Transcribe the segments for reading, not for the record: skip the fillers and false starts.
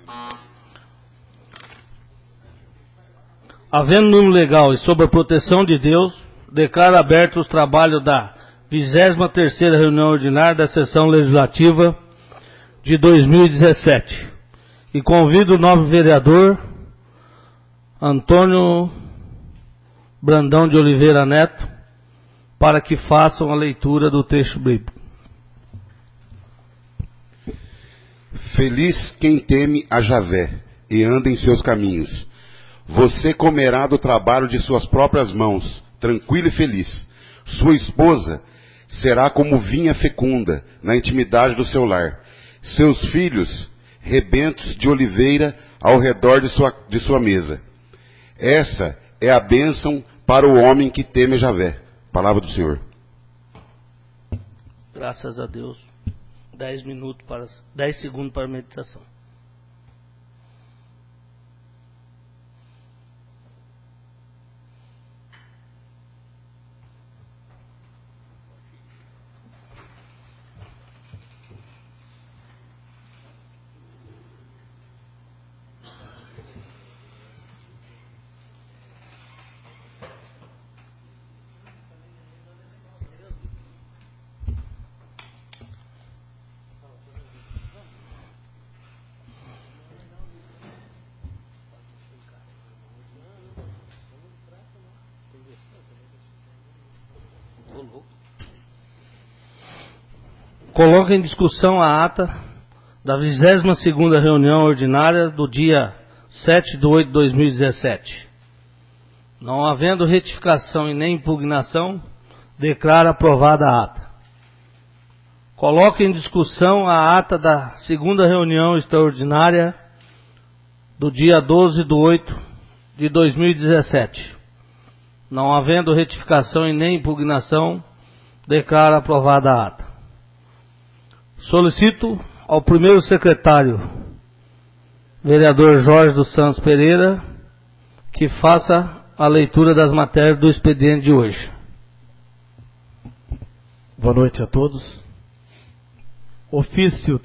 Havendo número legal e sob a proteção de Deus, declaro aberto os trabalhos da 23ª reunião ordinária da sessão legislativa de 2017 e convido o novo vereador Antônio Brandão de Oliveira Neto para que façam a leitura do texto bíblico. Feliz quem teme a Javé e anda em seus caminhos. Você comerá do trabalho de suas próprias mãos, tranquilo e feliz. Sua esposa será como vinha fecunda na intimidade do seu lar. Seus filhos, rebentos de oliveira ao redor de sua mesa. Essa é a bênção para o homem que teme a Javé. Palavra do Senhor. Graças a Deus. 10 segundos para a meditação. Coloca em discussão a ata da 22ª reunião ordinária do dia 7/8/2017. Não havendo retificação e nem impugnação, declara aprovada a ata. Coloca em discussão a ata da 2ª reunião extraordinária do dia 12/8/2017. Não havendo retificação e nem impugnação, declara aprovada a ata. Solicito ao primeiro secretário, vereador Jorge dos Santos Pereira, que faça a leitura das matérias do expediente de hoje. Boa noite a todos. Ofício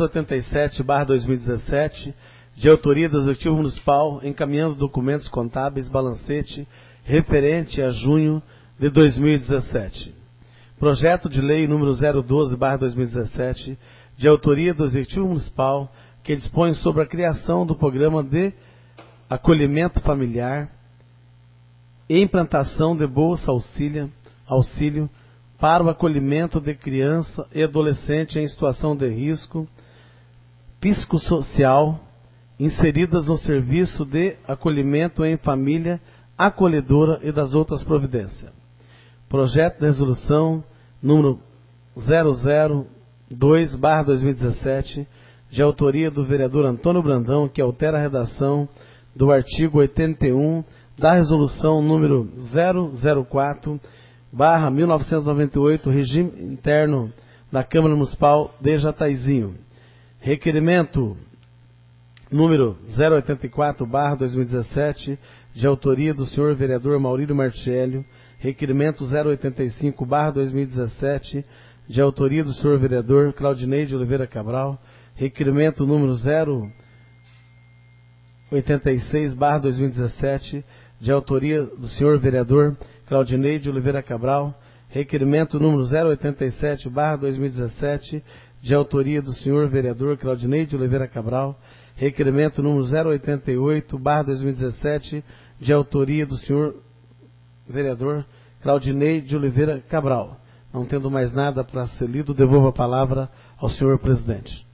387/2017, de autoria do Executivo Municipal, encaminhando documentos contábeis, balancete, referente a junho de 2017. Projeto de lei número 012/2017, de autoria do Executivo Municipal, que dispõe sobre a criação do programa de acolhimento familiar e implantação de bolsa auxílio para o acolhimento de criança e adolescente em situação de risco psicossocial inseridas no serviço de acolhimento em família acolhedora e das outras providências. Projeto de resolução número 002/2017, de autoria do vereador Antônio Brandão, que altera a redação do artigo 81 da resolução número 004/1998, regime interno da Câmara Municipal de Jataizinho. Requerimento número 084/2017, de autoria do senhor vereador Maurílio Martiello. Requerimento 085/2017, de autoria do senhor vereador Claudinei de Oliveira Cabral. Requerimento número 086/2017, de autoria do senhor vereador Claudinei de Oliveira Cabral. Requerimento número 087/2017, de autoria do senhor vereador Claudinei de Oliveira Cabral. Requerimento número 088/2017, de autoria do senhor vereador Claudinei de Oliveira Cabral. Não tendo mais nada para ser lido, devolvo a palavra ao senhor presidente.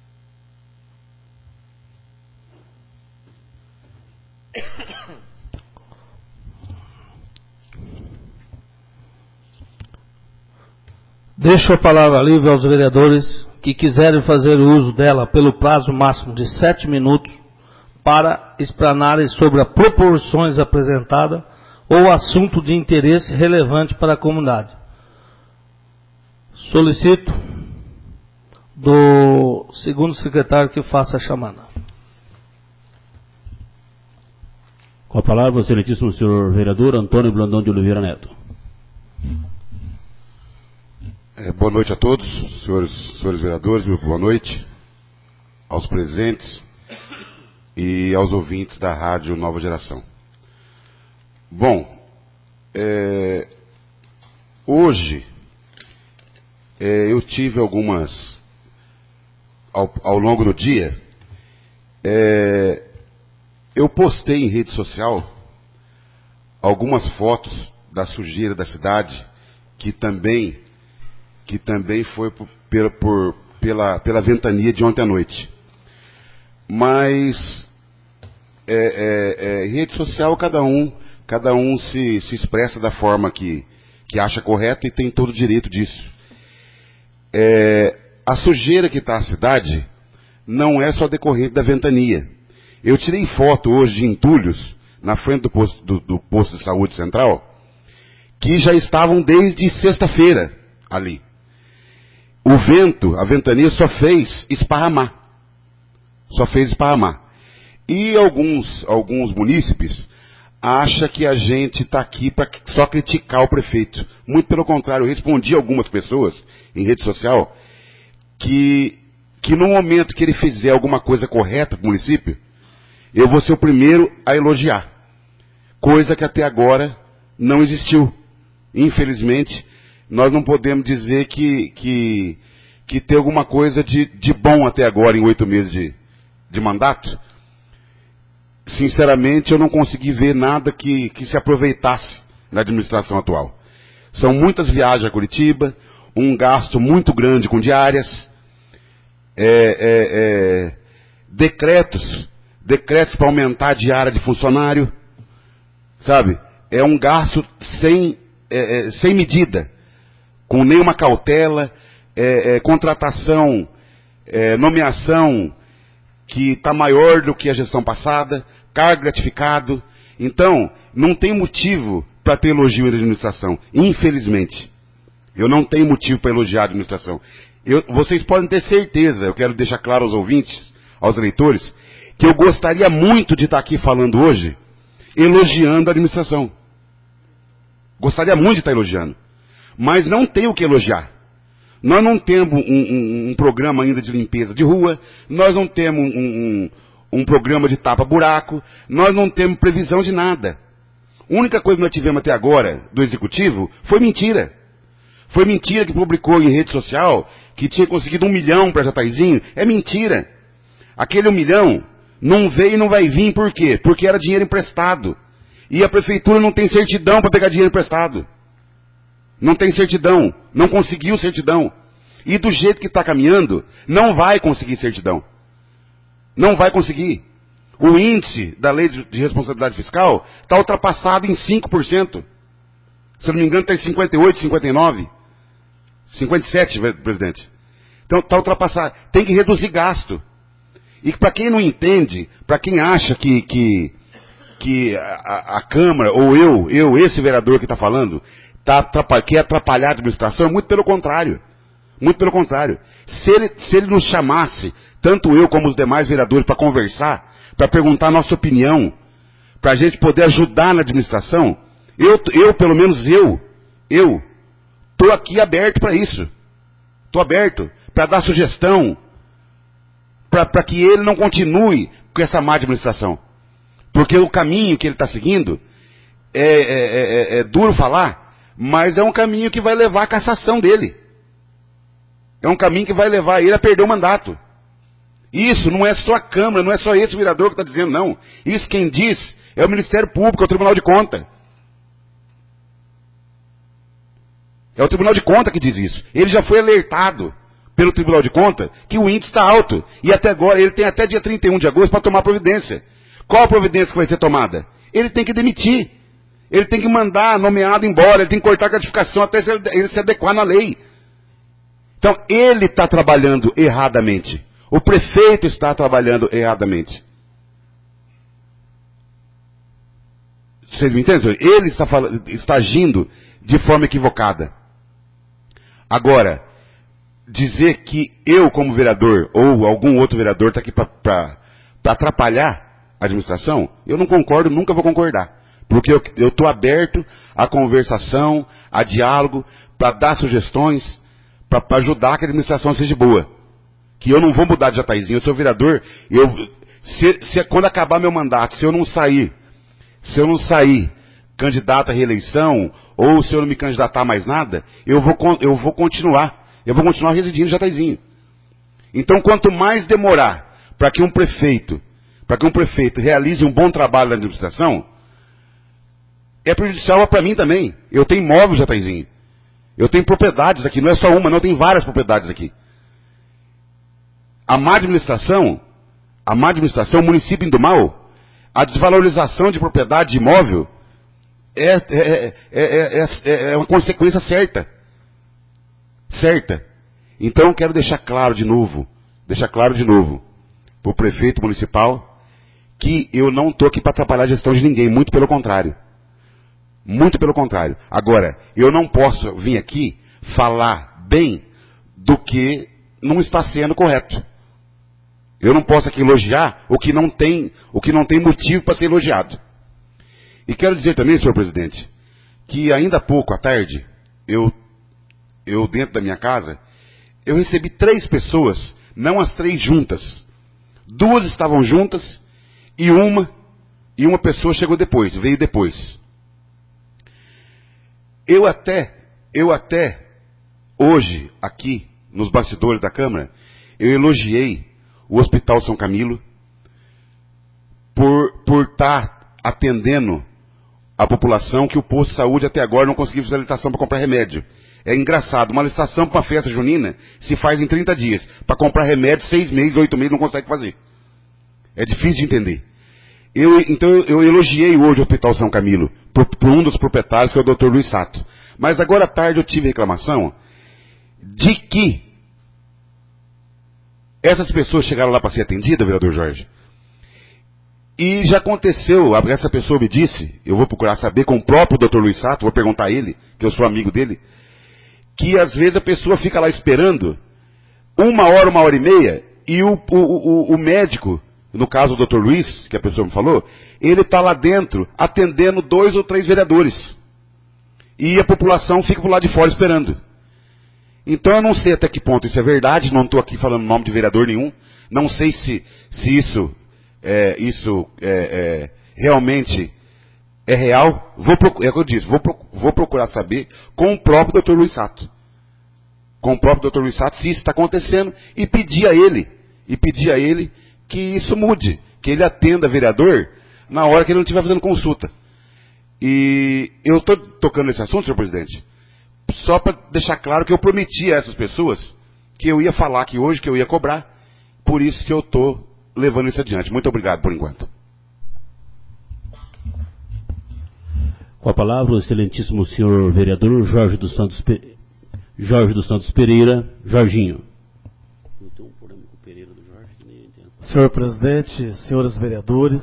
Deixo a palavra livre aos vereadores que quiserem fazer uso dela pelo prazo máximo de 7 minutos para explanarem sobre as proporções apresentadas ou assunto de interesse relevante para a comunidade. Solicito do segundo secretário que faça a chamada. Com a palavra, o excelentíssimo senhor vereador Antônio Brandão de Oliveira Neto. Boa noite a todos, senhores vereadores, boa noite aos presentes. e aos ouvintes da Rádio Nova Geração. Bom, hoje eu tive algumas, ao longo do dia, eu postei em rede social algumas fotos da sujeira da cidade, que também foi pela ventania de ontem à noite. Mas rede social, cada um se expressa da forma que acha correta e tem todo o direito disso. A sujeira que está a cidade não é só decorrente da ventania. Eu tirei foto hoje de entulhos na frente do posto de saúde central, que já estavam desde sexta-feira ali. O vento, a ventania só fez esparramar. E alguns munícipes acham que a gente está aqui para só criticar o prefeito. Muito pelo contrário, eu respondi a algumas pessoas em rede social que no momento que ele fizer alguma coisa correta para o município, eu vou ser o primeiro a elogiar. Coisa que até agora não existiu. Infelizmente, nós não podemos dizer que tem alguma coisa de bom até agora em 8 meses de mandato. Sinceramente, eu não consegui ver nada que se aproveitasse na administração atual. São muitas viagens a Curitiba, um gasto muito grande com diárias, decretos para aumentar a diária de funcionário, sabe? É um gasto sem medida, com nenhuma cautela, contratação, nomeação que está maior do que a gestão passada, cargo gratificado. Então, não tem motivo para ter elogio da administração, infelizmente. Eu não tenho motivo para elogiar a administração. Vocês podem ter certeza, eu quero deixar claro aos ouvintes, aos eleitores, que eu gostaria muito de estar aqui falando hoje, elogiando a administração. Gostaria muito de estar elogiando. Mas não tenho o que elogiar. Nós não temos um programa ainda de limpeza de rua, nós não temos um programa de tapa-buraco, nós não temos previsão de nada. A única coisa que nós tivemos até agora do Executivo foi mentira. Foi mentira que publicou em rede social que tinha conseguido 1 milhão para Jataizinho. É mentira. Aquele 1 milhão não veio e não vai vir, por quê? Porque era dinheiro emprestado. E a prefeitura não tem certidão para pegar dinheiro emprestado. Não tem certidão. Não conseguiu certidão. E do jeito que está caminhando, não vai conseguir certidão. Não vai conseguir. O índice da lei de responsabilidade fiscal está ultrapassado em 5%. Se eu não me engano, está em 58, 59. 57, presidente. Então está ultrapassado. Tem que reduzir gasto. E para quem não entende, para quem acha que a Câmara, ou esse vereador que está falando, quer atrapalhar a administração, é muito pelo contrário. Muito pelo contrário. Se ele nos chamasse, tanto eu como os demais vereadores, para conversar, para perguntar a nossa opinião, para a gente poder ajudar na administração, pelo menos eu, estou aqui aberto para isso. Estou aberto para dar sugestão, para que ele não continue com essa má administração. Porque o caminho que ele está seguindo é duro falar, mas é um caminho que vai levar à cassação dele. É um caminho que vai levar ele a perder o mandato. Isso não é só a Câmara, não é só esse vereador que está dizendo, não. Isso quem diz é o Ministério Público, é o Tribunal de Contas. É o Tribunal de Contas que diz isso. Ele já foi alertado pelo Tribunal de Contas que o índice está alto. E até agora, ele tem até dia 31 de agosto para tomar providência. Qual a providência que vai ser tomada? Ele tem que demitir. Ele tem que mandar nomeado embora, ele tem que cortar a gratificação até ele se adequar na lei. Então, ele está trabalhando erradamente. O prefeito está trabalhando erradamente. Vocês me entendem? Ele está agindo de forma equivocada. Agora, dizer que eu, como vereador, ou algum outro vereador está aqui para atrapalhar a administração, eu não concordo, nunca vou concordar. Porque eu estou aberto à conversação, a diálogo, para dar sugestões, para ajudar que a administração seja boa. Que eu não vou mudar de Jataizinho, eu sou vereador, Quando acabar meu mandato, se eu não sair candidato à reeleição, ou se eu não me candidatar a mais nada, eu vou continuar residindo em Jataizinho. Então, quanto mais demorar para que um prefeito realize um bom trabalho na administração, é prejudicial para mim também. Eu tenho imóvel em Jataizinho. Eu tenho propriedades aqui, não é só uma, não, tem várias propriedades aqui. A má administração, o município indo mal, a desvalorização de propriedade de imóvel é uma consequência certa. Então eu quero deixar claro de novo para o prefeito municipal que eu não estou aqui para atrapalhar a gestão de ninguém, muito pelo contrário. Agora, eu não posso vir aqui falar bem do que não está sendo correto. Eu não posso aqui elogiar o que não tem motivo para ser elogiado. E quero dizer também, senhor presidente, que ainda há pouco, à tarde, eu dentro da minha casa, eu recebi 3 pessoas, não as 3 juntas. 2 estavam juntas e uma pessoa veio depois. Eu até hoje, aqui, nos bastidores da Câmara, eu elogiei o Hospital São Camilo por estar atendendo a população que o posto de saúde até agora não conseguiu fazer a licitação para comprar remédio. É engraçado, uma licitação para uma festa junina se faz em 30 dias. Para comprar remédio, 6 meses, 8 meses não consegue fazer. É difícil de entender. Então eu elogiei hoje o Hospital São Camilo, por um dos proprietários, que é o Dr. Luiz Sato. Mas agora à tarde eu tive reclamação de que essas pessoas chegaram lá para ser atendidas, vereador Jorge, e já aconteceu, essa pessoa me disse, eu vou procurar saber com o próprio Dr. Luiz Sato, vou perguntar a ele, que eu sou amigo dele, que às vezes a pessoa fica lá esperando 1 hora, 1h30, e o médico, no caso o Dr. Luiz, que a pessoa me falou, ele está lá dentro atendendo 2 ou 3 vereadores. E a população fica por lá de fora esperando. Então eu não sei até que ponto isso é verdade, não estou aqui falando nome de vereador nenhum, não sei se isso realmente é real. É o que eu disse, vou procurar saber com o próprio Dr. Luiz Sato. Se isso está acontecendo, e pedir a ele que isso mude, que ele atenda vereador na hora que ele não estiver fazendo consulta. E eu estou tocando nesse assunto, senhor presidente, só para deixar claro que eu prometi a essas pessoas que eu ia falar aqui hoje, que eu ia cobrar, por isso que eu estou levando isso adiante. Muito obrigado por enquanto. Com a palavra o excelentíssimo senhor vereador Jorge dos Santos Pereira, Jorginho. Senhor presidente, senhores vereadores,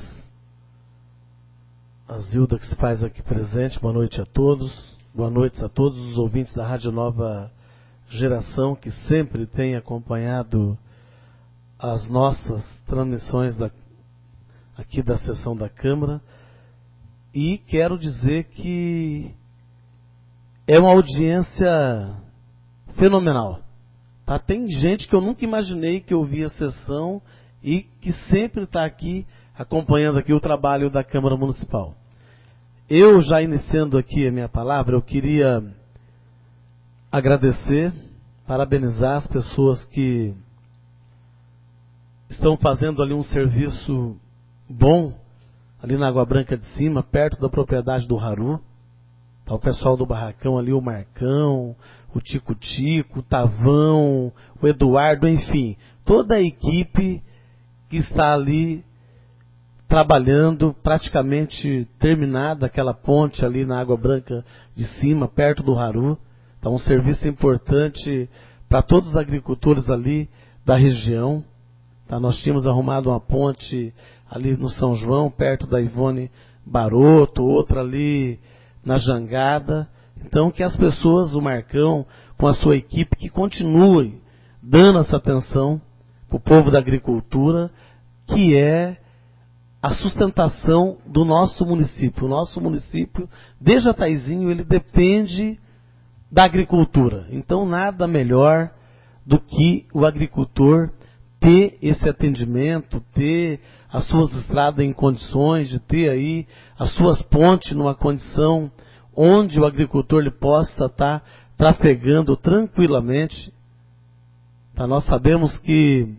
a Zilda que se faz aqui presente, boa noite a todos. Boa noite a todos os ouvintes da Rádio Nova Geração, que sempre têm acompanhado as nossas transmissões aqui da sessão da Câmara. E quero dizer que é uma audiência fenomenal. Tá? Tem gente que eu nunca imaginei que ouvia a sessão e que sempre está aqui acompanhando aqui o trabalho da Câmara Municipal. Eu, já iniciando aqui a minha palavra, eu queria agradecer, parabenizar as pessoas que estão fazendo ali um serviço bom, ali na Água Branca de Cima, perto da propriedade do Haru. Tá o pessoal do Barracão ali, o Marcão, o Tico-Tico, o Tavão, o Eduardo, enfim, toda a equipe que está ali trabalhando, praticamente terminada aquela ponte ali na Água Branca de Cima, perto do Haru. Então, um serviço importante para todos os agricultores ali da região. Tá? Nós tínhamos arrumado uma ponte ali no São João, perto da Ivone Baroto, outra ali na Jangada. Então, que as pessoas, o Marcão, com a sua equipe, que continuem dando essa atenção para o povo da agricultura, que é a sustentação do nosso município. O nosso município, de Jataizinho, ele depende da agricultura. Então, nada melhor do que o agricultor ter esse atendimento, ter as suas estradas em condições, de ter aí as suas pontes numa condição onde o agricultor ele possa estar trafegando tranquilamente. Tá? Nós sabemos que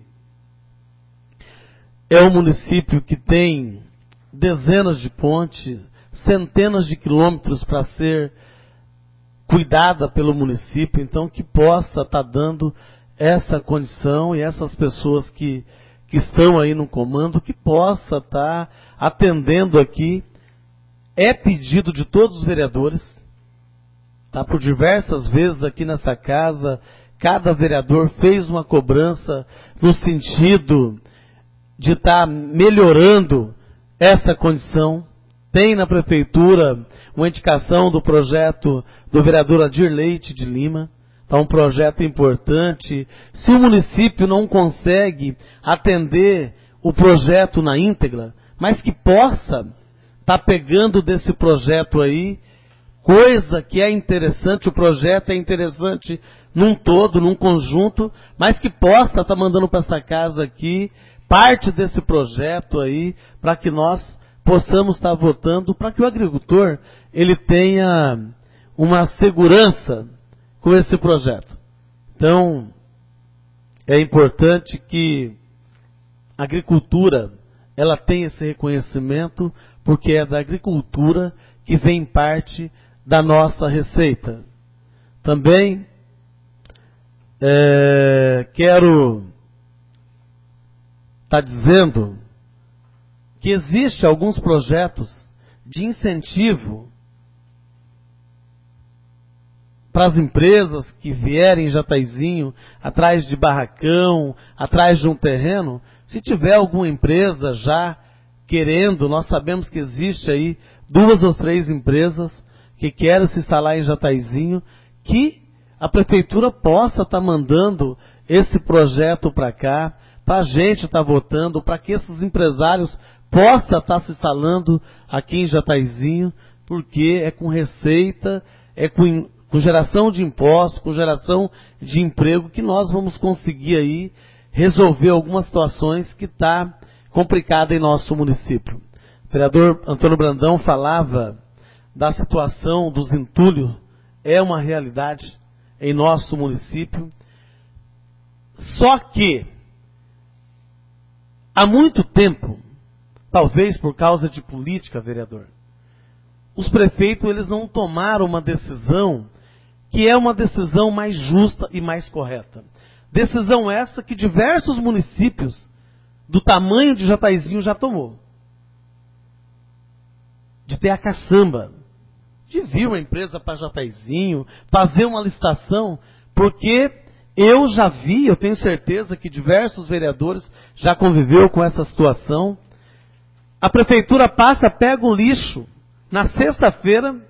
é um município que tem dezenas de pontes, centenas de quilômetros para ser cuidada pelo município, então que possa estar dando essa condição e essas pessoas que estão aí no comando, que possa estar atendendo aqui. É pedido de todos os vereadores, tá? Por diversas vezes aqui nessa casa, cada vereador fez uma cobrança no sentido de estar melhorando essa condição. Tem na prefeitura uma indicação do projeto do vereador Adir Leite de Lima. É um projeto importante. Se o município não consegue atender o projeto na íntegra, mas que possa estar pegando desse projeto aí, coisa que é interessante, o projeto é interessante num todo, num conjunto, mas que possa estar mandando para essa casa aqui parte desse projeto aí, para que nós possamos estar votando, para que o agricultor ele tenha uma segurança com esse projeto. Então, é importante que a agricultura ela tenha esse reconhecimento, porque é da agricultura que vem parte da nossa receita. Também quero estar dizendo que existe alguns projetos de incentivo para as empresas que vierem em Jataizinho, atrás de barracão, atrás de um terreno. Se tiver alguma empresa já querendo, nós sabemos que existe aí 2 ou 3 empresas que querem se instalar em Jataizinho, que a prefeitura possa estar mandando esse projeto para cá, para a gente estar votando, para que esses empresários possam estar se instalando aqui em Jataizinho, porque é com receita, é com geração de impostos, com geração de emprego, que nós vamos conseguir aí resolver algumas situações que está complicada em nosso município. O vereador Antônio Brandão falava da situação dos entulhos, é uma realidade em nosso município, só que há muito tempo, talvez por causa de política, vereador, os prefeitos eles não tomaram uma decisão que é uma decisão mais justa e mais correta. Decisão essa que diversos municípios do tamanho de Jataizinho já tomou. De ter a caçamba, de vir uma empresa para Jataizinho, fazer uma licitação, porque eu já vi, eu tenho certeza que diversos vereadores já conviveu com essa situação. A prefeitura passa, pega o lixo na sexta-feira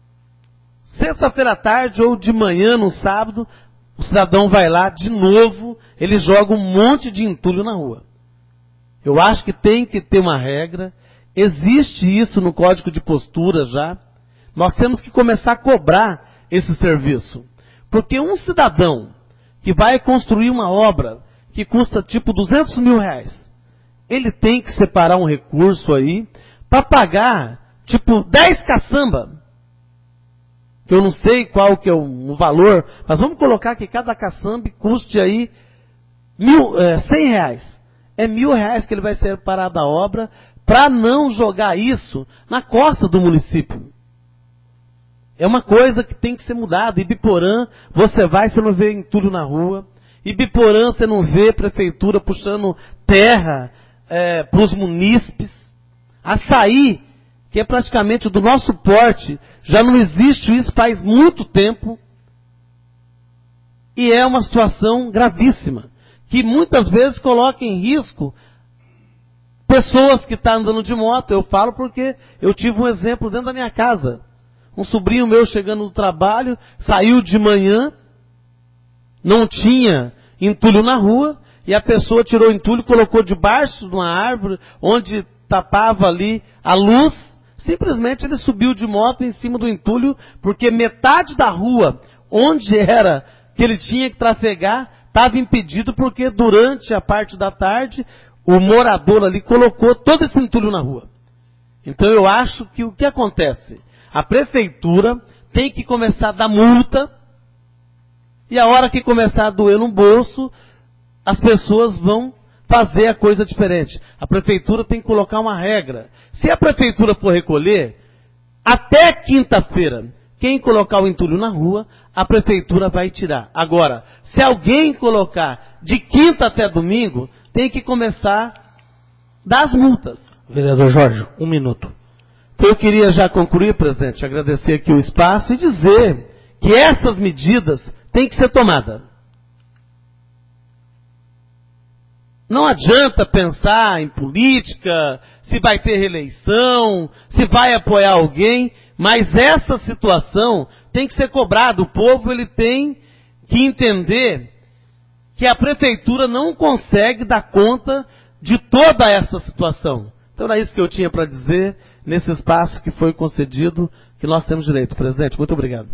à tarde ou de manhã no sábado, o cidadão vai lá de novo, ele joga um monte de entulho na rua. Eu acho que tem que ter uma regra, existe isso no Código de Postura já, nós temos que começar a cobrar esse serviço. Porque um cidadão que vai construir uma obra que custa tipo 200 mil reais, ele tem que separar um recurso aí para pagar tipo 10 caçamba. Que eu não sei qual que é o valor, mas vamos colocar que cada caçamba custe aí 100 reais. É 1.000 reais que ele vai separar da obra para não jogar isso na costa do município. É uma coisa que tem que ser mudada. Ibiporã, você não vê entulho na rua. Ibiporã, você não vê prefeitura puxando terra para os munícipes. Açaí, que é praticamente do nosso porte, já não existe isso faz muito tempo. E é uma situação gravíssima, que muitas vezes coloca em risco pessoas que estão andando de moto. Eu falo porque eu tive um exemplo dentro da minha casa. Um sobrinho meu chegando do trabalho, saiu de manhã, não tinha entulho na rua, e a pessoa tirou o entulho e colocou debaixo de uma árvore, onde tapava ali a luz. Simplesmente ele subiu de moto em cima do entulho, porque metade da rua, onde era que ele tinha que trafegar, estava impedido porque durante a parte da tarde o morador ali colocou todo esse entulho na rua. Então eu acho que o que acontece? A prefeitura tem que começar a dar multa e a hora que começar a doer no bolso, as pessoas vão fazer a coisa diferente. A prefeitura tem que colocar uma regra. Se a prefeitura for recolher, até quinta-feira, quem colocar o entulho na rua, a prefeitura vai tirar. Agora, se alguém colocar de quinta até domingo, tem que começar das multas. Vereador Jorge, 1 minuto. Eu queria já concluir, presidente, agradecer aqui o espaço e dizer que essas medidas têm que ser tomadas. Não adianta pensar em política, se vai ter reeleição, se vai apoiar alguém, mas essa situação tem que ser cobrada. O povo ele tem que entender que a prefeitura não consegue dar conta de toda essa situação. Então era isso que eu tinha para dizer nesse espaço que foi concedido, que nós temos direito. Presidente, muito obrigado.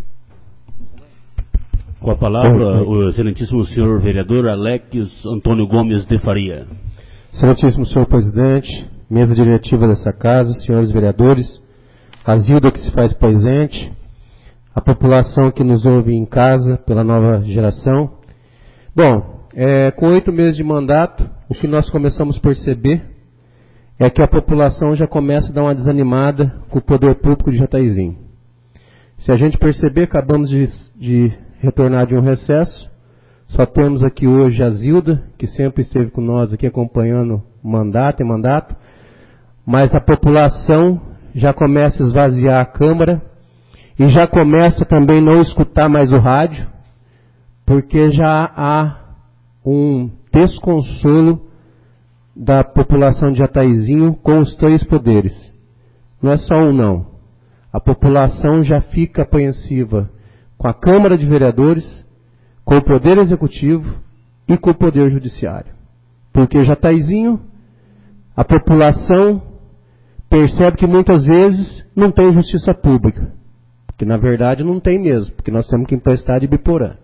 Com a palavra, o excelentíssimo senhor vereador Alex Antônio Gomes de Faria. Excelentíssimo senhor presidente, mesa diretiva dessa casa, senhores vereadores, a Zilda que se faz presente, a população que nos ouve em casa pela nova geração. Bom, com 8 meses de mandato, o que nós começamos a perceber é que a população já começa a dar uma desanimada com o poder público de Jataizinho. Se a gente perceber, acabamos de retornar de um recesso, só temos aqui hoje a Zilda, que sempre esteve com nós aqui acompanhando mandato e mandato, mas a população já começa a esvaziar a Câmara e já começa também não escutar mais o rádio, porque já há um desconsolo da população de Jataizinho com os 3 poderes. Não é só um não. A população já fica apreensiva com a Câmara de Vereadores, com o Poder Executivo e com o Poder Judiciário. Porque Jataizinho, a população percebe que muitas vezes não tem justiça pública. Que na verdade não tem mesmo, porque nós temos que emprestar de Biporã.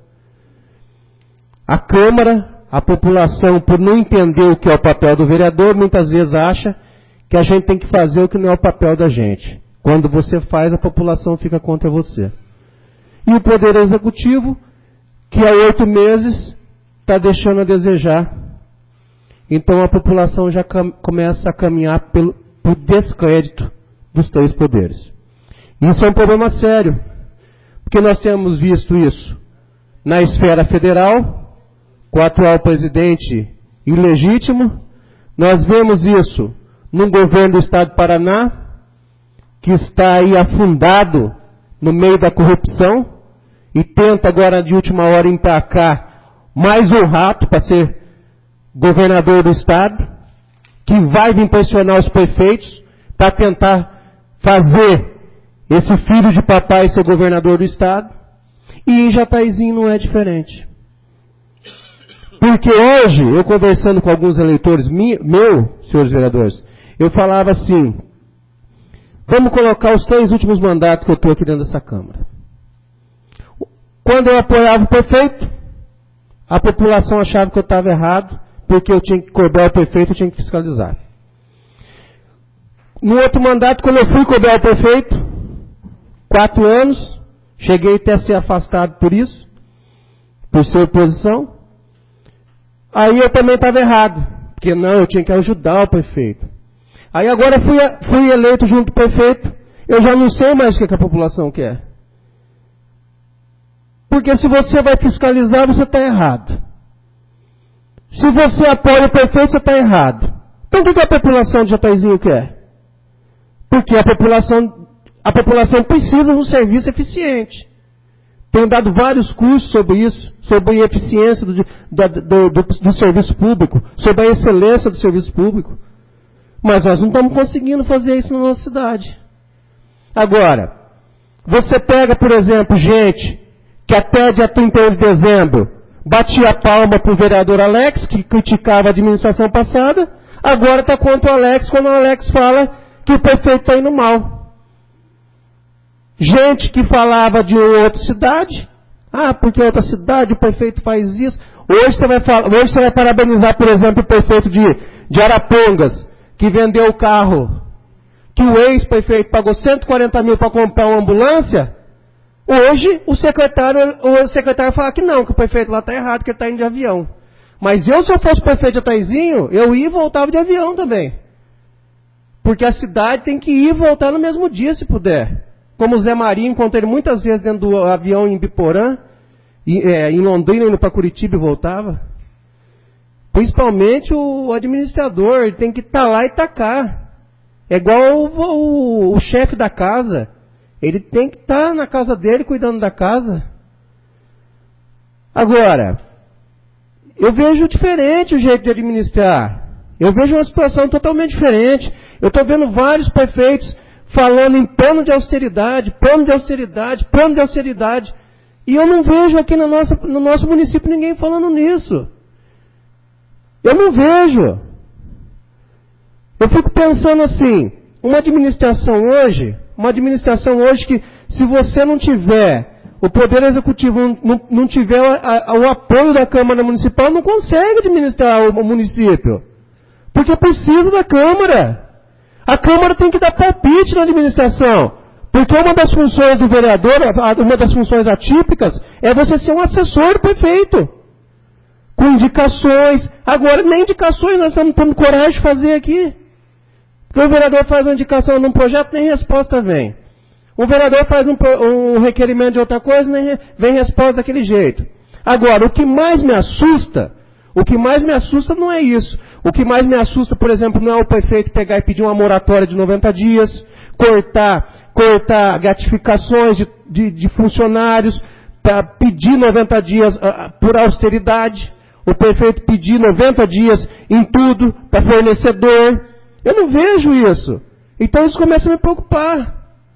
A Câmara, a população, por não entender o que é o papel do vereador, muitas vezes acha que a gente tem que fazer o que não é o papel da gente. Quando você faz, a população fica contra você. E o Poder Executivo, que há 8 meses está deixando a desejar. Então a população já começa a caminhar pelo descrédito dos 3 poderes. Isso é um problema sério, porque nós temos visto isso na esfera federal, com o atual presidente ilegítimo. Nós vemos isso no governo do Estado do Paraná, que está aí afundado no meio da corrupção e tenta agora de última hora emplacar mais um rato para ser governador do Estado, que vai vir pressionar os prefeitos para tentar fazer esse filho de papai ser governador do Estado. E em Jataizinho não é diferente. Porque hoje, eu conversando com alguns eleitores senhores vereadores, eu falava assim: vamos colocar os 3 últimos mandatos que eu estou aqui dentro dessa Câmara. Quando eu apoiava o prefeito, a população achava que eu estava errado, porque eu tinha que cobrar o prefeito, eu tinha que fiscalizar. No outro mandato, quando eu fui cobrar o prefeito, 4 anos, cheguei até a ser afastado por isso, por ser oposição. Aí eu também estava errado, porque não, eu tinha que ajudar o prefeito. Aí agora fui eleito junto com o prefeito, eu já não sei mais o que a população quer. Porque se você vai fiscalizar, você está errado. Se você apoia o prefeito, você está errado. Então o que a população de Jataizinho quer? Porque a população precisa de um serviço eficiente. Tenho dado vários cursos sobre isso, sobre a eficiência do serviço público, sobre a excelência do serviço público. Mas nós não estamos conseguindo fazer isso na nossa cidade. Agora, você pega, por exemplo, gente que até dia 31 de dezembro batia a palma para o vereador Alex, que criticava a administração passada, agora está contra o Alex quando o Alex fala que o prefeito está indo mal. Gente que falava de outra cidade, porque outra cidade o prefeito faz isso, Hoje você vai parabenizar, por exemplo, o prefeito de Arapongas, que vendeu o carro, que o ex-prefeito pagou 140 mil para comprar uma ambulância. Hoje o secretário fala que não, que o prefeito lá está errado, que ele está indo de avião. Mas se eu fosse prefeito de Ataizinho, eu ia e voltava de avião também. Porque a cidade tem que ir e voltar no mesmo dia, se puder. Como o Zé Maria, encontrei ele muitas vezes dentro do avião em Biporã, em Londrina, indo para Curitiba e voltava. Principalmente o administrador, ele tem que estar lá e tacar. É igual o chefe da casa. Ele tem que estar na casa dele, cuidando da casa. Agora, eu vejo diferente o jeito de administrar. Eu vejo uma situação totalmente diferente. Eu estou vendo vários prefeitos falando em plano de austeridade, plano de austeridade, plano de austeridade. E eu não vejo aqui no nosso município ninguém falando nisso. Eu não vejo. Eu fico pensando assim, uma administração hoje que se você não tiver, o Poder Executivo não tiver o apoio da Câmara Municipal, não consegue administrar o município. Porque precisa da Câmara. A Câmara tem que dar palpite na administração. Porque uma das funções do vereador, uma das funções atípicas, é você ser um assessor do prefeito. Com indicações. Agora, nem indicações nós estamos tendo coragem de fazer aqui. Porque o vereador faz uma indicação num projeto, nem resposta vem. O vereador faz um requerimento de outra coisa, nem vem resposta daquele jeito. Agora, o que mais me assusta não é isso. O que mais me assusta, por exemplo, não é o prefeito pegar e pedir uma moratória de 90 dias, cortar gratificações de funcionários, para pedir 90 dias por austeridade. O prefeito pedir 90 dias em tudo para fornecedor. Eu não vejo isso. Então isso começa a me preocupar.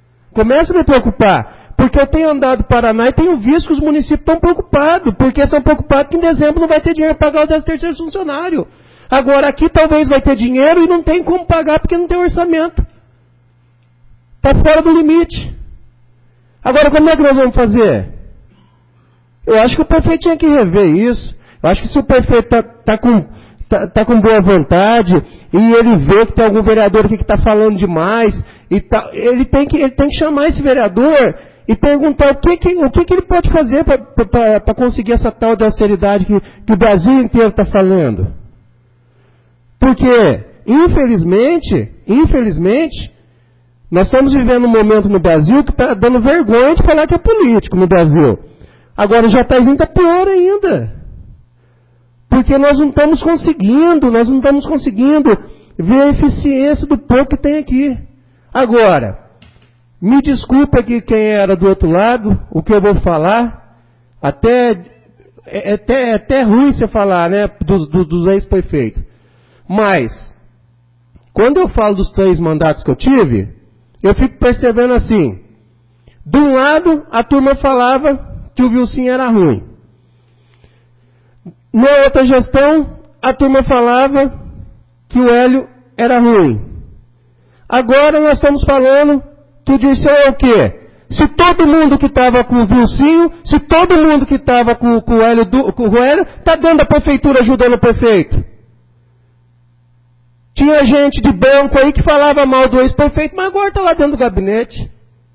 Porque eu tenho andado no Paraná e tenho visto que os municípios estão preocupados. Porque estão preocupados que em dezembro não vai ter dinheiro para pagar os 13º funcionários. Agora aqui talvez vai ter dinheiro e não tem como pagar porque não tem orçamento. Está fora do limite. Agora como é que nós vamos fazer? Eu acho que o prefeito tinha que rever isso. Eu acho que se o prefeito está com boa vontade e ele vê que tem algum vereador aqui que está falando demais, ele tem que chamar esse vereador e perguntar o que ele pode fazer para conseguir essa tal de austeridade que o Brasil inteiro está falando. Porque, infelizmente, nós estamos vivendo um momento no Brasil que está dando vergonha de falar que é político no Brasil. Agora o Jataizinho está pior ainda. Porque nós não estamos conseguindo ver a eficiência do pouco que tem aqui. Agora, me desculpa aqui quem era do outro lado, o que eu vou falar, é até ruim você falar, né, dos ex-prefeitos. Mas, quando eu falo dos 3 mandatos que eu tive, eu fico percebendo assim, de um lado a turma falava que o Vilcinho era ruim. Na outra gestão, a turma falava que o Hélio era ruim. Agora nós estamos falando que o Dirceu é o quê? Se todo mundo que estava com o Vilcinho, se todo mundo que estava com o Hélio está dentro da prefeitura ajudando o prefeito. Tinha gente de banco aí que falava mal do ex-prefeito, mas agora está lá dentro do gabinete.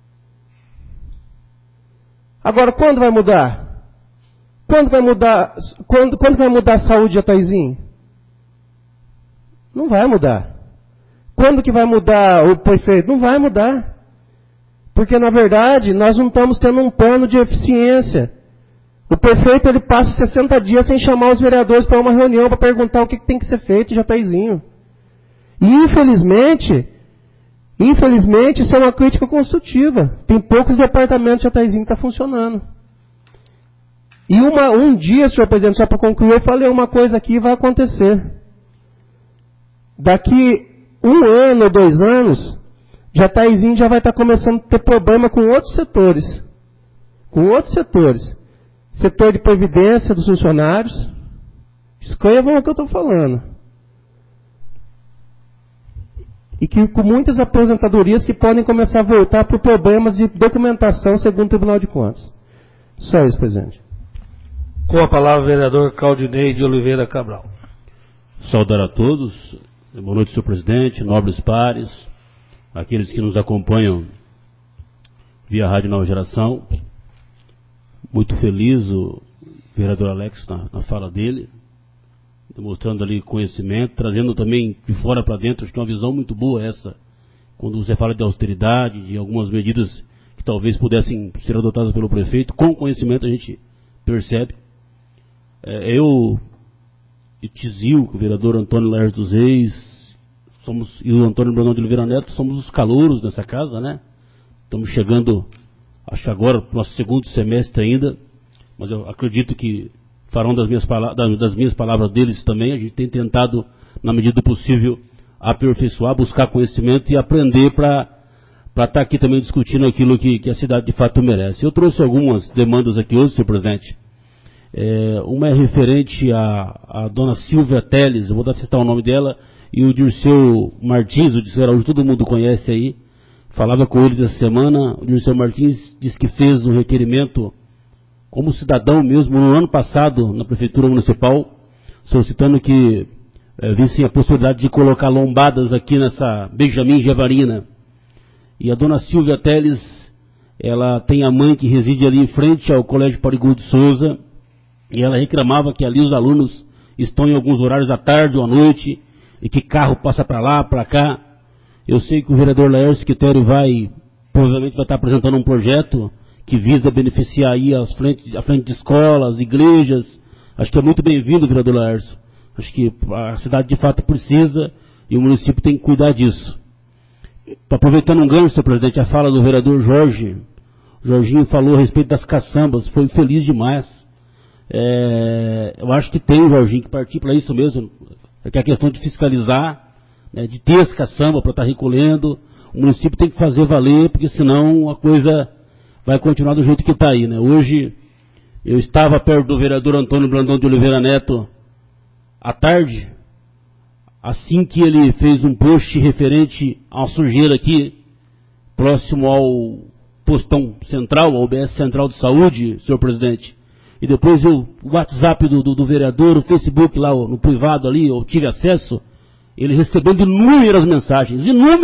Agora, quando vai mudar? Quando vai mudar a saúde de Ataizinho? Não vai mudar. Quando que vai mudar o prefeito? Não vai mudar. Porque, na verdade, nós não estamos tendo um plano de eficiência. O prefeito, ele passa 60 dias sem chamar os vereadores para uma reunião para perguntar o que tem que ser feito em Jataizinho. E, infelizmente, isso é uma crítica construtiva. Tem poucos departamentos de Jataizinho que está funcionando. E um dia, senhor presidente, só para concluir, eu falei uma coisa aqui e vai acontecer. Daqui 1 ano ou 2 anos, Jataizinho já vai estar começando a ter problema com outros setores. Setor de previdência dos funcionários. Escrevam o que eu estou falando. E que com muitas aposentadorias que podem começar a voltar por problemas de documentação segundo o Tribunal de Contas. Só isso, presidente. Com a palavra, o vereador Claudinei de Oliveira Cabral. Saudar a todos. Boa noite, senhor presidente, nobres pares, aqueles que nos acompanham via Rádio Nova Geração. Muito feliz o vereador Alex na fala dele, demonstrando ali conhecimento, trazendo também de fora para dentro. Acho que é uma visão muito boa essa, quando você fala de austeridade, de algumas medidas que talvez pudessem ser adotadas pelo prefeito. Com conhecimento a gente percebe. Eu e Tizil, o vereador Antônio Laércio dos Reis, e o Antônio Brandão de Oliveira Neto, somos os calouros dessa casa, né? Estamos chegando, acho que agora, para o nosso segundo semestre ainda, mas eu acredito que farão das minhas palavras deles também. A gente tem tentado, na medida do possível, aperfeiçoar, buscar conhecimento e aprender para estar aqui também discutindo aquilo que a cidade de fato merece. Eu trouxe algumas demandas aqui hoje, senhor presidente. Uma é referente à dona Silvia Teles, eu vou citar o nome dela, e o Dirceu Martins, o Dirceu Araújo, todo mundo conhece aí. Falava com eles essa semana. O Dirceu Martins disse que fez um requerimento como cidadão mesmo no ano passado na Prefeitura Municipal, solicitando que vissem a possibilidade de colocar lombadas aqui nessa Benjamin Javarina. E a dona Silvia Teles, ela tem a mãe que reside ali em frente ao Colégio Parigudo de Souza, e ela reclamava que ali os alunos estão em alguns horários à tarde ou à noite, e que carro passa para lá, para cá. Eu sei que o vereador Laércio Quitério provavelmente vai estar apresentando um projeto que visa beneficiar aí a frente de escolas, igrejas. Acho que é muito bem-vindo, vereador Laércio. Acho que a cidade de fato precisa e o município tem que cuidar disso. Aproveitando um gancho, senhor presidente, a fala do vereador Jorge. O Jorginho falou a respeito das caçambas, foi feliz demais. Eu acho que tem, Jorginho, que partir para isso mesmo, que é a questão de fiscalizar, né, de ter as caçambas para estar recolhendo. O município tem que fazer valer, porque senão a coisa vai continuar do jeito que está aí, né? Hoje eu estava perto do vereador Antônio Brandão de Oliveira Neto à tarde, assim que ele fez um post referente à sujeira aqui, próximo ao postão central, ao UBS Central de Saúde, senhor presidente. E depois o WhatsApp do vereador, o Facebook lá no privado ali, eu tive acesso, ele recebendo inúmeras mensagens.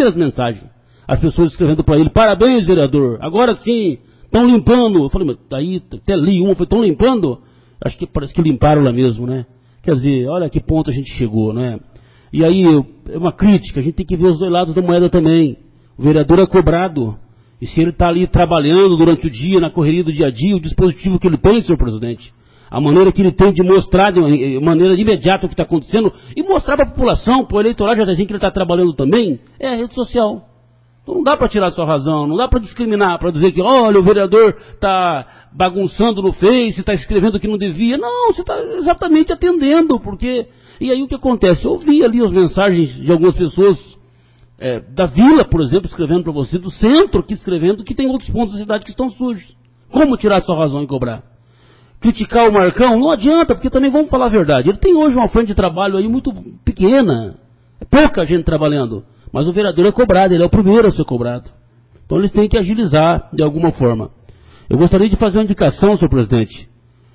As pessoas escrevendo para ele: parabéns, vereador, agora sim, estão limpando. Eu falei, mas daí até li uma, estão limpando? Acho que parece que limparam lá mesmo, né? Quer dizer, olha a que ponto a gente chegou, né? E aí, é uma crítica, a gente tem que ver os dois lados da moeda também. O vereador é cobrado. E se ele está ali trabalhando durante o dia, na correria do dia a dia, o dispositivo que ele tem, senhor presidente, a maneira que ele tem de mostrar de maneira imediata o que está acontecendo e mostrar para a população, para o eleitorado, já dizem que ele está trabalhando também, é a rede social. Então não dá para tirar a sua razão, não dá para discriminar, para dizer que, olha, o vereador está bagunçando no Face, está escrevendo o que não devia. Não, você está exatamente atendendo, porque... E aí o que acontece? Eu vi ali as mensagens de algumas pessoas da vila, por exemplo, escrevendo para você, do centro, aqui escrevendo que tem outros pontos da cidade que estão sujos. Como tirar a sua razão e cobrar? Criticar o Marcão não adianta, porque também vamos falar a verdade. Ele tem hoje uma frente de trabalho aí muito pequena, é pouca gente trabalhando, mas o vereador é cobrado, ele é o primeiro a ser cobrado. Então eles têm que agilizar de alguma forma. Eu gostaria de fazer uma indicação, senhor presidente.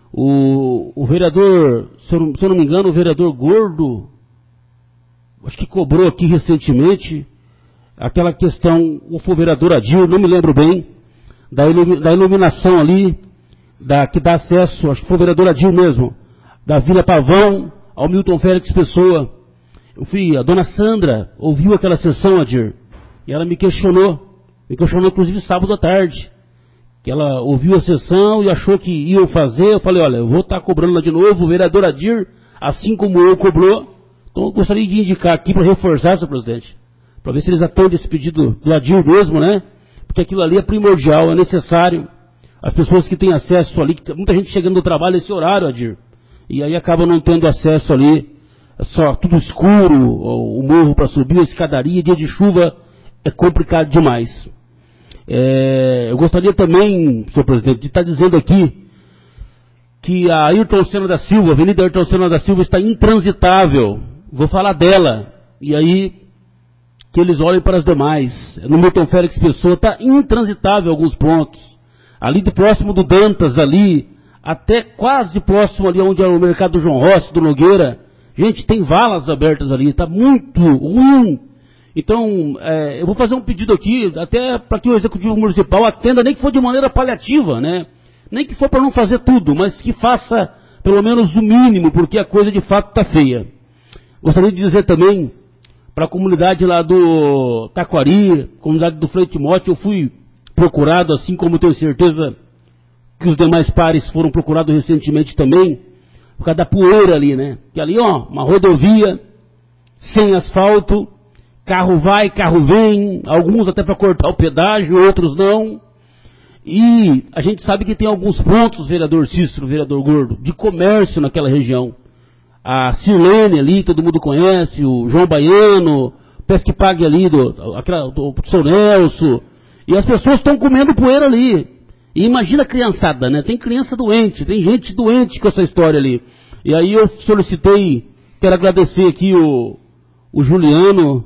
O vereador, se eu não me engano, o vereador Gordo, acho que cobrou aqui recentemente aquela questão, o vereador Adil, não me lembro bem, da iluminação ali, que dá acesso, acho que foi o vereador Adil mesmo, da Vila Pavão ao Milton Félix Pessoa. A dona Sandra ouviu aquela sessão, Adir, e ela me questionou inclusive sábado à tarde, que ela ouviu a sessão e achou que iam fazer. Eu falei, olha, eu vou estar cobrando lá de novo, o vereador Adir, assim como eu cobrou. Então eu gostaria de indicar aqui para reforçar, senhor presidente, para ver se eles atendem esse pedido do Adir mesmo, né? Porque aquilo ali é primordial, é necessário. As pessoas que têm acesso ali, muita gente chegando do trabalho nesse horário, Adir, e aí acaba não tendo acesso ali, é só tudo escuro, o morro para subir, a escadaria, dia de chuva, é complicado demais. Eu gostaria também, senhor presidente, de estar dizendo aqui que a Ayrton Senna da Silva, a Avenida Ayrton Senna da Silva está intransitável. Vou falar dela, e aí que eles olhem para as demais. No Milton Félix Pessoa está intransitável alguns pontos. Ali próximo do Dantas, ali, até quase próximo ali onde é o mercado do João Rossi, do Nogueira. Gente, tem valas abertas ali, está muito ruim. Então, eu vou fazer um pedido aqui, até para que o Executivo Municipal atenda, nem que for de maneira paliativa, né? Nem que for para não fazer tudo, mas que faça pelo menos o mínimo, porque a coisa de fato está feia. Gostaria de dizer também, para a comunidade lá do Taquari, comunidade do Frei Timóteo, eu fui procurado, assim como tenho certeza que os demais pares foram procurados recentemente também, por causa da poeira ali, né? Que ali, ó, uma rodovia, sem asfalto, carro vai, carro vem, alguns até para cortar o pedágio, outros não. E a gente sabe que tem alguns pontos, vereador Cícero, vereador Gordo, de comércio naquela região. A Sirlene ali, todo mundo conhece, o João Baiano, o Pesque Pague ali, do São Nelson, e as pessoas estão comendo poeira ali. E imagina a criançada, né? Tem criança doente, tem gente doente com essa história ali. E aí eu solicitei, quero agradecer aqui o Juliano,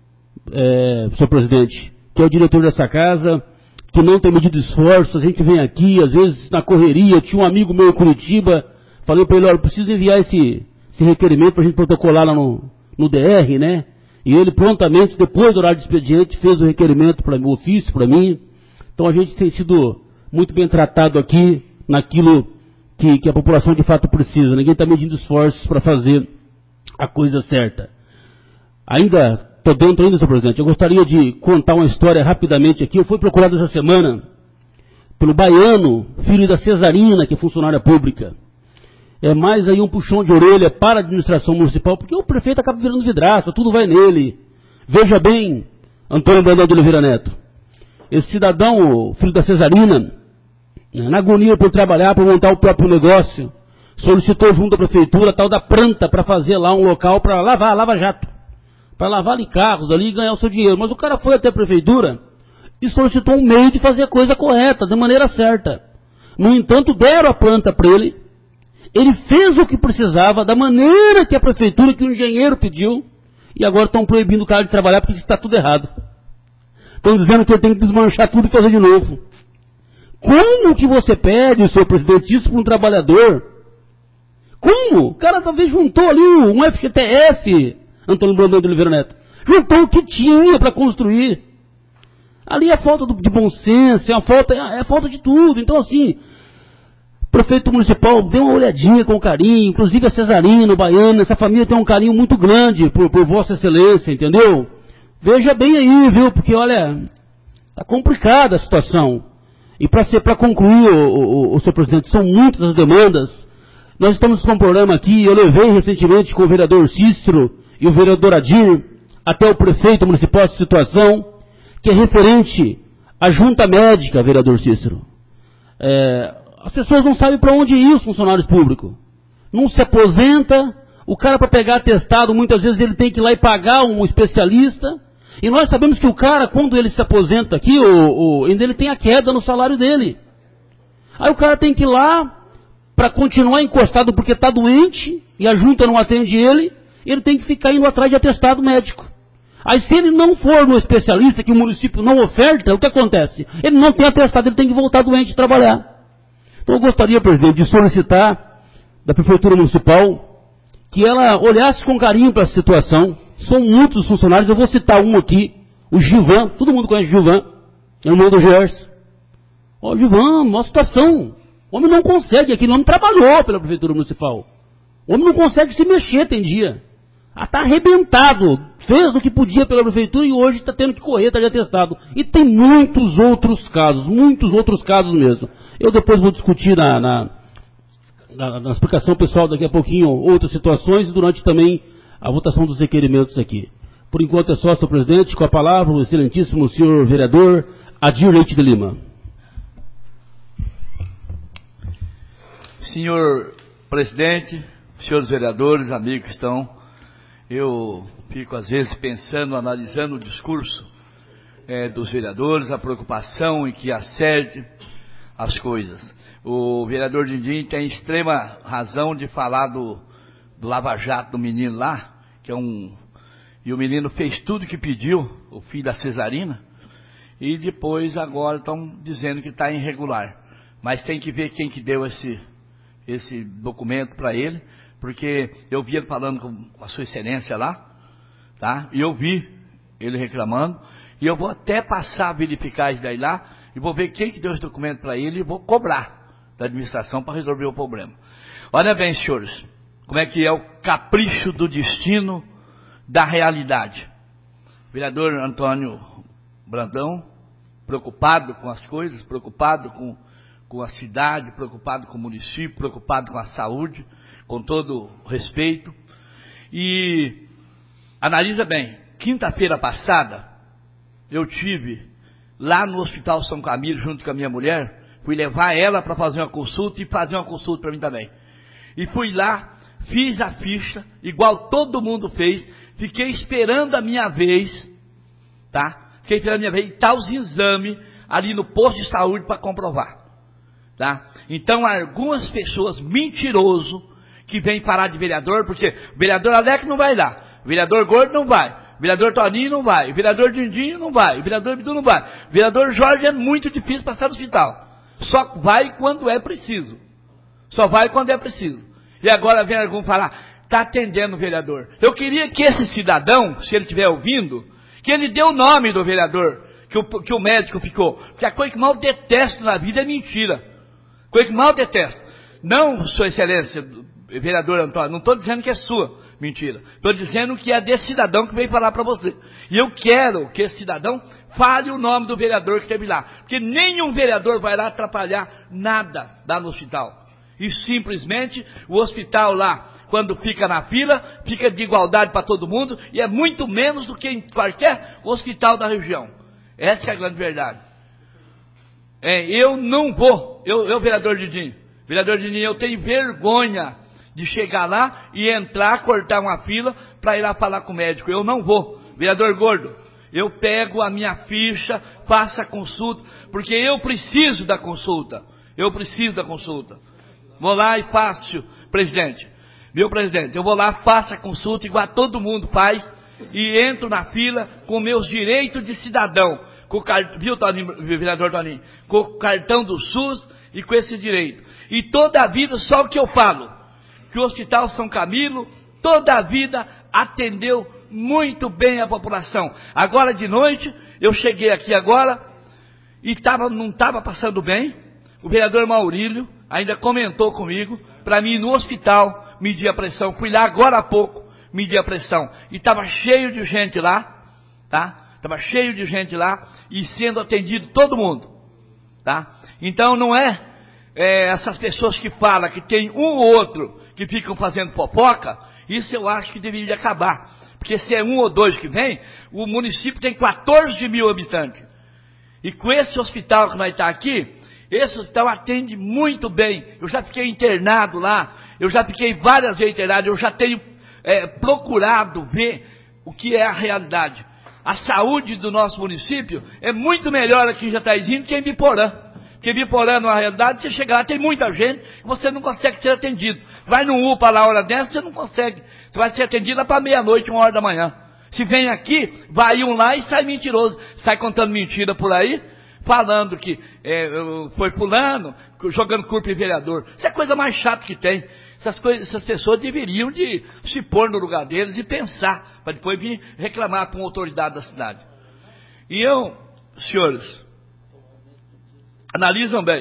senhor presidente, que é o diretor dessa casa, que não tem medido esforço, a gente vem aqui, às vezes na correria, tinha um amigo meu em Curitiba, falei para ele, olha, eu preciso enviar esse requerimento para a gente protocolar lá no DR, né? E ele prontamente, depois do horário de expediente, fez o requerimento para o ofício, para mim. Então a gente tem sido muito bem tratado aqui naquilo que a população de fato precisa. Ninguém está medindo esforços para fazer a coisa certa. Ainda, estou dentro ainda, senhor presidente, eu gostaria de contar uma história rapidamente aqui. Eu fui procurado essa semana pelo Baiano, filho da Cesarina, que é funcionária pública. É mais aí um puxão de orelha para a administração municipal, porque o prefeito acaba virando vidraça, tudo vai nele. Veja bem, Antônio Brandão de Oliveira Neto, esse cidadão, o filho da Cesarina, na agonia por trabalhar, por montar o próprio negócio, solicitou junto à prefeitura a tal da planta para fazer lá um local para lavar, lava-jato, para lavar ali carros ali e ganhar o seu dinheiro. Mas o cara foi até a prefeitura e solicitou um meio de fazer a coisa correta, da maneira certa. No entanto, deram a planta para ele, ele fez o que precisava, da maneira que a prefeitura, que o engenheiro pediu, e agora estão proibindo o cara de trabalhar porque está tudo errado. Estão dizendo que ele tem que desmanchar tudo e fazer de novo. Como que você pede, senhor presidente, isso para um trabalhador? Como? O cara talvez juntou ali um FGTS, Antônio Brandão de Oliveira Neto. Juntou o que tinha para construir. Ali é falta de bom senso, é falta de tudo. Então, assim, o prefeito municipal deu uma olhadinha com carinho, inclusive a Cesarina, o Baiano, essa família tem um carinho muito grande por Vossa Excelência, entendeu? Veja bem aí, viu, porque, olha, está complicada a situação. E para concluir, o senhor presidente, são muitas as demandas. Nós estamos com um problema aqui, eu levei recentemente com o vereador Cícero e o vereador Adir até o prefeito municipal essa situação, que é referente à junta médica, vereador Cícero. As pessoas não sabem para onde ir, os funcionários públicos. Não se aposenta, o cara para pegar atestado, muitas vezes ele tem que ir lá e pagar um especialista. E nós sabemos que o cara, quando ele se aposenta aqui, ainda ele tem a queda no salário dele. Aí o cara tem que ir lá, para continuar encostado porque está doente, e a junta não atende ele tem que ficar indo atrás de atestado médico. Aí se ele não for no especialista, que o município não oferta, o que acontece? Ele não tem atestado, ele tem que voltar doente trabalhar. Então eu gostaria, presidente, de solicitar da Prefeitura Municipal que ela olhasse com carinho para essa situação. São muitos os funcionários, eu vou citar um aqui, o Gilvan, todo mundo conhece o Gilvan, irmão do Gerson. Ó, Gilvan, uma situação, o homem não consegue, aquele homem trabalhou pela Prefeitura Municipal, o homem não consegue se mexer, tem dia, está arrebentado, fez o que podia pela Prefeitura e hoje está tendo que correr, está de atestado. E tem muitos outros casos mesmo. Eu depois vou discutir na explicação pessoal daqui a pouquinho outras situações e durante também a votação dos requerimentos aqui. Por enquanto é só, senhor presidente, com a palavra o excelentíssimo senhor vereador Adir Leite de Lima. Senhor presidente, senhores vereadores, amigos que estão, eu fico às vezes pensando, analisando o discurso dos vereadores, a preocupação em que acerte as coisas. O vereador Dindim tem extrema razão de falar do lava-jato do menino lá, e o menino fez tudo que pediu, o filho da Cesarina, e depois agora estão dizendo que está irregular. Mas tem que ver quem que deu esse documento para ele, porque eu vi ele falando com a sua excelência lá, tá? E eu vi ele reclamando, e eu vou até passar a verificar isso daí lá, e vou ver quem que deu esse documento para ele, e vou cobrar da administração para resolver o problema. Olha bem, senhores, como é que é o capricho do destino da realidade. O vereador Antônio Brandão, preocupado com as coisas, preocupado com a cidade, preocupado com o município, preocupado com a saúde, com todo o respeito. E analisa bem, quinta-feira passada, eu tive lá no Hospital São Camilo, junto com a minha mulher, fui levar ela para fazer uma consulta e fazer uma consulta para mim também. E fui lá, fiz a ficha, igual todo mundo fez, fiquei esperando a minha vez, tá? Fiquei esperando a minha vez, e tá os exames ali no posto de saúde para comprovar, tá? Então, algumas pessoas mentiroso que vêm parar de vereador, porque o vereador Alex não vai lá, o vereador Gordo não vai, o vereador Toninho não vai, o vereador Dindinho não vai, o vereador Bidu não vai, o vereador Jorge é muito difícil passar no hospital, só vai quando é preciso, só vai quando é preciso. E agora vem algum falar, está atendendo o vereador. Eu queria que esse cidadão, se ele estiver ouvindo, que ele dê o nome do vereador, que o médico ficou. Porque a coisa que mal detesto na vida é mentira. Coisa que mal detesto. Não, sua excelência, vereador Antônio, não estou dizendo que é sua mentira. Estou dizendo que é desse cidadão que veio falar para você. E eu quero que esse cidadão fale o nome do vereador que esteve lá. Porque nenhum vereador vai lá atrapalhar nada lá no hospital. E simplesmente o hospital lá, quando fica na fila, fica de igualdade para todo mundo, e é muito menos do que em qualquer hospital da região. Essa é a grande verdade. Eu não vou, vereador Didinho, eu tenho vergonha de chegar lá e entrar, cortar uma fila para ir lá falar com o médico. Eu não vou. Vereador Gordo, eu pego a minha ficha, faço a consulta, porque eu preciso da consulta. Vou lá e faço, presidente. Meu presidente, eu vou lá, faço a consulta igual todo mundo faz e entro na fila com meus direitos de cidadão. Viu, Toninho, vereador Toninho? Com o cartão do SUS e com esse direito. E toda a vida, só o que eu falo, que o Hospital São Camilo, toda a vida atendeu muito bem a população. Agora de noite, eu cheguei aqui agora e não estava passando bem. O vereador Maurílio ainda comentou comigo para mim ir no hospital medir a pressão. Fui lá agora há pouco medir a pressão e estava cheio de gente lá, tá? Estava cheio de gente lá e sendo atendido todo mundo, tá? Então não é essas pessoas que falam que tem um ou outro que ficam fazendo fofoca, isso eu acho que deveria acabar. Porque se é um ou dois que vem, o município tem 14 mil habitantes. E com esse hospital que vai estar aqui, esse hospital atende muito bem. Eu já fiquei internado lá, eu já fiquei várias vezes internado, eu já tenho procurado ver o que é a realidade. A saúde do nosso município é muito melhor aqui em Jataizinho do que em Biporã. Porque Biporã, na realidade, você chega lá, tem muita gente, e você não consegue ser atendido. Vai no UPA lá, hora dessa, você não consegue. Você vai ser atendido lá para meia-noite, 1 hora da manhã. Se vem aqui, vai um lá e sai mentiroso. Sai contando mentira por aí, falando que foi fulano, jogando culpa em vereador. Isso é a coisa mais chata que tem. Essas pessoas deveriam de se pôr no lugar deles e pensar, para depois vir reclamar com a autoridade da cidade. E eu, senhores, analisam bem.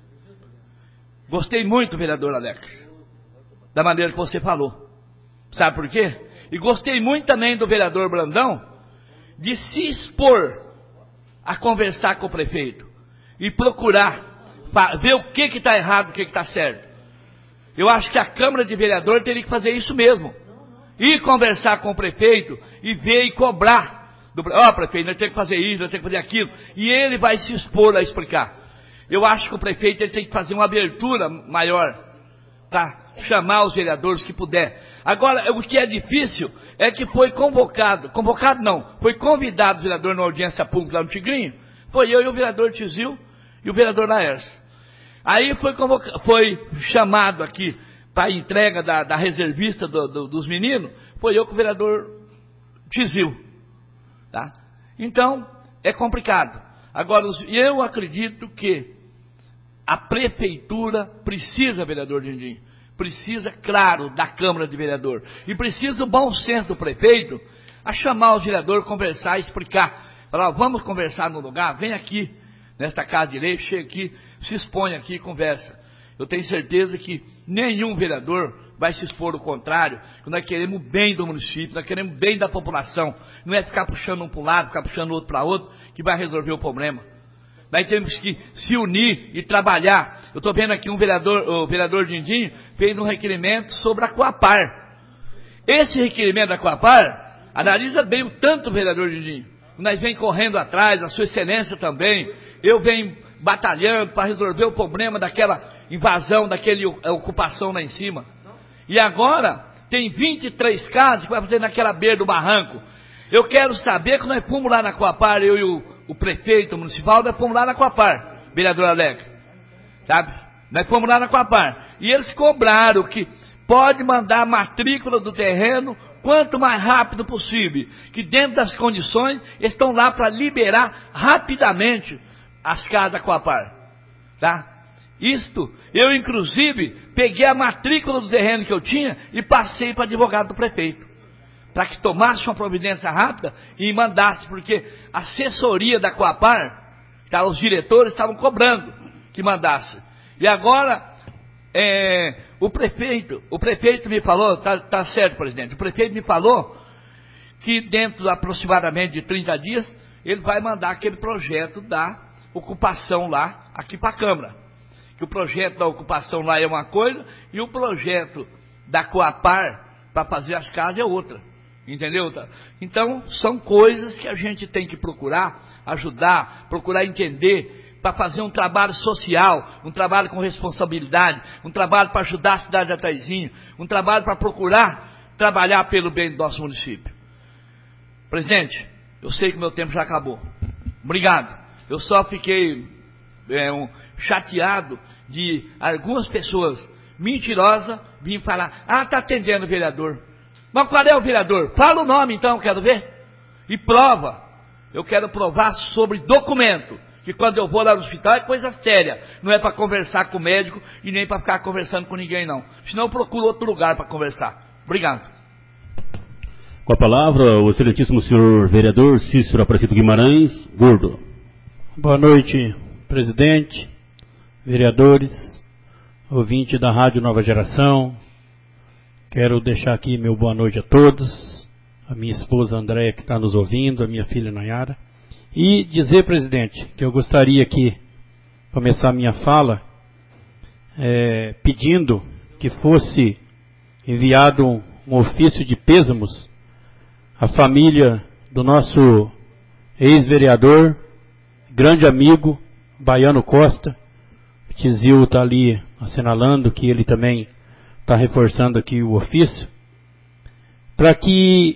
Gostei muito, vereador Alex, da maneira que você falou. Sabe por quê? E gostei muito também do vereador Brandão de se expor a conversar com o prefeito e procurar ver o que está errado, o que está certo. Eu acho que a Câmara de Vereadores teria que fazer isso mesmo. Ir conversar com o prefeito e ver e cobrar. Prefeito, nós temos que fazer isso, nós temos que fazer aquilo. E ele vai se expor a explicar. Eu acho que o prefeito ele tem que fazer uma abertura maior para chamar os vereadores que puder. Agora, o que é difícil é que foi convidado o vereador na audiência pública lá no Tigrinho, foi eu e o vereador Tizil e o vereador Laércio. Aí foi chamado aqui para a entrega da reservista dos meninos, foi eu com o vereador Tizil. Tá? Então, é complicado. Agora, eu acredito que A prefeitura precisa, vereador Dindim, precisa, claro, da Câmara de Vereador. E precisa o bom senso do prefeito a chamar o vereador, conversar, explicar. Falar, vamos conversar no lugar, vem aqui, nesta casa de lei, chega aqui, se expõe aqui e conversa. Eu tenho certeza que nenhum vereador vai se expor ao contrário, que nós queremos o bem do município, nós queremos o bem da população. Não é ficar puxando um para um lado, ficar puxando o outro para outro, que vai resolver o problema. Nós temos que se unir e trabalhar. Eu estou vendo aqui o vereador Dindim fez um requerimento sobre a Coapar. Esse requerimento da Coapar, analisa bem o tanto, vereador Dindim. Nós vem correndo atrás, a sua excelência também. Eu venho batalhando para resolver o problema daquela invasão, daquela ocupação lá em cima. E agora tem 23 casas que vai fazer naquela beira do barranco. Eu quero saber que nós fomos lá na Coapar, eu e o prefeito municipal, nós fomos lá na Coapar, vereador Alegre, sabe? Nós fomos lá na Coapar. E eles cobraram que pode mandar a matrícula do terreno quanto mais rápido possível, que dentro das condições estão lá para liberar rapidamente as casas da Coapar, tá? Isto, eu inclusive peguei a matrícula do terreno que eu tinha e passei para advogado do prefeito, para que tomasse uma providência rápida e mandasse, porque a assessoria da Coapar, tá, os diretores estavam cobrando que mandasse. E agora, o prefeito me falou, tá certo, presidente, o prefeito me falou que dentro aproximadamente de 30 dias, ele vai mandar aquele projeto da ocupação lá, aqui para a Câmara. Que o projeto da ocupação lá é uma coisa, e o projeto da Coapar, para fazer as casas, é outra. Entendeu? Então, são coisas que a gente tem que procurar ajudar, procurar entender, para fazer um trabalho social, um trabalho com responsabilidade, um trabalho para ajudar a cidade de Jataizinho, um trabalho para procurar trabalhar pelo bem do nosso município. Presidente, eu sei que meu tempo já acabou. Obrigado. Eu só fiquei chateado de algumas pessoas mentirosas virem falar, está atendendo o vereador. Mas qual é o vereador? Fala o nome então, quero ver. E prova. Eu quero provar sobre documento. Que quando eu vou lá no hospital é coisa séria. Não é para conversar com o médico e nem para ficar conversando com ninguém não. Senão eu procuro outro lugar para conversar. Obrigado. Com a palavra, o excelentíssimo senhor vereador Cícero Aparecido Guimarães Gordo. Boa noite, presidente, vereadores, ouvinte da Rádio Nova Geração. Quero deixar aqui meu boa noite a todos, a minha esposa Andréia que está nos ouvindo, a minha filha Nayara. E dizer, presidente, que eu gostaria aqui começar a minha fala pedindo que fosse enviado um ofício de pêsamos à família do nosso ex-vereador, grande amigo, Baiano Costa. O Tizil está ali assinalando que ele também está reforçando aqui o ofício, para que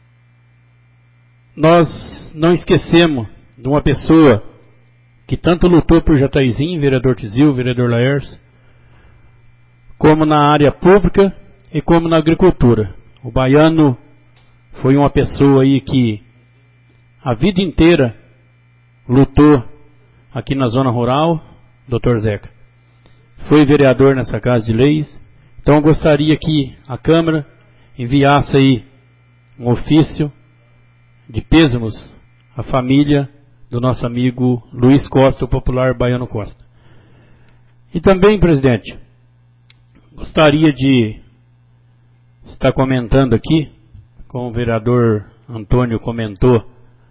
nós não esquecemos de uma pessoa que tanto lutou por Jataizinho, vereador Tizil, vereador Laércio, como na área pública e como na agricultura. O Baiano foi uma pessoa aí que a vida inteira lutou aqui na zona rural, Dr. Zeca. Foi vereador nessa Casa de Leis. Então eu gostaria que a Câmara enviasse aí um ofício de pêsamos à família do nosso amigo Luiz Costa, o popular Baiano Costa. E também, presidente, gostaria de estar comentando aqui, como o vereador Antônio comentou,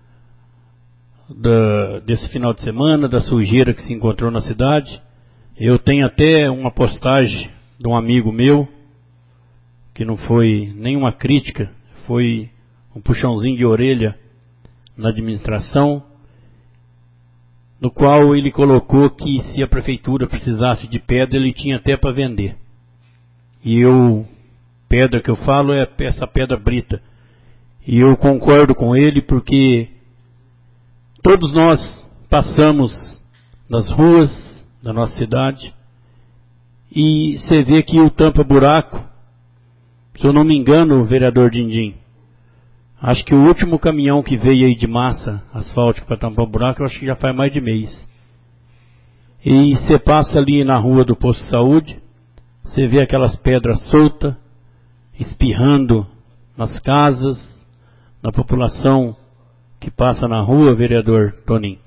desse final de semana, da sujeira que se encontrou na cidade. Eu tenho até uma postagem de um amigo meu, que não foi nenhuma crítica, foi um puxãozinho de orelha na administração, no qual ele colocou que se a prefeitura precisasse de pedra, ele tinha até para vender. E pedra que eu falo é essa pedra brita. E eu concordo com ele porque todos nós passamos nas ruas da nossa cidade e você vê que o tampa-buraco, se eu não me engano, o vereador Dindim, acho que o último caminhão que veio aí de massa asfáltica para tampar o buraco, eu acho que já faz mais de mês. E você passa ali na rua do posto de saúde, você vê aquelas pedras soltas, espirrando nas casas, na população que passa na rua, vereador Toninho.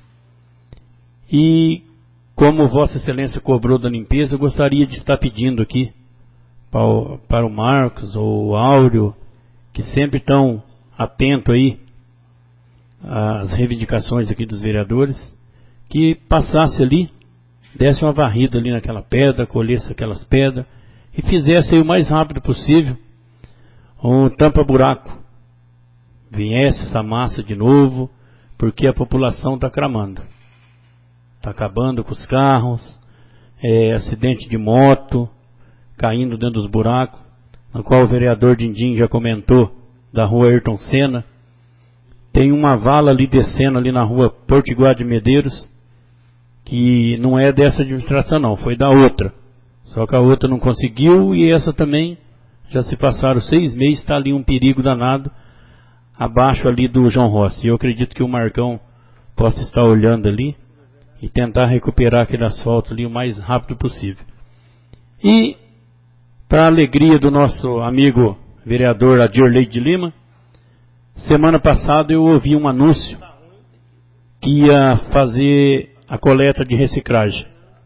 E como Vossa Excelência cobrou da limpeza, eu gostaria de estar pedindo aqui para o Marcos ou o Áureo, que sempre estão atentos aí às reivindicações aqui dos vereadores, que passasse ali, desse uma varrida ali naquela pedra, colhesse aquelas pedras e fizesse aí o mais rápido possível um tampa-buraco. Viesse essa massa de novo, porque a população está cramando. Está acabando com os carros, acidente de moto, caindo dentro dos buracos, no qual o vereador Dindim já comentou, da rua Ayrton Senna. Tem uma vala ali descendo ali na rua Portiguar de Medeiros, que não é dessa administração não, foi da outra. Só que a outra não conseguiu e essa também, já se passaram 6 meses, está ali um perigo danado, abaixo ali do João Rossi. Eu acredito que o Marcão possa estar olhando ali e tentar recuperar aquele asfalto ali o mais rápido possível. E, para a alegria do nosso amigo vereador Adirley de Lima, semana passada eu ouvi um anúncio que ia fazer a coleta de reciclagem.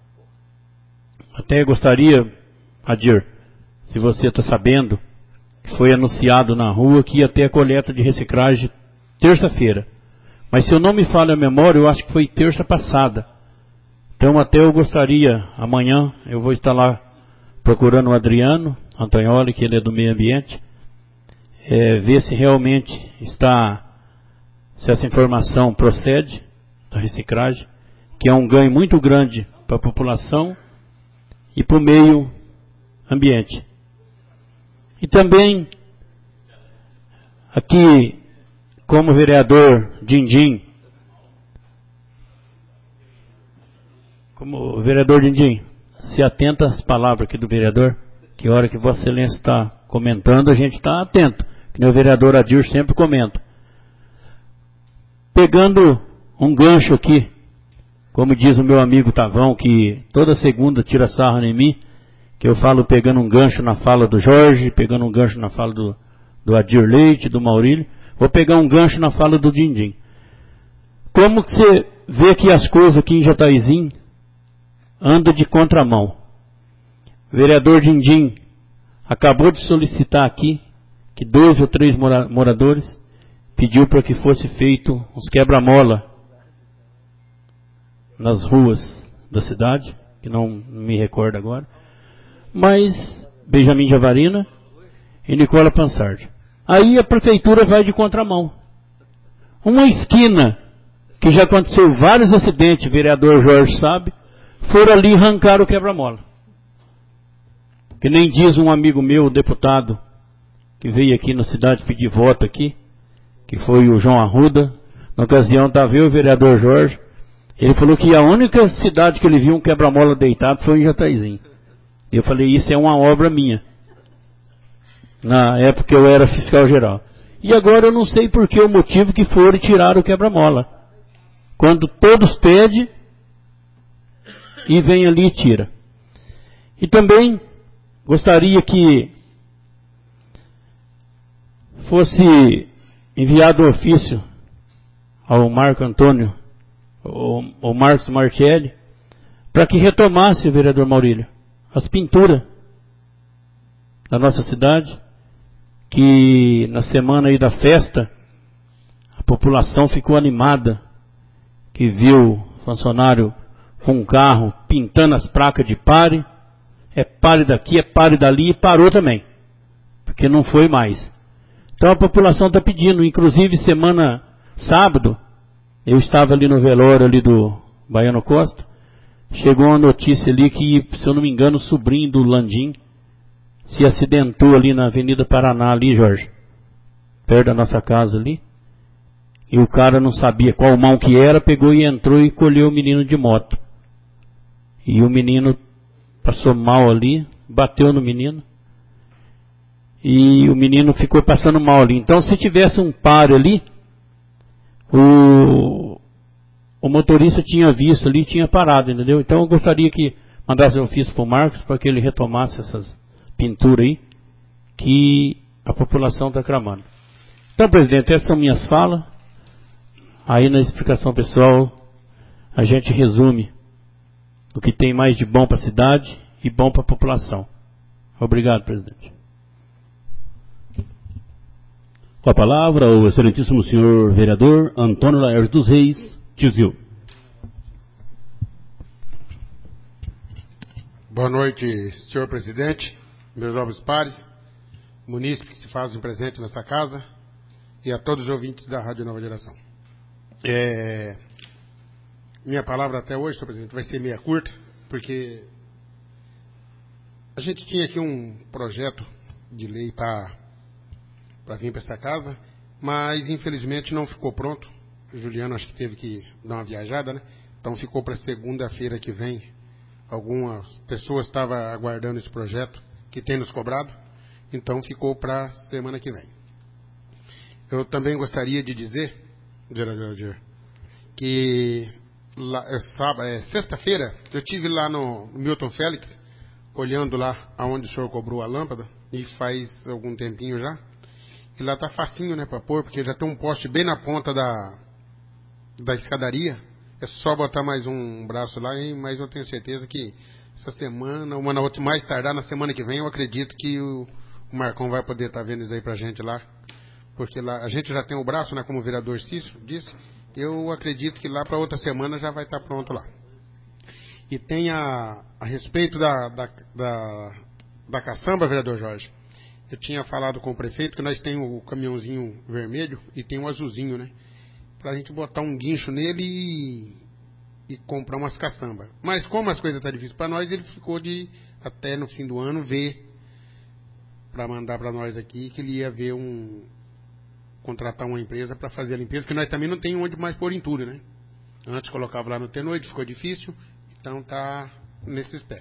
Até gostaria, Adir, se você está sabendo, que foi anunciado na rua que ia ter a coleta de reciclagem terça-feira. Mas se eu não me falho a memória, eu acho que foi terça passada. Então até eu gostaria, amanhã eu vou estar lá procurando o Adriano Antonioli, que ele é do meio ambiente, ver se realmente se essa informação procede da reciclagem, que é um ganho muito grande para a população e para o meio ambiente. E também, aqui, como vereador Dindim, se atenta às palavras aqui do vereador, que a hora que Vossa Excelência está comentando, a gente está atento, que o vereador Adir sempre comenta. Pegando um gancho aqui, como diz o meu amigo Tavão, que toda segunda tira sarro em mim, que eu falo pegando um gancho na fala do Jorge, pegando um gancho na fala do Adir Leite, do Maurílio, vou pegar um gancho na fala do Dindim. Como que você vê que as coisas aqui em Jataizinho andam de contramão? O vereador Dindim acabou de solicitar aqui que 2 ou 3 moradores pediu para que fosse feito uns quebra-mola nas ruas da cidade, que não me recordo agora, mas Benjamin Javarina e Nicola Pansardi. Aí a prefeitura vai de contramão. Uma esquina que já aconteceu vários acidentes, o vereador Jorge sabe, foram ali e arrancaram o quebra-mola. Que nem diz um amigo meu, deputado, que veio aqui na cidade pedir voto aqui, que foi o João Arruda, na ocasião estava eu e o vereador Jorge, ele falou que a única cidade que ele viu um quebra-mola deitado foi em Jataizinho. Eu falei, isso é uma obra minha. Na época eu era fiscal geral. E agora eu não sei por que o motivo que foram tirar o quebra-mola. Quando todos pedem, e vem ali e tira. E também gostaria que fosse enviado um ofício ao Marco Antônio, ou Marcos Martelli, para que retomasse, o vereador Maurílio, as pinturas da nossa cidade, que na semana aí da festa, a população ficou animada, que viu o funcionário com um carro pintando as placas de pare, é pare daqui, é pare dali, e parou também, porque não foi mais. Então a população está pedindo, inclusive sábado, eu estava ali no velório ali do Baiano Costa, chegou uma notícia ali que, se eu não me engano, o sobrinho do Landim se acidentou ali na Avenida Paraná, ali, Jorge, perto da nossa casa ali, e o cara não sabia qual mão que era, pegou e entrou e colheu o menino de moto. E o menino passou mal ali, bateu no menino, e o menino ficou passando mal ali. Então, se tivesse um páreo ali, o o motorista tinha visto ali, tinha parado, entendeu? Então eu gostaria que mandasse um ofício para o Marcos para que ele retomasse essas pinturas aí que a população está clamando. Então, presidente, essas são minhas falas. Aí na explicação pessoal a gente resume o que tem mais de bom para a cidade e bom para a população. Obrigado, presidente. Com a palavra, o excelentíssimo senhor vereador Antônio Laércio dos Reis, Tizil. Boa noite, senhor presidente, meus nobres pares, munícipes que se fazem presentes nessa casa e a todos os ouvintes da Rádio Nova Geração. Minha palavra até hoje, senhor presidente, vai ser meia curta, porque a gente tinha aqui um projeto de lei para vir para essa casa, mas infelizmente não ficou pronto. O Juliano acho que teve que dar uma viajada, né? Então ficou para segunda-feira que vem. Algumas pessoas estavam aguardando esse projeto que tem nos cobrado, então ficou para semana que vem. Eu também gostaria de dizer, que sexta-feira eu tive lá no Milton Félix, olhando lá aonde o senhor cobrou a lâmpada, e faz algum tempinho já. E lá tá facinho, né, para pôr, porque já tem um poste bem na ponta da escadaria. É só botar mais um braço lá, mas eu tenho certeza que essa semana, uma na outra, mais tardar na semana que vem, eu acredito que o Marcão vai poder estar vendo isso aí pra gente lá. Porque lá a gente já tem o braço, né, como o vereador Cícero disse. Eu acredito que lá para outra semana já vai estar pronto lá. E tem a respeito da caçamba, vereador Jorge. Eu tinha falado com o prefeito que nós temos o caminhãozinho vermelho e tem o azulzinho, né? Pra gente botar um guincho nele e comprar umas caçambas. Mas como as coisas estão difíceis para nós, ele ficou de, até no fim do ano, ver, para mandar para nós aqui, que ele ia ver contratar uma empresa para fazer a limpeza, porque nós também não tem onde mais pôr entulho, né? Antes colocava lá no Tenoide, ficou difícil, então tá nesses pés.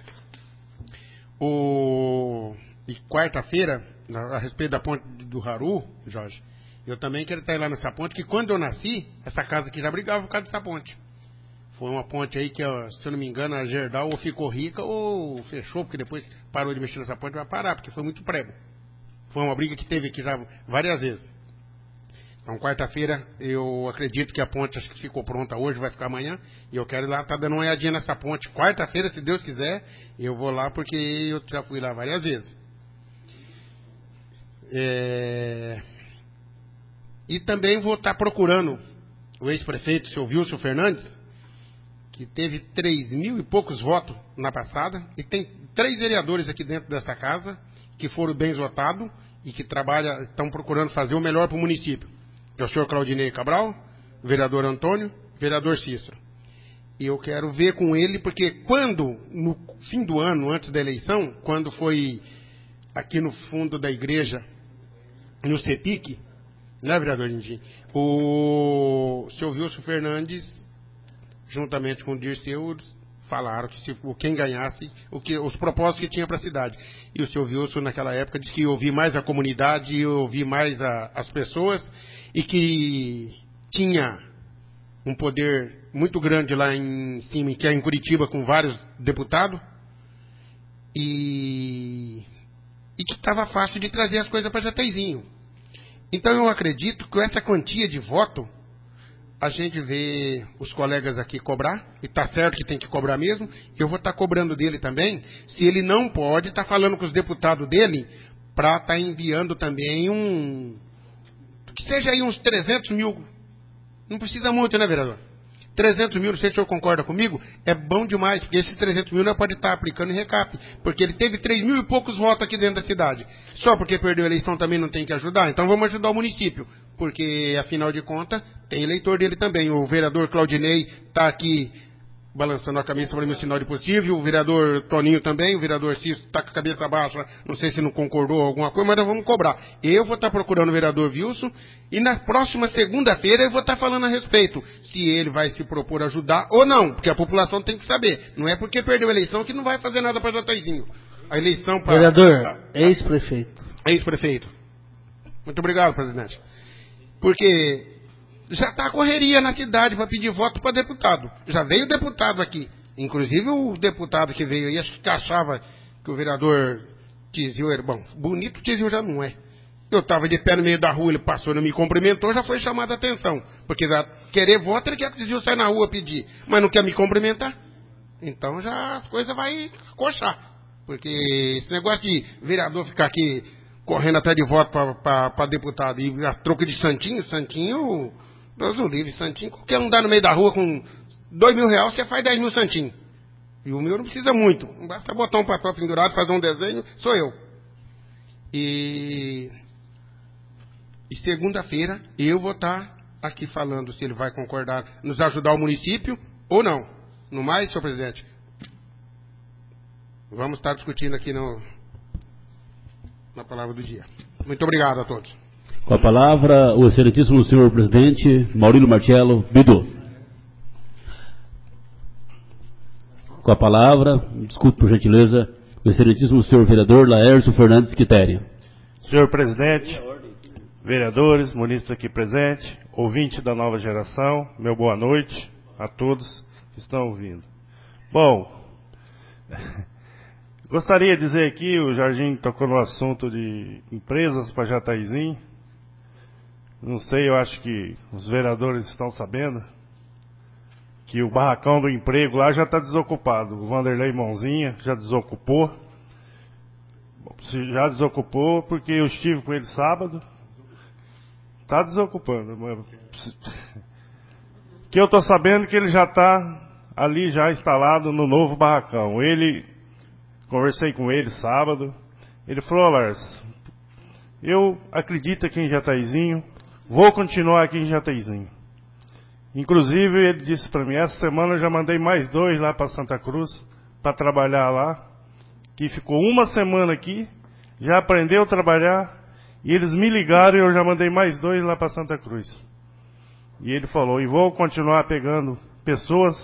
E quarta-feira, a respeito da ponte do Haru, Jorge, eu também quero estar lá nessa ponte, que quando eu nasci, essa casa aqui já brigava por causa dessa ponte. Foi uma ponte aí que, se eu não me engano, a Gerdau ou ficou rica ou fechou, porque depois parou de mexer nessa ponte, vai parar, porque foi muito prego. Foi uma briga que teve aqui já várias vezes. Então, quarta-feira, eu acredito que a ponte acho que ficou pronta hoje, vai ficar amanhã, e eu quero ir lá estar dando uma olhadinha nessa ponte. Quarta-feira, se Deus quiser, eu vou lá, porque eu já fui lá várias vezes. E também vou estar procurando o ex-prefeito, o seu Wilson Fernandes, que teve 3.000 e poucos votos na passada, e tem 3 vereadores aqui dentro dessa casa, que foram bem votados, e que estão procurando fazer o melhor para o município. É o senhor Claudinei Cabral, o vereador Antônio, o vereador Cícero. E eu quero ver com ele, porque quando, no fim do ano, antes da eleição, quando foi aqui no fundo da igreja, no CEPIC, né, vereador Dindim, o senhor Wilson Fernandes, juntamente com o Dirceu, falaram que quem ganhasse, os propósitos que tinha para a cidade. E o senhor Wilson, naquela época, disse que ia ouvir mais a comunidade, ia ouvir mais as pessoas, e que tinha um poder muito grande lá em cima, que é em Curitiba, com vários deputados, e que estava fácil de trazer as coisas para Jataizinho. Então eu acredito que com essa quantia de voto, a gente vê os colegas aqui cobrar, e está certo que tem que cobrar mesmo, eu vou estar cobrando dele também, se ele não pode, estar falando com os deputados dele, para estar enviando também que seja aí uns 300 mil, não precisa muito, né, vereador? 300 mil, não sei se o senhor concorda comigo, é bom demais, porque esses 300 mil não pode estar aplicando em recap, porque ele teve 3.000 e poucos votos aqui dentro da cidade. Só porque perdeu a eleição também não tem que ajudar? Então vamos ajudar o município, porque afinal de contas tem eleitor dele também. O vereador Claudinei está aqui balançando a cabeça para mim o sinal de positivo, o vereador Toninho também, o vereador Cícero está com a cabeça baixa, não sei se não concordou alguma coisa, mas nós vamos cobrar. Eu vou estar procurando o vereador Wilson, e na próxima segunda-feira eu vou estar falando a respeito, se ele vai se propor ajudar ou não, porque a população tem que saber, não é porque perdeu a eleição que não vai fazer nada para Jataizinho. A eleição para... Vereador, ex-prefeito. Ex-prefeito. Muito obrigado, presidente. Porque já está a correria na cidade para pedir voto para deputado. Já veio deputado aqui. Inclusive o deputado que veio aí, acho que achava que o vereador Tizil era bom. Bonito o Tizil já não é. Eu estava de pé no meio da rua, ele passou, não me cumprimentou, já foi chamada a atenção. Porque querer voto, ele quer que o Tizil saia na rua pedir, mas não quer me cumprimentar. Então já as coisas vão coxar. Porque esse negócio de vereador ficar aqui correndo atrás de voto para deputado e a troca de santinho, Deus o livre, santinho, qualquer um dá no meio da rua com R$2.000, você faz 10 mil santinhos. E o meu não precisa muito, não basta botar um papel pendurado, fazer um desenho, sou eu. E segunda-feira eu vou estar aqui falando se ele vai concordar, nos ajudar o município ou não. No mais, senhor presidente, vamos estar discutindo aqui na palavra do dia. Muito obrigado a todos. Com a palavra, o excelentíssimo senhor presidente Maurílio Marcello Bidu. Com a palavra, desculpe por gentileza, o excelentíssimo senhor vereador Laércio Fernandes Quitéria. Senhor presidente, vereadores, munícipes aqui presentes, ouvinte da nova geração, meu boa noite a todos que estão ouvindo. Bom, gostaria de dizer aqui, o Jorginho tocou no assunto de empresas para Jataizinho. Não sei, eu acho que os vereadores estão sabendo que o barracão do emprego lá já está desocupado. O Vanderlei Mãozinha já desocupou. Já desocupou porque eu estive com ele sábado. Está desocupando. Que eu estou sabendo que ele já está ali já instalado no novo barracão. Conversei com ele sábado. Ele falou: Lars, eu acredito aqui em Jataizinho, vou continuar aqui em Jataizinho. Inclusive, ele disse para mim, essa semana eu já mandei mais 2 lá para Santa Cruz, para trabalhar lá, que ficou uma semana aqui, já aprendeu a trabalhar, e eles me ligaram e eu já mandei mais 2 lá para Santa Cruz. E ele falou, e vou continuar pegando pessoas,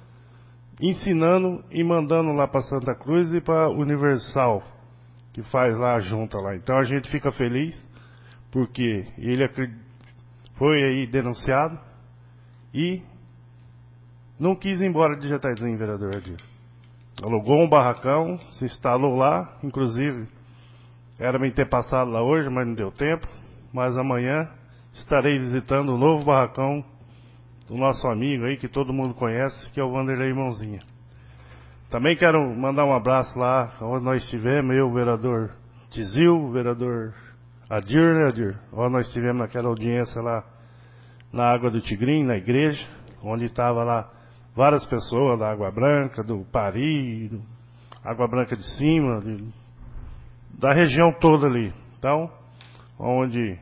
ensinando e mandando lá para Santa Cruz e para Universal, que faz lá a junta lá. Então a gente fica feliz, porque ele foi aí denunciado, e não quis ir embora de Jataizinho, vereador Adir. Alugou um barracão, se instalou lá, inclusive era para ter passado lá hoje, mas não deu tempo. Mas amanhã estarei visitando o novo barracão do nosso amigo aí, que todo mundo conhece, que é o Vanderlei Mãozinha. Também quero mandar um abraço lá, onde nós estivemos, eu, o vereador Tizil, o vereador Adir, né, Adir? Onde nós estivemos naquela audiência lá, na Água do Tigrinho, na igreja, onde estava lá várias pessoas da Água Branca, do Pari, Água Branca de Cima, da região toda ali. Então, onde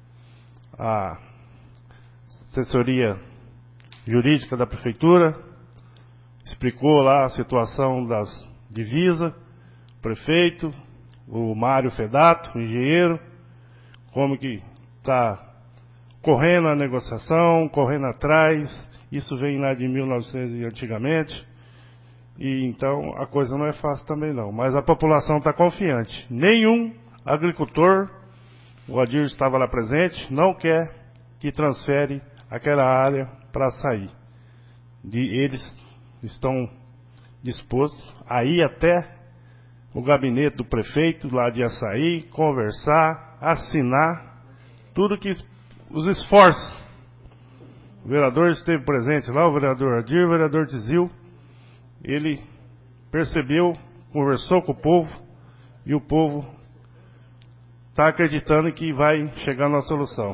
a assessoria jurídica da prefeitura explicou lá a situação das divisas, o prefeito, o Mário Fedato, o engenheiro, como que está correndo a negociação, correndo atrás. Isso vem lá de 1900 e antigamente. E então a coisa não é fácil também não. Mas a população está confiante. Nenhum agricultor, o Adir estava lá presente, não quer que transfere aquela área para sair. Eles estão dispostos a ir até o gabinete do prefeito lá de Açaí, conversar, assinar tudo que os esforços. O vereador esteve presente lá, o vereador Adir, o vereador Tizil. Ele percebeu, conversou com o povo, e o povo está acreditando que vai chegar na solução.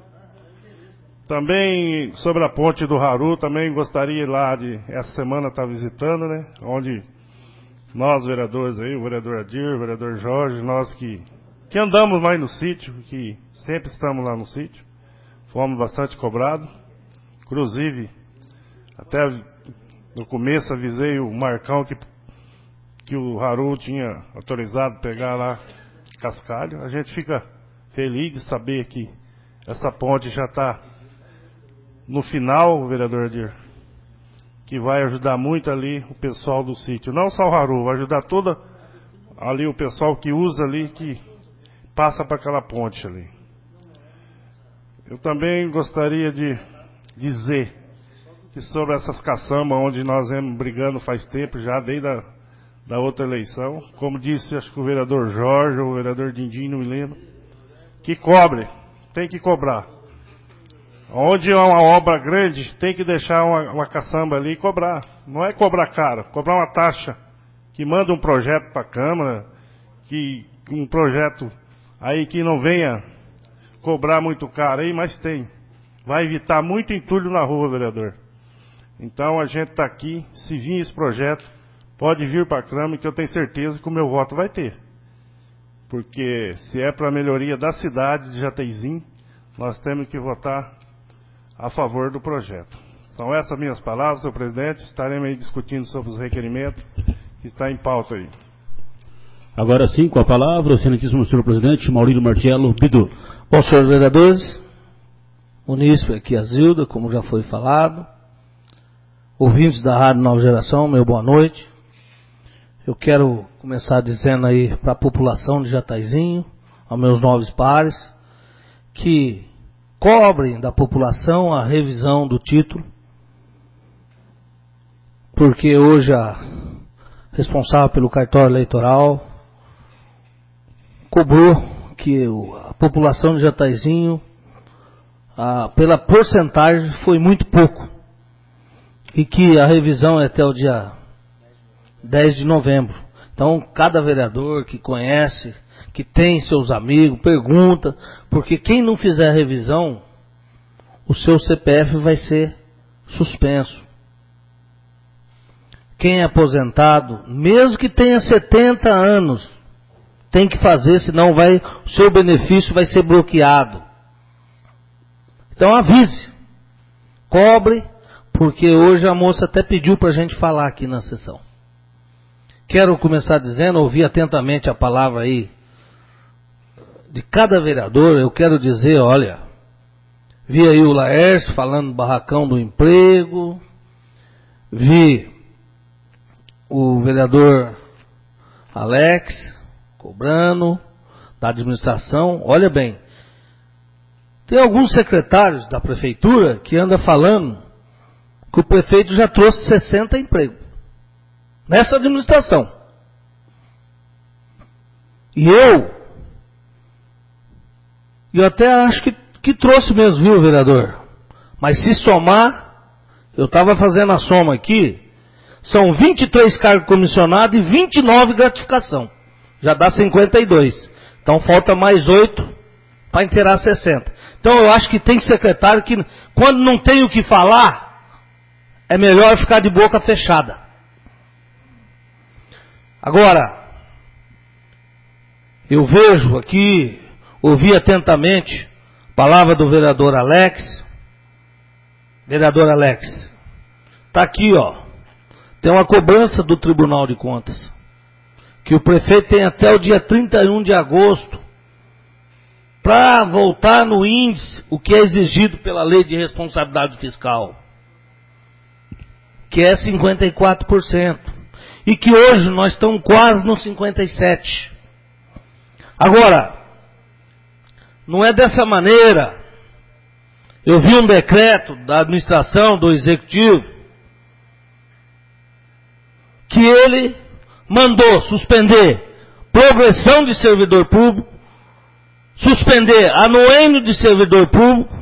Também sobre a ponte do Haru, também gostaria lá de, essa semana estar visitando, né? Onde nós vereadores aí, o vereador Adir, o vereador Jorge, nós que andamos mais no sítio, que sempre estamos lá no sítio, fomos bastante cobrados. Inclusive, até no começo avisei o Marcão que o Haru tinha autorizado pegar lá cascalho. A gente fica feliz de saber que essa ponte já está no final, vereador Adir, que vai ajudar muito ali o pessoal do sítio. Não só o Haru, vai ajudar toda ali o pessoal que usa ali, que passa para aquela ponte ali. Eu também gostaria de dizer que sobre essas caçambas onde nós vemos brigando faz tempo já, desde da outra eleição, como disse acho que o vereador Jorge ou o vereador Dindim, não me lembro, que cobre, tem que cobrar. Onde é uma obra grande, tem que deixar uma caçamba ali e cobrar. Não é cobrar caro, cobrar uma taxa, que manda um projeto para a Câmara, que um projeto aí que não venha cobrar muito caro aí, mas tem. Vai evitar muito entulho na rua, vereador. Então a gente está aqui, se vir esse projeto, pode vir para a Câmara, que eu tenho certeza que o meu voto vai ter. Porque se é para a melhoria da cidade de Jataizinho, nós temos que votar a favor do projeto. São essas minhas palavras, senhor presidente. Estaremos aí discutindo sobre os requerimentos que está em pauta aí. Agora sim, com a palavra, o excelentíssimo senhor presidente, Maurílio Martiello Bidu. Bom, senhores vereadores, munícipe aqui, a Zilda, como já foi falado, ouvintes da Rádio Nova Geração, meu boa noite. Eu quero começar dizendo aí para a população de Jataizinho, aos meus nobres pares, que cobrem da população a revisão do título, porque hoje a responsável pelo cartório eleitoral cobrou que a população de Jataizinho, pela porcentagem, foi muito pouco, e que a revisão é até o dia 10 de novembro. Então, cada vereador que conhece, que tem seus amigos, pergunta, porque quem não fizer a revisão, o seu CPF vai ser suspenso. Quem é aposentado, mesmo que tenha 70 anos, tem que fazer, senão o seu benefício vai ser bloqueado. Então avise, cobre, porque hoje a moça até pediu para a gente falar aqui na sessão. Quero começar dizendo, ouvi atentamente a palavra aí de cada vereador. Eu quero dizer, olha, vi aí o Laércio falando do barracão do emprego, vi o vereador Alex cobrando da administração. Olha bem, tem alguns secretários da prefeitura que andam falando que o prefeito já trouxe 60 empregos nessa administração. E eu até acho que trouxe mesmo, viu, vereador? Mas se somar, eu estava fazendo a soma aqui, são 23 cargos comissionados e 29 gratificação. Já dá 52. Então falta mais 8 para inteirar 60. Então eu acho que tem secretário que, quando não tem o que falar, é melhor ficar de boca fechada. Agora, eu vejo aqui, ouvi atentamente a palavra do vereador Alex. Vereador Alex, está aqui, ó. Tem uma cobrança do Tribunal de Contas, que o prefeito tem até o dia 31 de agosto para voltar no índice, o que é exigido pela Lei de Responsabilidade Fiscal, que é 54%, e que hoje nós estamos quase no 57%. Agora, não é dessa maneira. Eu vi um decreto da administração, do executivo, que ele mandou suspender progressão de servidor público, suspender anuênio de servidor público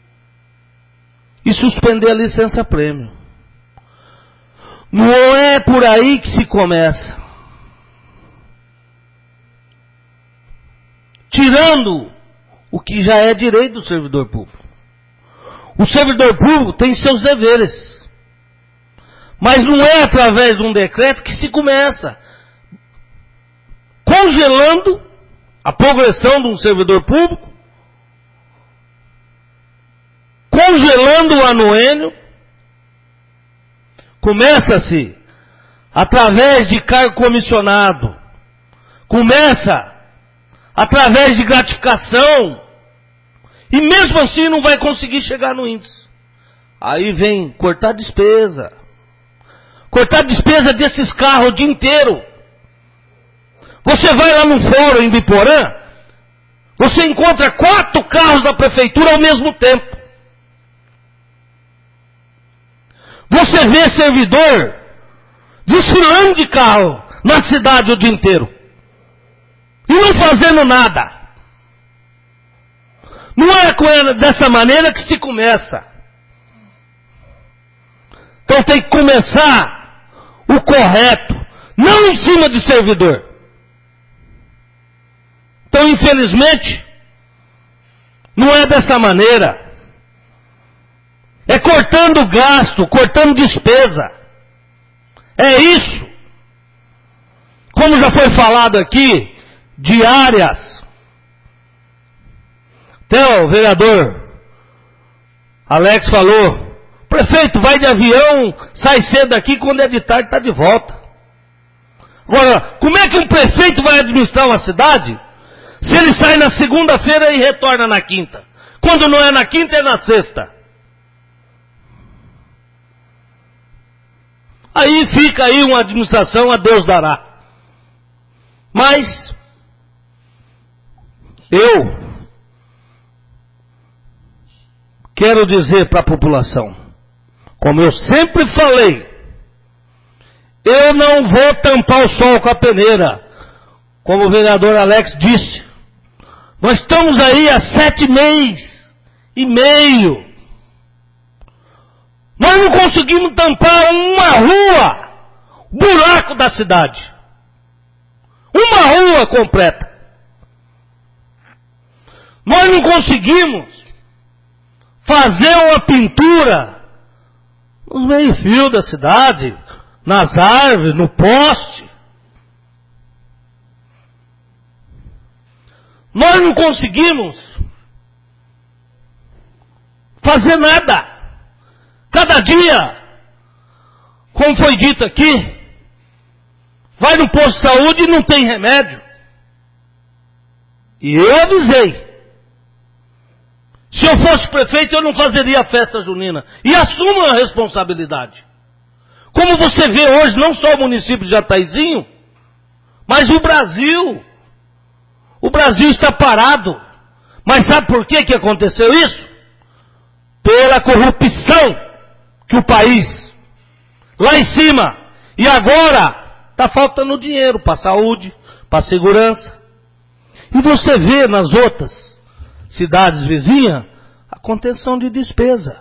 e suspender a licença-prêmio. Não é por aí que se começa. Tirando o que já é direito do servidor público. O servidor público tem seus deveres. Mas não é através de um decreto que se começa congelando a progressão de um servidor público, congelando o anuênio. Começa-se através de cargo comissionado, começa através de gratificação, e mesmo assim não vai conseguir chegar no índice. Aí vem cortar despesa. Cortar despesa desses carros o dia inteiro. Você vai lá no fórum em Biporã, você encontra 4 carros da prefeitura ao mesmo tempo. você vê servidor desfilando de carro na cidade o dia inteiro e não fazendo nada. Não é dessa maneira que se começa. Então tem que começar o correto, não em cima de servidor. Então, infelizmente, não é dessa maneira. É cortando gasto, cortando despesa. É isso. Como já foi falado aqui, de áreas. Até o vereador Alex falou, prefeito, vai de avião, sai cedo daqui, quando é de tarde está de volta. Agora, como é que um prefeito vai administrar uma cidade se ele sai na segunda-feira e retorna na quinta? Quando não é na quinta, é na sexta. Aí fica aí uma administração, a Deus dará. Mas, eu quero dizer para a população, como eu sempre falei, eu não vou tampar o sol com a peneira, como o vereador Alex disse. Nós estamos aí há 7 meses e meio. Nós não conseguimos tampar uma rua, buraco da cidade. Uma rua completa. Nós não conseguimos fazer uma pintura nos meio-fios da cidade, nas árvores, no poste. Nós não conseguimos fazer nada. Cada dia, como foi dito aqui, vai no posto de saúde e não tem remédio. E eu avisei. Se eu fosse prefeito, eu não fazeria a festa junina. E assumo a responsabilidade. Como você vê hoje, não só o município de Jataizinho, mas o Brasil. O Brasil está parado. Mas sabe por que aconteceu isso? Pela corrupção que o país, lá em cima, e agora está faltando dinheiro para a saúde, para a segurança. E você vê nas outras cidades vizinhas a contenção de despesa.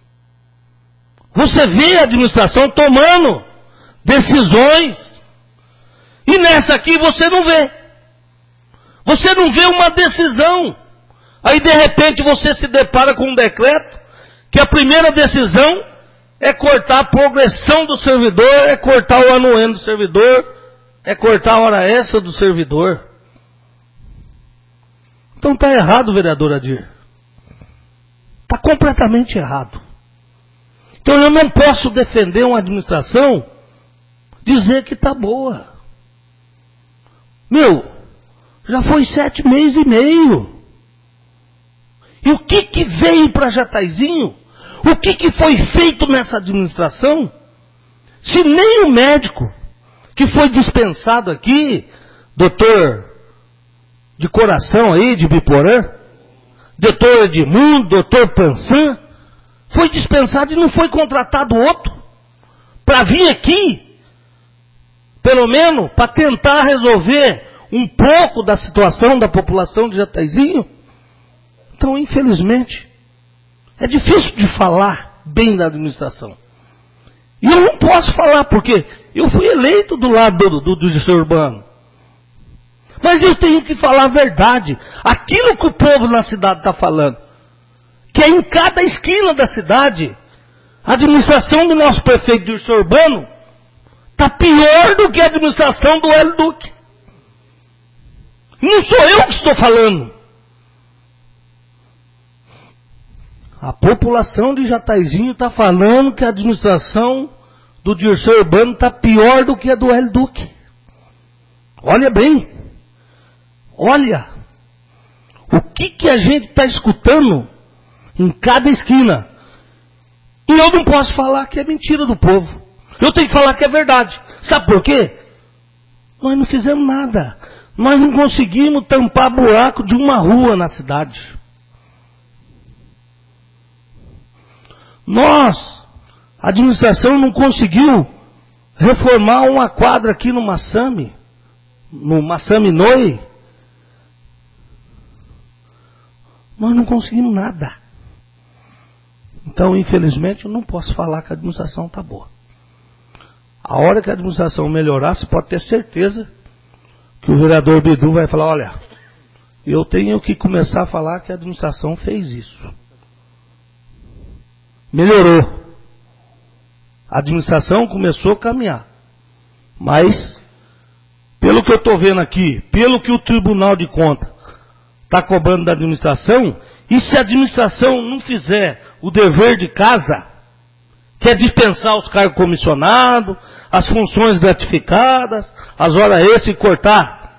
Você vê a administração tomando decisões. E nessa aqui você não vê. Você não vê uma decisão. Aí de repente você se depara com um decreto que a primeira decisão é cortar a progressão do servidor, é cortar o anuendo do servidor, é cortar a hora extra do servidor. Então está errado, vereador Adir. Está completamente errado. Então eu não posso defender uma administração, dizer que está boa. Já foi 7 meses e meio. E o que veio para Jataizinho? O que foi feito nessa administração? Se nem o médico que foi dispensado aqui, doutor de coração aí, de Biporã, doutor Edmundo, doutor Pansan, foi dispensado e não foi contratado outro para vir aqui, pelo menos para tentar resolver um pouco da situação da população de Jataizinho. Então, infelizmente, é difícil de falar bem da administração. E eu não posso falar porque eu fui eleito do lado do gestor urbano. Mas eu tenho que falar a verdade. Aquilo que o povo na cidade está falando. Que é em cada esquina da cidade. A administração do nosso prefeito Dirceu Urbano está pior do que a administração do Hélio Duque. Não sou eu que estou falando. A população de Jataizinho está falando que a administração do Dirceu Urbano está pior do que a do Hélio Duque. Olha bem. Olha. O que a gente está escutando em cada esquina. E eu não posso falar que é mentira do povo. Eu tenho que falar que é verdade. Sabe por quê? Nós não fizemos nada. Nós não conseguimos tampar buraco de uma rua na cidade. Nós, A administração não conseguiu reformar uma quadra aqui no Massami Noi. Nós não conseguimos nada. Então, infelizmente, eu não posso falar que a administração está boa. A hora que a administração melhorar, você pode ter certeza que o vereador Bidu vai falar, olha, eu tenho que começar a falar que a administração fez isso. Melhorou. A administração começou a caminhar. Mas, pelo que eu estou vendo aqui, pelo que o Tribunal de Contas está cobrando da administração, e se a administração não fizer o dever de casa, que é dispensar os cargos comissionados, as funções gratificadas, as horas extras e cortar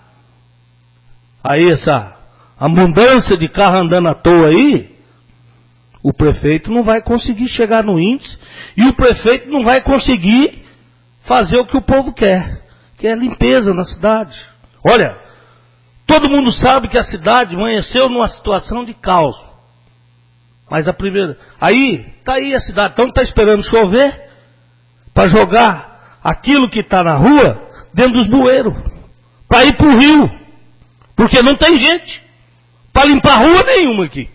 aí essa abundância de carro andando à toa aí, o prefeito não vai conseguir chegar no índice e o prefeito não vai conseguir fazer o que o povo quer, que é limpeza na cidade. Olha, todo mundo sabe que a cidade amanheceu numa situação de caos. Mas a primeira... Aí, está aí a cidade. Então está esperando chover para jogar aquilo que está na rua dentro dos bueiros. Para ir para o rio. Porque não tem gente para limpar rua nenhuma aqui.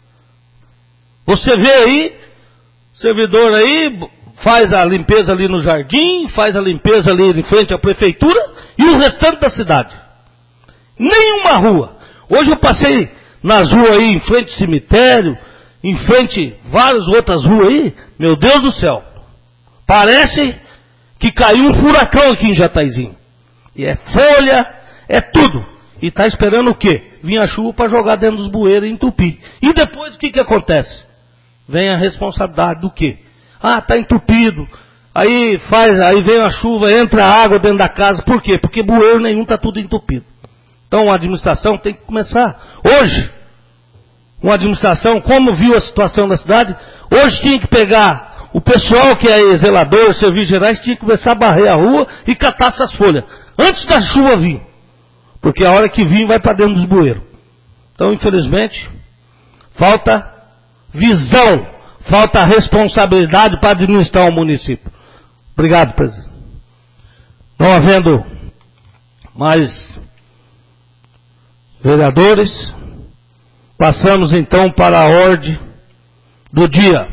Você vê aí, servidor aí, faz a limpeza ali no jardim, faz a limpeza ali em frente à prefeitura e o restante da cidade. Nenhuma rua. Hoje eu passei nas ruas aí, em frente ao cemitério, em frente a várias outras ruas aí, meu Deus do céu. Parece que caiu um furacão aqui em Jataizinho. E é folha, é tudo. E está esperando o quê? Vinha a chuva para jogar dentro dos bueiros e entupir. E depois o que acontece? Vem a responsabilidade do quê? Ah, está entupido. Aí vem a chuva, entra a água dentro da casa. Por quê? Porque bueiro nenhum está tudo entupido. Então a administração tem que começar. Hoje, uma administração, como viu a situação da cidade, hoje tinha que pegar o pessoal que é zelador, serviços gerais, tinha que começar a varrer a rua e catar essas folhas. Antes da chuva vir. Porque a hora que vir vai para dentro dos bueiros. Então, infelizmente, falta visão, falta responsabilidade para administrar o município. Obrigado, presidente. Não havendo mais vereadores, passamos então para a ordem do dia.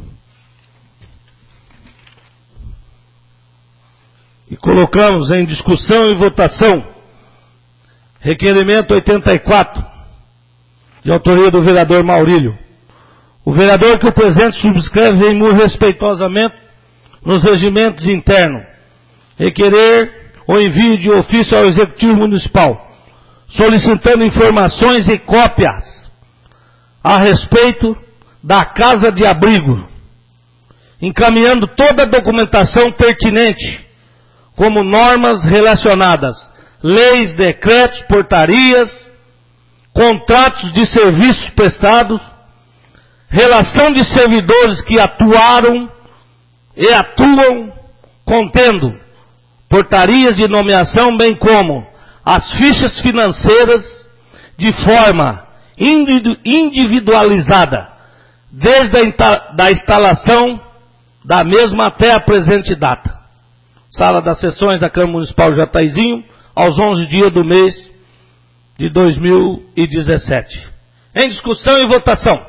E colocamos em discussão e votação requerimento 84, de autoria do vereador Maurílio. O vereador que o presente subscreve vem muito respeitosamente nos regimentos internos requerer o envio de ofício ao Executivo Municipal, solicitando informações e cópias a respeito da Casa de Abrigo, encaminhando toda a documentação pertinente, como normas relacionadas, leis, decretos, portarias, contratos de serviços prestados, relação de servidores que atuaram e atuam, contendo portarias de nomeação, bem como as fichas financeiras de forma individualizada, desde a instalação da mesma até a presente data. Sala das Sessões da Câmara Municipal de Jataizinho, aos 11 dias do mês de 2017. Em discussão e votação.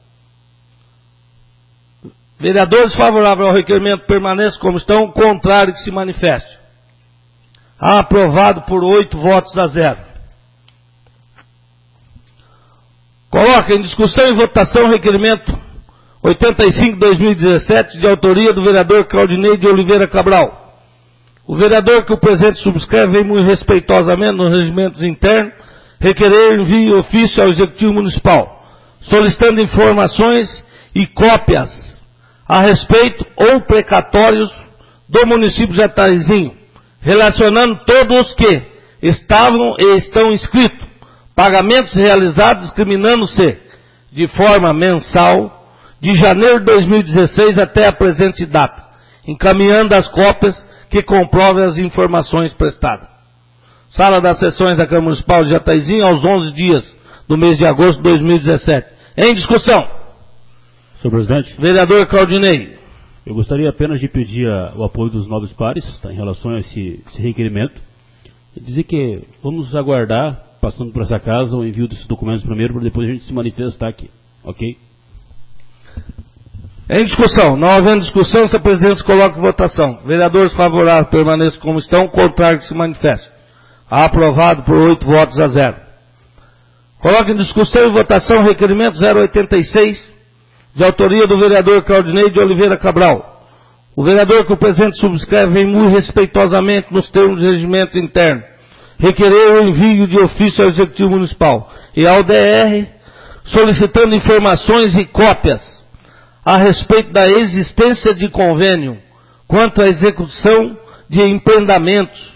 Vereadores favoráveis ao requerimento permaneçam como estão, contrário que se manifeste. Aprovado por 8 votos a 0. Coloca em discussão e votação o requerimento 85/2017, de autoria do vereador Claudinei de Oliveira Cabral. O vereador que o presente subscreve vem muito respeitosamente nos regimentos internos requerer envio ofício ao Executivo Municipal, solicitando informações e cópias a respeito ou precatórios do município de Jataizinho, relacionando todos os que estavam e estão inscritos, pagamentos realizados discriminando-se de forma mensal, de janeiro de 2016 até a presente data, encaminhando as cópias que comprovem as informações prestadas. Sala das Sessões da Câmara Municipal de Jataizinho, aos 11 dias do mês de agosto de 2017. Em discussão. Senhor presidente. Vereador Claudinei. Eu gostaria apenas de pedir o apoio dos nobres pares, tá, em relação a esse requerimento. E dizer que vamos aguardar, passando por essa casa, o envio desses documentos primeiro, para depois a gente se manifestar aqui. Ok? Em discussão. Não havendo discussão, se a presidência coloca em votação. Vereadores favoráveis permaneçam como estão, contrário que se manifeste. Aprovado por 8 votos a 0. Coloca em discussão e votação o requerimento 086, de autoria do vereador Claudinei de Oliveira Cabral. O vereador que o presente subscreve vem muito respeitosamente nos termos de regimento interno requerer o envio de ofício ao Executivo Municipal e ao DR, solicitando informações e cópias a respeito da existência de convênio quanto à execução de empreendamentos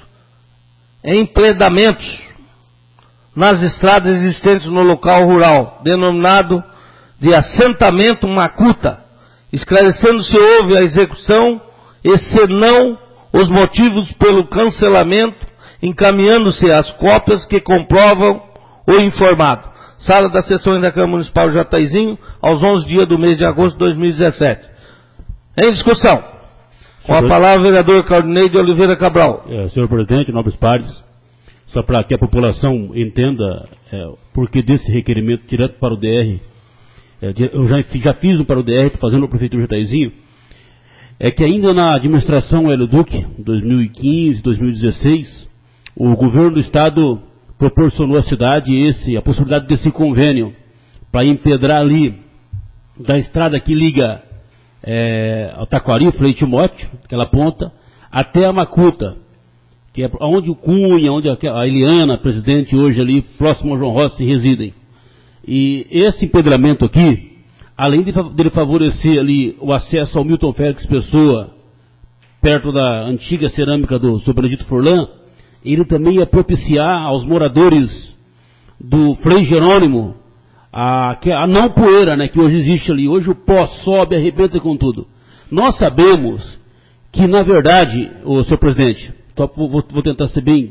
nas estradas existentes no local rural, denominado de assentamento Macuta, esclarecendo se houve a execução e se não os motivos pelo cancelamento, encaminhando-se as cópias que comprovam o informado. Sala das Sessões da Câmara Municipal de Jataizinho, aos 11 dias do mês de agosto de 2017. Em discussão. Com a palavra o vereador Claudinei de Oliveira Cabral. Senhor presidente, nobres pares, só para que a população entenda por que desse requerimento direto para o DR, eu já fiz um para o DR, fazendo no prefeito Jataizinho, é que ainda na administração Hélio Duque, 2015, 2016, o governo do estado proporcionou à cidade a possibilidade desse convênio para empedrar ali da estrada que liga ao Taquari, Frei Timóteo, aquela ponta, até a Macuta, que é onde o Cunha, onde a Eliana, presidente, hoje ali, próximo ao João Rossi, residem. E esse empedramento aqui, além dele favorecer ali o acesso ao Milton Félix Pessoa, perto da antiga cerâmica do Sr. Benedito Forlan, ele também ia propiciar aos moradores do Frei Jerônimo a não poeira, né, que hoje existe ali. Hoje o pó sobe, arrebenta com tudo. Nós sabemos que, na verdade, senhor presidente, só vou tentar ser bem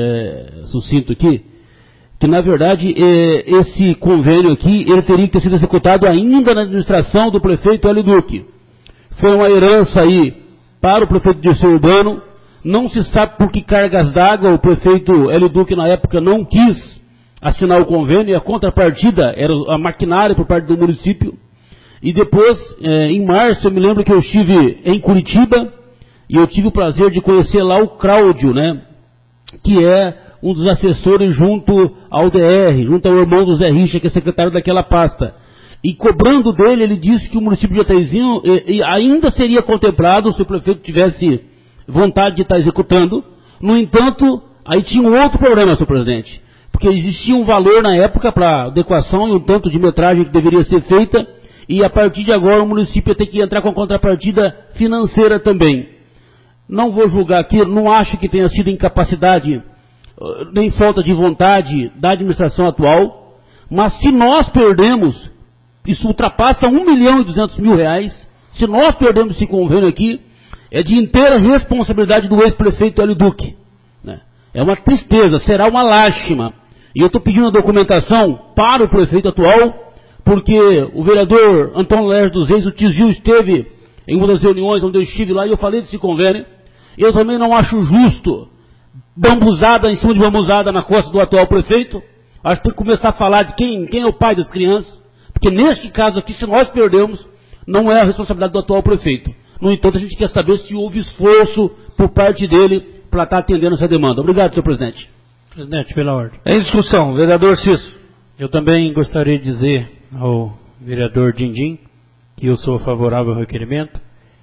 sucinto aqui, que na verdade esse convênio aqui, ele teria que ter sido executado ainda na administração do prefeito Hélio Duque. Foi uma herança aí para o prefeito Dirceu Urbano. Não se sabe por que cargas d'água o prefeito Hélio Duque na época não quis assinar o convênio, e a contrapartida era a maquinária por parte do município. E depois, em março, eu me lembro que eu estive em Curitiba, e eu tive o prazer de conhecer lá o Cláudio, né, que é um dos assessores junto ao DR, junto ao irmão do Zé Richa, que é secretário daquela pasta. E cobrando dele, ele disse que o município de Jataizinho ainda seria contemplado se o prefeito tivesse vontade de estar executando. No entanto, aí tinha um outro problema, senhor presidente, porque existia um valor na época para adequação e um tanto de metragem que deveria ser feita, e a partir de agora o município ia ter que entrar com a contrapartida financeira também. Não vou julgar aqui, não acho que tenha sido incapacidade nem falta de vontade da administração atual, mas se nós perdemos, isso ultrapassa R$1.200.000, se nós perdemos esse convênio aqui, é de inteira responsabilidade do ex-prefeito Hélio Duque, né? É uma tristeza, será uma lástima. E eu estou pedindo a documentação para o prefeito atual, porque o vereador Antônio Laércio dos Reis, o Tizil, esteve em uma das reuniões onde eu estive lá e eu falei desse convênio. Eu também não acho justo bambuzada em cima de bambuzada na costa do atual prefeito. Acho que tem que começar a falar de quem é o pai das crianças, porque neste caso aqui, se nós perdemos, não é a responsabilidade do atual prefeito. No entanto, a gente quer saber se houve esforço por parte dele para estar atendendo essa demanda. Obrigado, senhor presidente. Presidente, pela ordem. Em discussão, vereador Cício. Eu também gostaria de dizer ao vereador Dindim que eu sou favorável ao requerimento,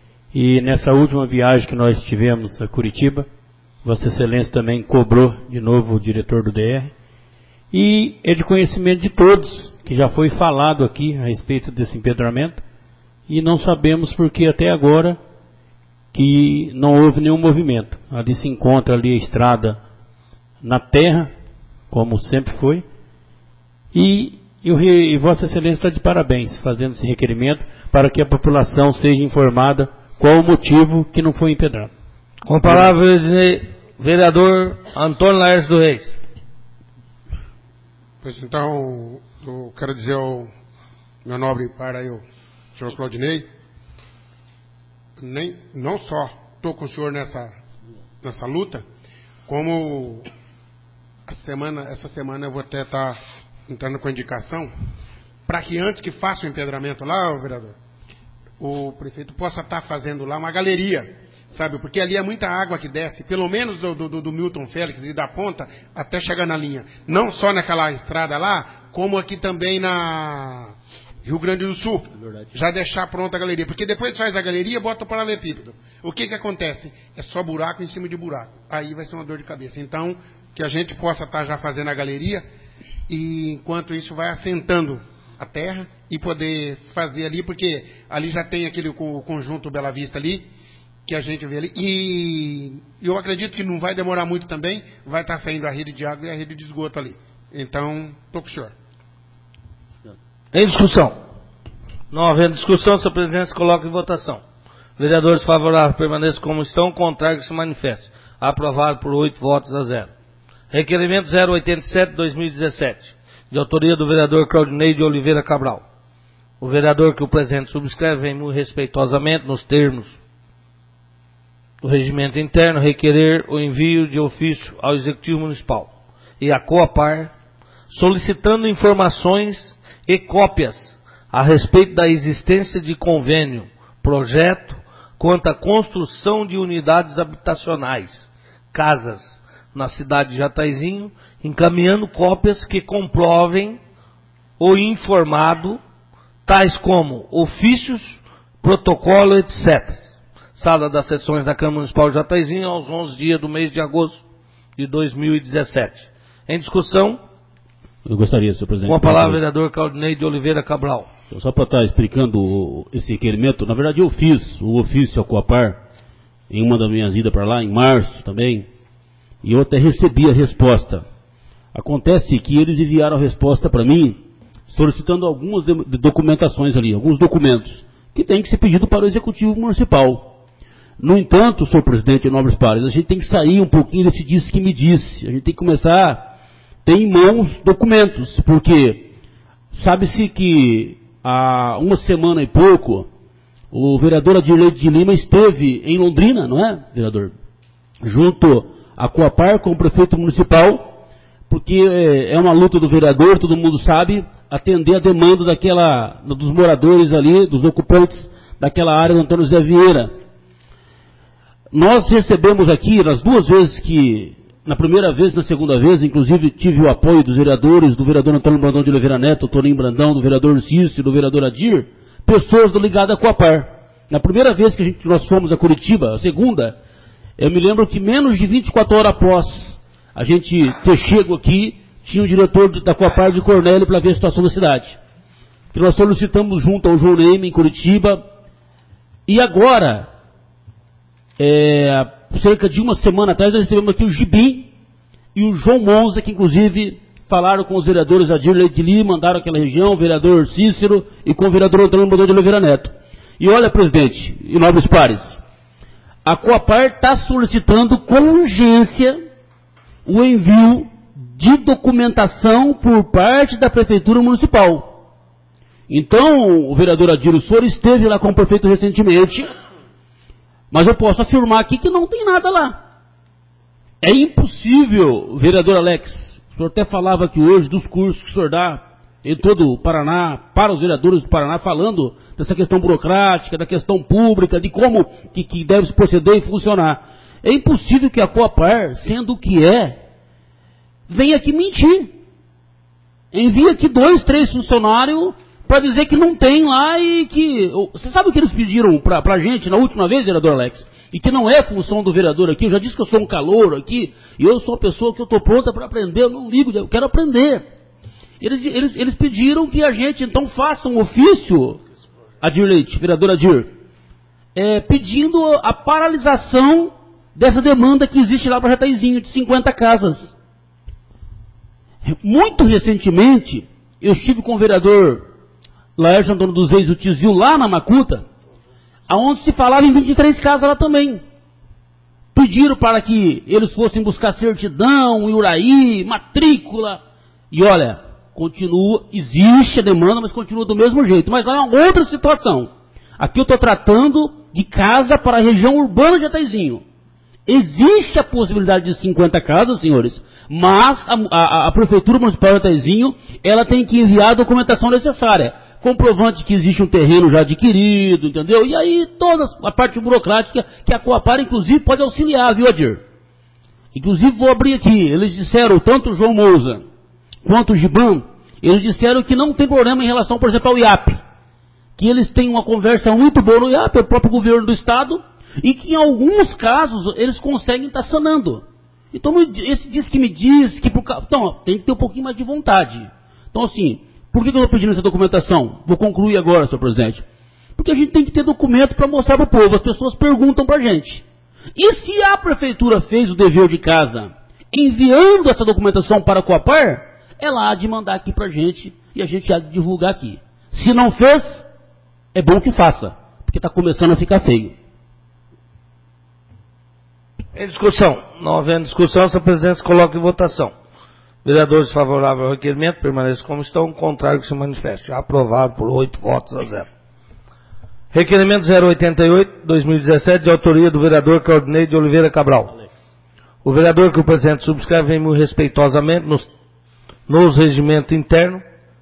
e nessa última viagem que nós tivemos a Curitiba, Vossa Excelência também cobrou de novo o diretor do DR, e é de conhecimento de todos que já foi falado aqui a respeito desse empedramento, e não sabemos porque até agora que não houve nenhum movimento. Ali se encontra ali a estrada na terra, como sempre foi, e Vossa Excelência está de parabéns fazendo esse requerimento para que a população seja informada qual o motivo que não foi empedrado. Com a palavra, vereador Antônio Laércio dos Reis. Pois então, eu quero dizer ao meu nobre para aí, o senhor Claudinei, não só estou com o senhor nessa luta, como essa semana eu vou até estar entrando com a indicação para que antes que faça o empedramento lá, vereador, o prefeito possa estar fazendo lá uma galeria, sabe? Porque ali é muita água que desce, pelo menos do Milton Félix e da ponta até chegar na linha. Não só naquela estrada lá, como aqui também na Rio Grande do Sul. Já deixar pronta a galeria. Porque depois faz a galeria e bota o paralelepípedo. O que acontece? É só buraco em cima de buraco. Aí vai ser uma dor de cabeça. Então, que a gente possa estar já fazendo a galeria e enquanto isso vai assentando a terra e poder fazer ali, porque ali já tem aquele conjunto Bela Vista ali, que a gente vê ali. E eu acredito que não vai demorar muito também, vai estar saindo a rede de água e a rede de esgoto ali. Então, estou com o senhor. Em discussão. Não havendo discussão, Sua Presidência coloca em votação. Vereadores favoráveis permaneçam como estão, contrário que se manifeste. Aprovado por 8 votos a 0. Requerimento 087/2017, de autoria do vereador Claudinei de Oliveira Cabral. O vereador que o presente subscreve vem muito respeitosamente, nos termos do regimento interno, requerer o envio de ofício ao Executivo Municipal e à Coapar, solicitando informações e cópias a respeito da existência de convênio, projeto, quanto à construção de unidades habitacionais, casas, na cidade de Jataizinho, encaminhando cópias que comprovem o informado, tais como ofícios, protocolo, etc. Sala das sessões da Câmara Municipal de Jataizinho, aos 11 dias do mês de agosto de 2017. Em discussão? Eu gostaria, senhor presidente. Com a palavra, vereador Claudinei de Oliveira Cabral. Só para estar explicando esse requerimento, na verdade eu fiz o ofício ao Coapar em uma das minhas idas para lá, em março também, e eu até recebi a resposta. Acontece que eles enviaram a resposta para mim, solicitando algumas documentações ali, alguns documentos, que tem que ser pedido para o Executivo Municipal. No entanto, senhor presidente e nobres pares, a gente tem que sair um pouquinho desse disse que me disse, a gente tem que começar a ter em mãos documentos, porque sabe-se que há uma semana e pouco, o vereador Adirley de Lima esteve em Londrina, não é, vereador? Junto a Coapar com o prefeito municipal, porque é uma luta do vereador, todo mundo sabe, atender a demanda dos moradores ali, dos ocupantes daquela área do Antônio Zé Vieira. Nós recebemos aqui, nas duas vezes que, na primeira vez e na segunda vez, inclusive tive o apoio dos vereadores, do vereador Antônio Brandão de Oliveira Neto, Toninho Brandão, do vereador Cício, do vereador Adir, pessoas ligadas à Coapar. Na primeira vez que nós fomos a Curitiba, a segunda, eu me lembro que menos de 24 horas após a gente ter chego aqui, tinha o diretor da Coapar de Cornélio para ver a situação da cidade. Que nós solicitamos junto ao João Neyme em Curitiba. E agora, cerca de uma semana atrás, nós recebemos aqui o Gibim e o João Monza, que inclusive falaram com os vereadores Adirley de Lima, mandaram aquela região, o vereador Cícero e com o vereador Antônio Brandão de Oliveira Neto. E olha, presidente e nobres pares, a Coapar está solicitando com urgência o envio de documentação por parte da Prefeitura Municipal. Então, o vereador Adir, o senhor esteve lá com o prefeito recentemente, mas eu posso afirmar aqui que não tem nada lá. É impossível, vereador Alex, o senhor até falava aqui hoje dos cursos que o senhor dá em todo o Paraná, para os vereadores do Paraná, falando dessa questão burocrática, da questão pública, de como que deve se proceder e funcionar. É impossível que a Coapar, sendo o que venha aqui mentir. Envia aqui 2, 3 funcionários para dizer que não tem lá e que... Você sabe o que eles pediram para a gente na última vez, vereador Alex? E que não é função do vereador aqui, eu já disse que eu sou um calouro aqui, e eu sou uma pessoa que eu estou pronta para aprender, eu não ligo, eu quero aprender. Eles pediram que a gente então faça um ofício, Adir Leite, vereador Adir, pedindo a paralisação dessa demanda que existe lá para Jataizinho, de 50 casas. Muito recentemente, eu estive com o vereador Laércio Antônio dos Reis, o Tizil, lá na Macuta, aonde se falava em 23 casas lá também. Pediram para que eles fossem buscar certidão, Uraí, matrícula, e olha, continua, existe a demanda, mas continua do mesmo jeito. Mas há uma outra situação. Aqui eu estou tratando de casa para a região urbana de Jataizinho. Existe a possibilidade de 50 casas, senhores, mas a Prefeitura Municipal de Jataizinho, ela tem que enviar a documentação necessária, comprovante que existe um terreno já adquirido, entendeu? E aí toda a parte burocrática que a Coapar, inclusive, pode auxiliar, viu, Adir? Inclusive, vou abrir aqui, eles disseram, tanto o João Mouza quanto o Giban, eles disseram que não tem problema em relação, por exemplo, ao IAP, que eles têm uma conversa muito boa no IAP, o próprio governo do Estado, e que em alguns casos eles conseguem estar sanando. Então, esse diz que então, tem que ter um pouquinho mais de vontade. Então, assim, por que eu estou pedindo essa documentação? Vou concluir agora, senhor presidente. Porque a gente tem que ter documento para mostrar para o povo. As pessoas perguntam para a gente. E se a prefeitura fez o dever de casa enviando essa documentação para a Coapar, ela há de mandar aqui para a gente e a gente há de divulgar aqui. Se não fez, é bom que faça, porque está começando a ficar feio. Em discussão. Não havendo discussão, essa presidência coloca em votação. Vereadores favoráveis ao requerimento permaneçam como estão, contrário que se manifeste. Aprovado por 8 votos a 0. Requerimento 088-2017, de autoria do vereador Claudinei de Oliveira Cabral. O vereador que o presidente subscreve vem muito respeitosamente nos regimentos internos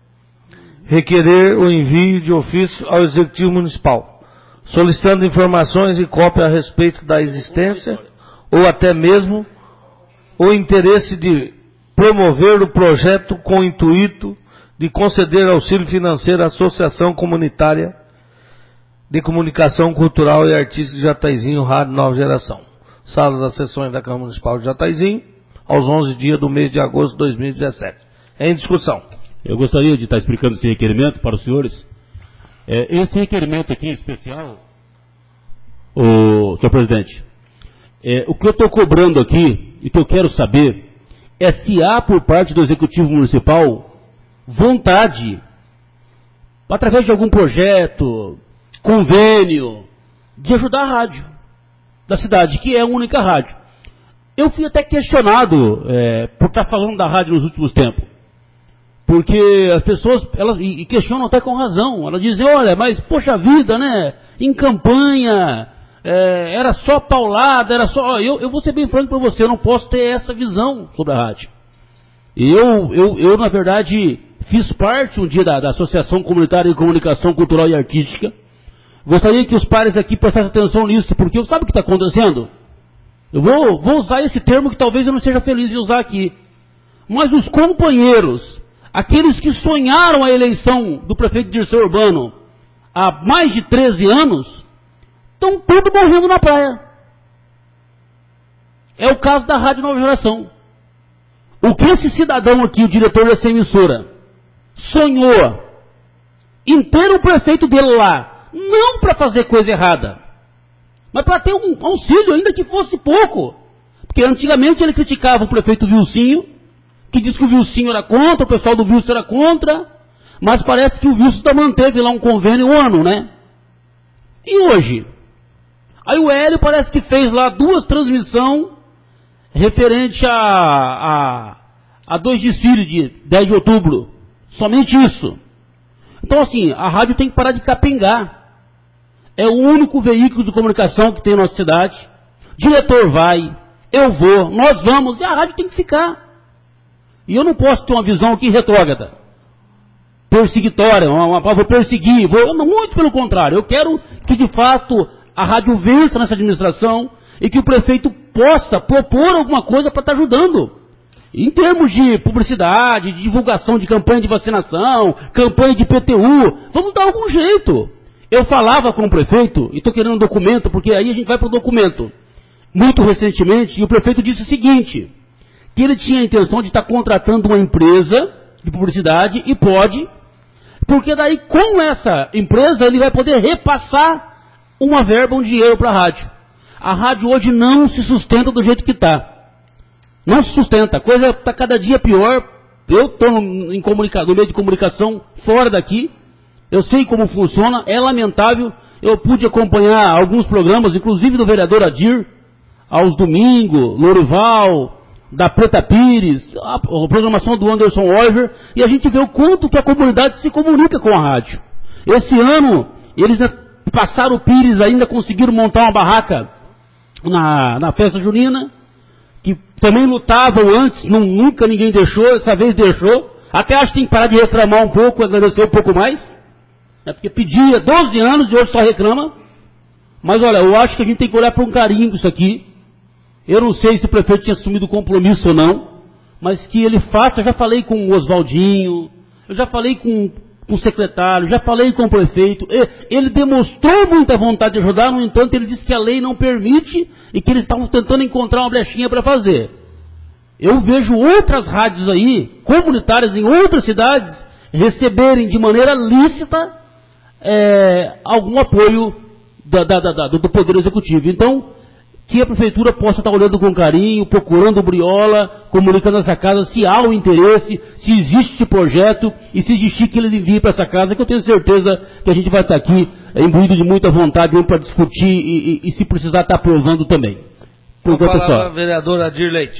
requerer o envio de ofício ao Executivo Municipal, solicitando informações e cópia a respeito da existência ou até mesmo o interesse de promover o projeto com o intuito de conceder auxílio financeiro à Associação Comunitária de Comunicação Cultural e Artística de Jataizinho, Rádio Nova Geração. Sala das sessões da Câmara Municipal de Jataizinho, aos 11 dias do mês de agosto de 2017. Em discussão. Eu gostaria de estar explicando esse requerimento para os senhores. Esse requerimento aqui em especial, senhor presidente, o que eu estou cobrando aqui, e que eu quero saber, é se há por parte do Executivo Municipal vontade, através de algum projeto, convênio, de ajudar a rádio da cidade, que é a única rádio. Eu fui até questionado por estar falando da rádio nos últimos tempos. Porque as pessoas, elas questionam até com razão. Elas dizem, olha, mas poxa vida, né? Em campanha, era só paulada, era só... Eu vou ser bem franco para você, eu não posso ter essa visão sobre a rádio. Eu na verdade, fiz parte um dia da Associação Comunitária de Comunicação Cultural e Artística. Gostaria que os pares aqui prestassem atenção nisso, porque sabe o que está acontecendo? Eu vou usar esse termo que talvez eu não seja feliz de usar aqui. Mas os companheiros, aqueles que sonharam a eleição do prefeito Dirceu Urbano há mais de 13 anos, estão todos morrendo na praia. É o caso da Rádio Nova Geração. O que esse cidadão aqui, o diretor dessa emissora, sonhou em ter o prefeito dele lá, não para fazer coisa errada, mas para ter um auxílio, ainda que fosse pouco. Porque antigamente ele criticava o prefeito Vilcinho, que disse que o Vilcinho era contra, o pessoal do Vilso era contra, mas parece que o Vilso manteve lá um convênio um ano, né? E hoje? Aí o Hélio parece que fez lá 2 transmissões referente a 2 desfiles de 10 de outubro. Somente isso. Então assim, a rádio tem que parar de capengar. É o único veículo de comunicação que tem na nossa cidade. Diretor vai, eu vou, nós vamos, e a rádio tem que ficar. E eu não posso ter uma visão aqui retrógrada, perseguitória, vou perseguir, muito pelo contrário. Eu quero que de fato a rádio vença nessa administração e que o prefeito possa propor alguma coisa para estar ajudando. Em termos de publicidade, de divulgação de campanha de vacinação, campanha de PTU, vamos dar algum jeito. Eu falava com o prefeito, e estou querendo um documento, porque aí a gente vai para o documento, muito recentemente, e o prefeito disse o seguinte, que ele tinha a intenção de estar contratando uma empresa de publicidade, e pode, porque daí com essa empresa ele vai poder repassar uma verba, um dinheiro para a rádio. A rádio hoje não se sustenta do jeito que está. Não se sustenta, a coisa está cada dia pior. Eu estou no meio de comunicação fora daqui, eu sei como funciona, é lamentável. Eu pude acompanhar alguns programas, inclusive do vereador Adir, aos domingos, Lorival, da Preta Pires, a programação do Anderson Oliver, e a gente vê o quanto que a comunidade se comunica com a rádio. Esse ano, eles passaram o Pires ainda, conseguiram montar uma barraca na festa junina, que também lutavam antes, nunca ninguém deixou, essa vez deixou. Até acho que tem que parar de reclamar um pouco, agradecer um pouco mais, né, porque pedia 12 anos e hoje só reclama. Mas olha, eu acho que a gente tem que olhar com carinho isso aqui. Eu não sei se o prefeito tinha assumido compromisso ou não, mas que ele faça. Eu já falei com o Oswaldinho, eu já falei com o secretário, já falei com o prefeito. Ele demonstrou muita vontade de ajudar, no entanto, ele disse que a lei não permite e que eles estavam tentando encontrar uma brechinha para fazer. Eu vejo outras rádios aí, comunitárias em outras cidades, receberem de maneira lícita algum apoio do Poder Executivo. Então, que a Prefeitura possa estar olhando com carinho, procurando o Briola, comunicando essa casa, se há o interesse, se existe esse projeto, e se existir que ele envie para essa casa, que eu tenho certeza que a gente vai estar aqui imbuído de muita vontade para discutir e se precisar estar aprovando também. Por pessoal. Vereador Adir Leite.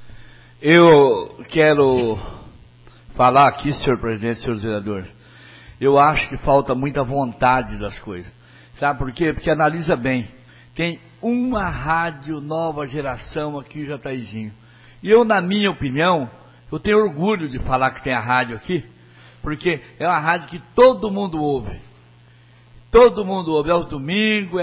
Eu quero falar aqui, senhor presidente, senhores vereadores. Eu acho que falta muita vontade das coisas. Sabe por quê? Porque analisa bem. Tem uma rádio nova geração aqui em Jataizinho. E eu, na minha opinião, eu tenho orgulho de falar que tem a rádio aqui, porque é uma rádio que todo mundo ouve. Todo mundo ouve. É o domingo,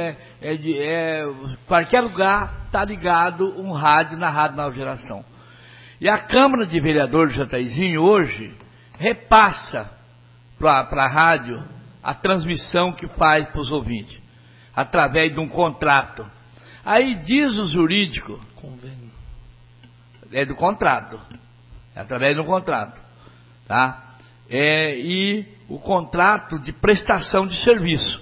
qualquer lugar está ligado um rádio na Rádio Nova Geração. E a Câmara de Vereadores de Jataizinho hoje repassa para a rádio a transmissão que faz para os ouvintes, através de um contrato. Aí diz o jurídico, convênio, é do contrato, é através de um contrato, tá? E o contrato de prestação de serviço.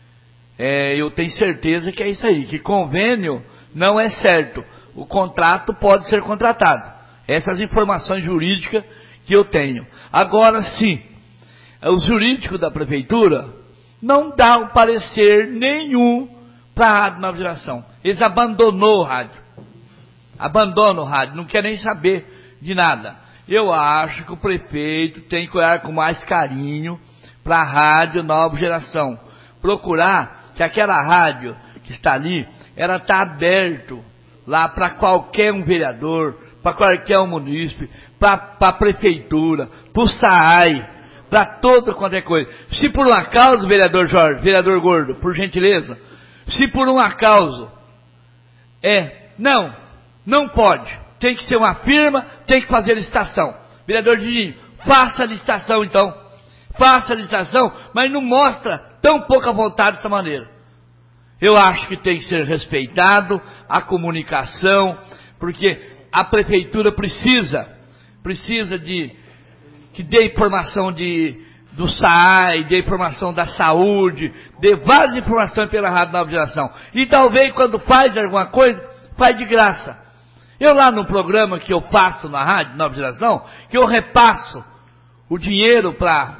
Eu tenho certeza que é isso aí, que convênio não é certo, o contrato pode ser contratado. Essas informações jurídicas que eu tenho. Agora sim, o jurídico da prefeitura não dá um parecer nenhum para a Rádio Nova Geração. Eles abandonou o rádio. Abandonam o rádio, não quer nem saber de nada. Eu acho que o prefeito tem que olhar com mais carinho para a Rádio Nova Geração. Procurar que aquela rádio que está ali, ela está aberto lá para qualquer um vereador, para qualquer um munícipe, para a prefeitura, para o SAAI, para toda qualquer coisa. Se por um acaso, vereador Jorge, vereador Gordo, por gentileza, se por um acaso, não pode, tem que ser uma firma, tem que fazer licitação. Vereador Didinho, faça a licitação então, faça a licitação, mas não mostra tão pouca vontade dessa maneira. Eu acho que tem que ser respeitado a comunicação, porque a prefeitura precisa de que dê informação do SAAI, dê informação da saúde, dê várias informações pela Rádio Nova Geração. E talvez quando faz alguma coisa, faz de graça. Eu lá no programa que eu faço na Rádio Nova Geração, que eu repasso o dinheiro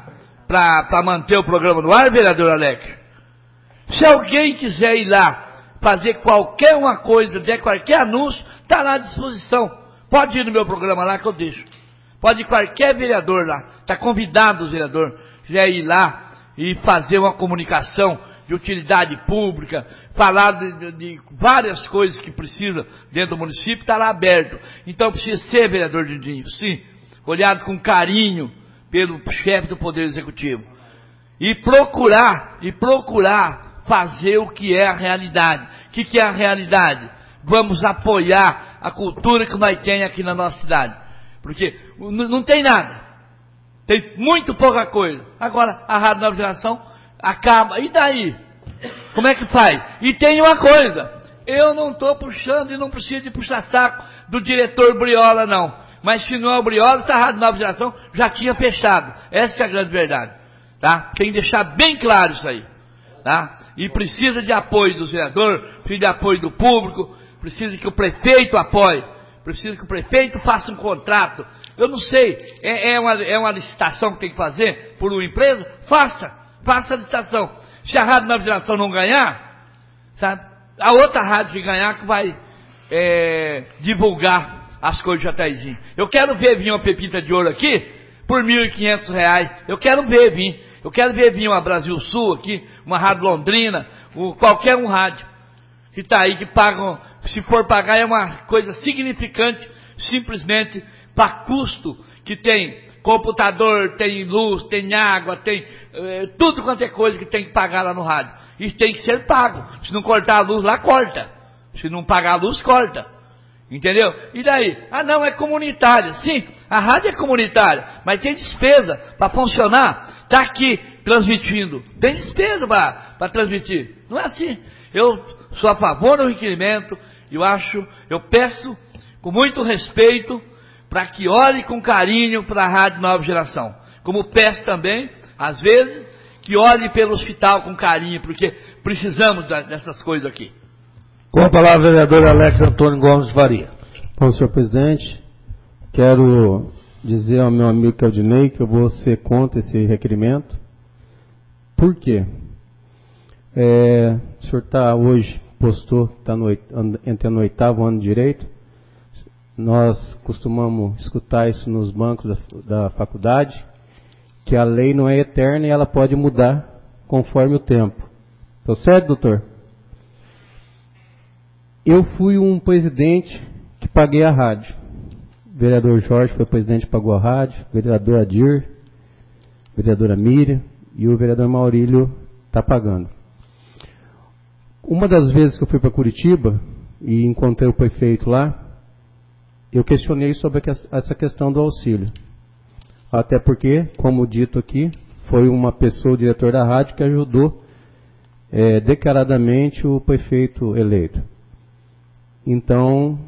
para manter o programa no ar, vereador Alex. Se alguém quiser ir lá fazer qualquer uma coisa, der qualquer anúncio, está lá à disposição. Pode ir no meu programa lá que eu deixo. Pode ir qualquer vereador lá. Está convidado os vereadores. Quiser ir lá e fazer uma comunicação de utilidade pública, falar de várias coisas que precisa dentro do município, está lá aberto. Então precisa ser vereador Didinho, sim. Olhado com carinho pelo chefe do Poder Executivo. E procurar fazer o que é a realidade. O que é a realidade? Vamos apoiar a cultura que nós temos aqui na nossa cidade. Porque não tem nada. Tem muito pouca coisa. Agora, a Rádio Nova Geração acaba. E daí? Como é que faz? E tem uma coisa. Eu não estou puxando e não preciso de puxar saco do diretor Briola, não. Mas se não é o Briola, essa Rádio Nova Geração já tinha fechado. Essa é a grande verdade. Tá? Tem que deixar bem claro isso aí. Tá? E precisa de apoio dos vereadores, precisa de apoio do público, precisa que o prefeito apoie, precisa que o prefeito faça um contrato. Eu não sei, é uma licitação que tem que fazer por uma empresa? Faça a licitação. Se a Rádio Nova Geração não ganhar, sabe, a outra rádio que ganhar que vai divulgar as coisas de Jataizinho. Eu quero ver vir uma pepita de ouro aqui por R$ 1.500. Eu quero ver vir. Eu quero ver vir uma Brasil Sul aqui, uma Rádio Londrina, qualquer um rádio que está aí, que pagam, se for pagar é uma coisa significante, simplesmente para custo que tem computador, tem luz, tem água, tem tudo quanto é coisa que tem que pagar lá no rádio. E tem que ser pago. Se não cortar a luz lá, corta. Se não pagar a luz, corta. Entendeu? E daí? Ah, não, é comunitária. Sim, a rádio é comunitária, mas tem despesa para funcionar. Está aqui transmitindo. Tem despesa para transmitir. Não é assim. Eu sou a favor do requerimento. Eu peço com muito respeito para que olhe com carinho para a Rádio Nova Geração. Como peço também, às vezes, que olhe pelo hospital com carinho, porque precisamos dessas coisas aqui. Com a palavra, vereador Alex Antônio Gomes Faria. Bom, senhor presidente, quero dizer ao meu amigo Claudinei que eu vou ser contra esse requerimento. Por quê? O senhor hoje postou, está entrando no 8º ano de direito. Nós costumamos escutar isso nos bancos da faculdade, que a lei não é eterna e ela pode mudar conforme o tempo. Estou certo, doutor? Eu fui um presidente que paguei a rádio. O vereador Jorge foi presidente que pagou a rádio, o vereador Adir, a vereadora Miriam e o vereador Maurílio está pagando. Uma das vezes que eu fui para Curitiba e encontrei o prefeito lá, eu questionei sobre essa questão do auxílio. Até porque, como dito aqui, foi uma pessoa, o diretor da rádio, que ajudou declaradamente o prefeito eleito. Então,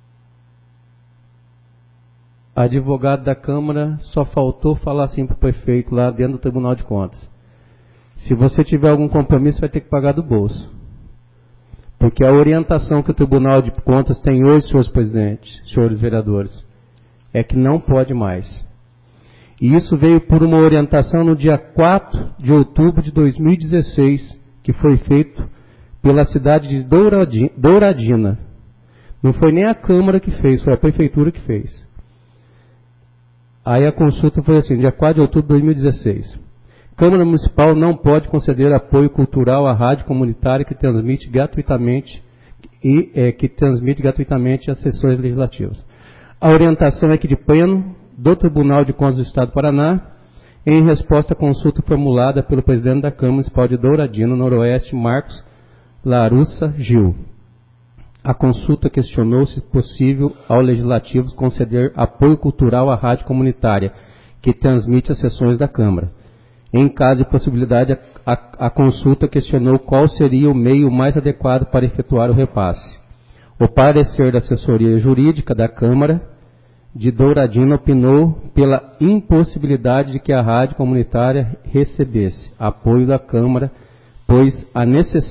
a advogada da Câmara só faltou falar assim para o prefeito lá dentro do Tribunal de Contas: se você tiver algum compromisso, vai ter que pagar do bolso. Porque a orientação que o Tribunal de Contas tem hoje, senhores presidentes, senhores vereadores, é que não pode mais. E isso veio por uma orientação no dia 4 de outubro de 2016, que foi feito pela cidade de Douradina. Não foi nem a Câmara que fez, foi a Prefeitura que fez. Aí a consulta foi assim, dia 4 de outubro de 2016. Câmara Municipal não pode conceder apoio cultural à rádio comunitária que transmite gratuitamente as sessões legislativas. A orientação é que de pleno do Tribunal de Contas do Estado do Paraná, em resposta à consulta formulada pelo presidente da Câmara Municipal de Douradina, Noroeste, Marcos Larussa Gil. A consulta questionou se possível ao Legislativo conceder apoio cultural à rádio comunitária que transmite as sessões da Câmara. Em caso de possibilidade, a consulta questionou qual seria o meio mais adequado para efetuar o repasse. O parecer da assessoria jurídica da Câmara de Douradina opinou pela impossibilidade de que a rádio comunitária recebesse apoio da Câmara, pois a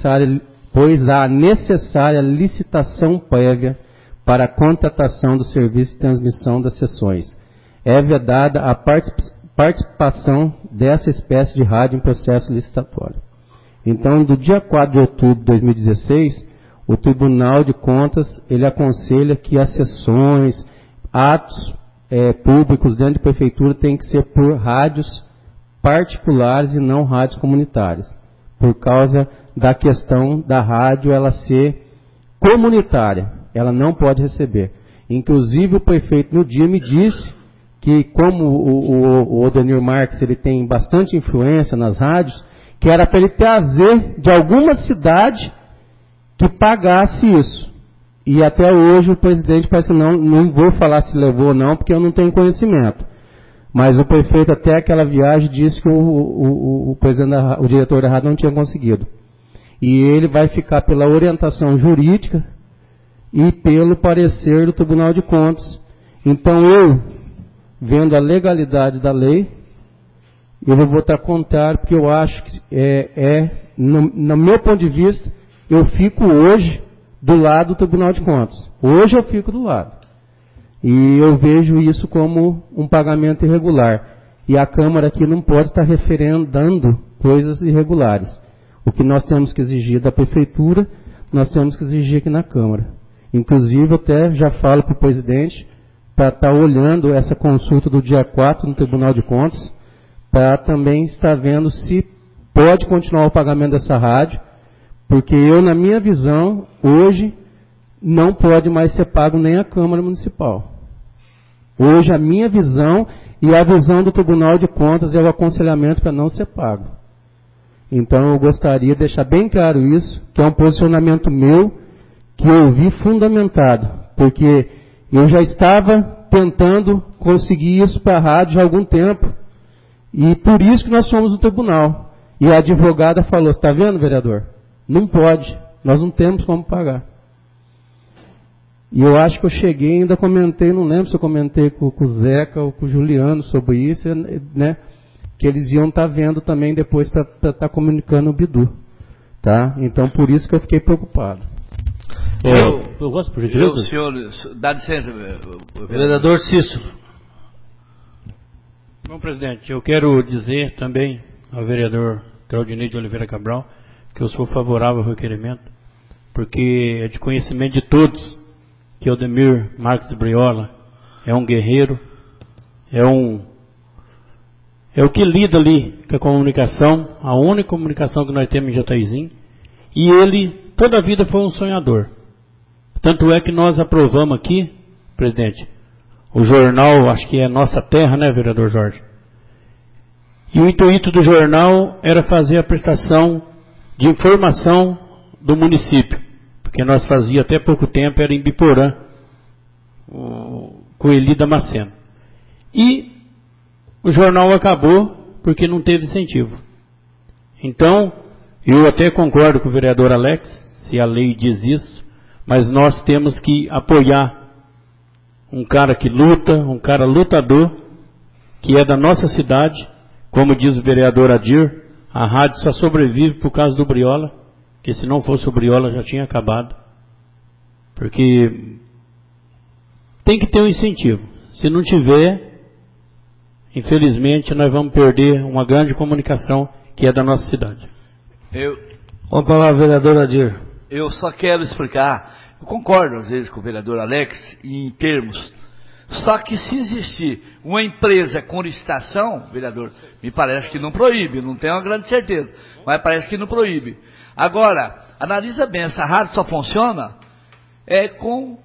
necessária licitação prévia para a contratação do serviço de transmissão das sessões é vedada a participação dessa espécie de rádio em processo licitatório. Então, do dia 4 de outubro de 2016, o Tribunal de Contas, ele aconselha que as sessões, atos públicos dentro de prefeitura têm que ser por rádios particulares e não rádios comunitárias, por causa da questão da rádio ela ser comunitária, ela não pode receber. Inclusive o prefeito no dia me disse que como o Odenir Marques ele tem bastante influência nas rádios, que era para ele trazer de alguma cidade que pagasse isso. E até hoje o presidente parece que não vou falar se levou ou não, porque eu não tenho conhecimento. Mas o prefeito até aquela viagem disse que o diretor da rádio não tinha conseguido. E ele vai ficar pela orientação jurídica e pelo parecer do Tribunal de Contas. Então vendo a legalidade da lei, eu vou votar contrário, porque eu acho que no meu ponto de vista, eu fico hoje do lado do Tribunal de Contas. Hoje eu fico do lado. E eu vejo isso como um pagamento irregular. E a Câmara aqui não pode estar referendando coisas irregulares. O que nós temos que exigir da Prefeitura, nós temos que exigir aqui na Câmara. Inclusive, eu até já falo para o presidente para estar olhando essa consulta do dia 4 no Tribunal de Contas, para também estar vendo se pode continuar o pagamento dessa rádio, porque eu, na minha visão, hoje, não pode mais ser pago nem a Câmara Municipal. Hoje, a minha visão e a visão do Tribunal de Contas é o aconselhamento para não ser pago. Então, eu gostaria de deixar bem claro isso, que é um posicionamento meu, que eu vi fundamentado, porque eu já estava tentando conseguir isso para a rádio há algum tempo, e por isso que nós fomos no tribunal. E a advogada falou, está vendo, vereador? Não pode, nós não temos como pagar. E eu acho que eu cheguei, ainda comentei, não lembro se eu comentei com o Zeca ou com o Juliano sobre isso, né, que eles iam estar vendo também depois para estar comunicando o Bidu. Tá? Então, por isso que eu fiquei preocupado. Eu gosto, por gentileza. Senhor, dá licença, vereador Cícero. Bom, presidente, eu quero dizer também ao vereador Claudinei de Oliveira Cabral que eu sou favorável ao requerimento, porque é de conhecimento de todos que Aldemir Marques Briola é um guerreiro, é o que lida ali com a comunicação, a única comunicação que nós temos em Jataizinho, e ele toda a vida foi um sonhador. Tanto é que nós aprovamos aqui, presidente, o jornal, acho que é Nossa Terra, né, vereador Jorge? E o intuito do jornal era fazer a prestação de informação do município, porque nós fazia até pouco tempo, era em Biporã, com Eli Damasceno. E o jornal acabou porque não teve incentivo. Então, eu até concordo com o vereador Alex, se a lei diz isso, mas nós temos que apoiar um cara que luta, um cara lutador, que é da nossa cidade, como diz o vereador Adir, a rádio só sobrevive por causa do Briola, que se não fosse o Briola já tinha acabado. Porque tem que ter um incentivo. Se não tiver, infelizmente nós vamos perder uma grande comunicação que é da nossa cidade. Vamos para lá, vereador Adir. Eu só quero explicar, eu concordo às vezes com o vereador Alex em termos, só que se existir uma empresa com licitação, vereador, me parece que não proíbe, não tenho uma grande certeza, mas parece que não proíbe. Agora, analisa bem, essa rádio só funciona com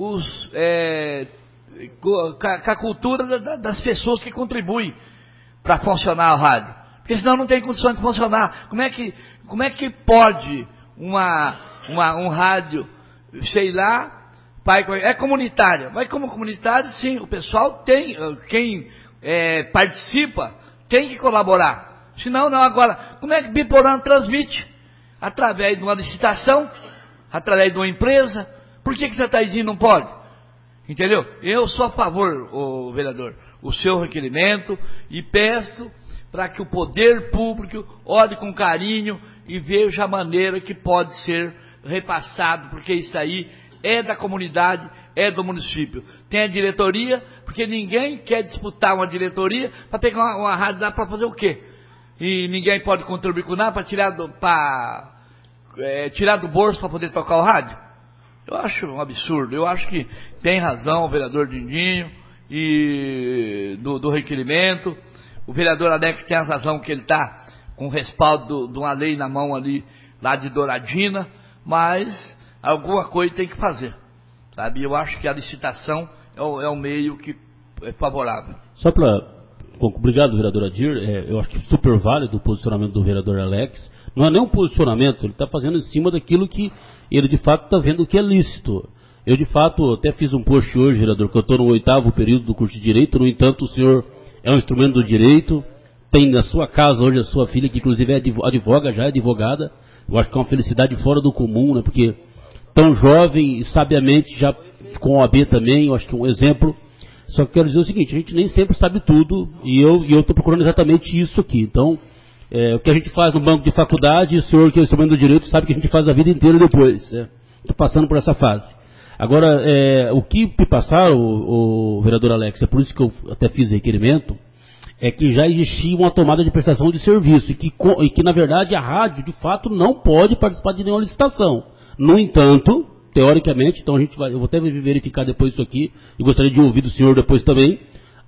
a cultura das pessoas que contribuem para funcionar a rádio. Porque senão não tem condições de funcionar. Como é que pode um rádio, sei lá, é comunitária. Vai como comunitária, sim, o pessoal tem, quem participa tem que colaborar. Senão não. Agora, como é que Biporã transmite? Através de uma licitação, através de uma empresa. Por que Jataizinho não pode? Entendeu? Eu sou a favor, vereador, o seu requerimento, e peço para que o poder público olhe com carinho e veja a maneira que pode ser repassado, porque isso aí é da comunidade, é do município. Tem a diretoria, porque ninguém quer disputar uma diretoria para pegar uma rádio lá para fazer o quê? E ninguém pode contribuir com nada para tirar do bolso para poder tocar o rádio? Eu acho um absurdo. Eu acho que tem razão o vereador Dindinho e do requerimento. O vereador Alex tem a razão que ele está com o respaldo de uma lei na mão ali, lá de Douradina, mas alguma coisa tem que fazer, sabe? Eu acho que a licitação é o meio que é favorável. Só para... Obrigado, vereador Adir. Eu acho que super válido o posicionamento do vereador Alex. Não é nem um posicionamento, ele está fazendo em cima daquilo que ele de fato está vendo que é lícito. Eu de fato até fiz um post hoje, vereador, que eu estou no 8º período do curso de Direito. No entanto, o senhor é um instrumento do direito, tem na sua casa hoje a sua filha, que inclusive é advogada. Eu acho que é uma felicidade fora do comum, né? Porque tão jovem e sabiamente, já com OAB também, eu acho que é um exemplo. Só que quero dizer o seguinte, a gente nem sempre sabe tudo, e eu estou procurando exatamente isso aqui. Então, o que a gente faz no banco de faculdade, o senhor que é o instrumento do direito sabe que a gente faz a vida inteira depois. Estou passando por essa fase. Agora, o que me passaram, o vereador Alex, é por isso que eu até fiz requerimento, é que já existia uma tomada de prestação de serviço, e que na verdade a rádio, de fato, não pode participar de nenhuma licitação. No entanto, teoricamente, então eu vou até verificar depois isso aqui, e gostaria de ouvir do senhor depois também,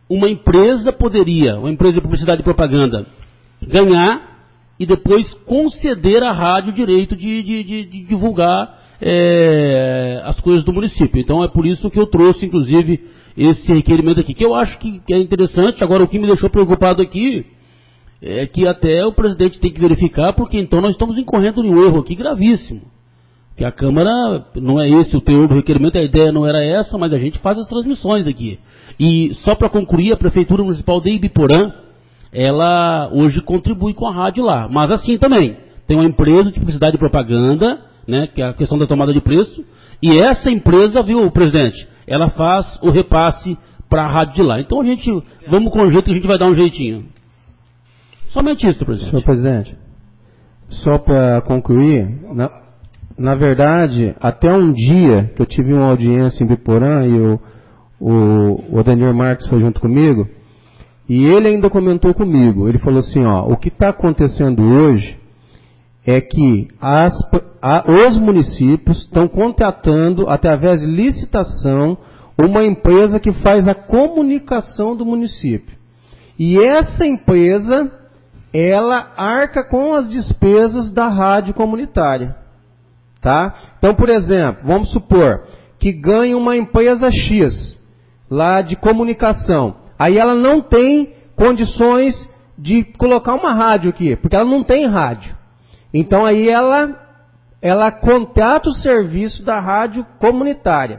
uma empresa de publicidade e propaganda, ganhar e depois conceder à rádio o direito de divulgar as coisas do município. Então é por isso que eu trouxe, inclusive, esse requerimento aqui, que eu acho que é interessante. Agora, o que me deixou preocupado aqui é que até o presidente tem que verificar, porque então nós estamos incorrendo em um erro aqui gravíssimo. Que a Câmara, não é esse o teor do requerimento, a ideia não era essa, mas a gente faz as transmissões aqui. E só para concluir, a Prefeitura Municipal de Ibiporã, ela hoje contribui com a rádio lá. Mas assim também, tem uma empresa de publicidade e propaganda, né, que é a questão da tomada de preço, e essa empresa, viu, presidente, ela faz o repasse para a rádio de lá. Então a gente, vamos com o jeito que a gente vai dar um jeitinho. Somente isso, presidente. Senhor presidente, só para concluir, na verdade, até um dia que eu tive uma audiência em Biporã e o Daniel Marques foi junto comigo, e ele ainda comentou comigo, ele falou assim, ó, o que está acontecendo hoje é que os municípios estão contratando, através de licitação, uma empresa que faz a comunicação do município. E essa empresa, ela arca com as despesas da rádio comunitária. Tá? Então, por exemplo, vamos supor que ganha uma empresa X, lá de comunicação. Aí ela não tem condições de colocar uma rádio aqui, porque ela não tem rádio. Então aí ela contrata o serviço da rádio comunitária.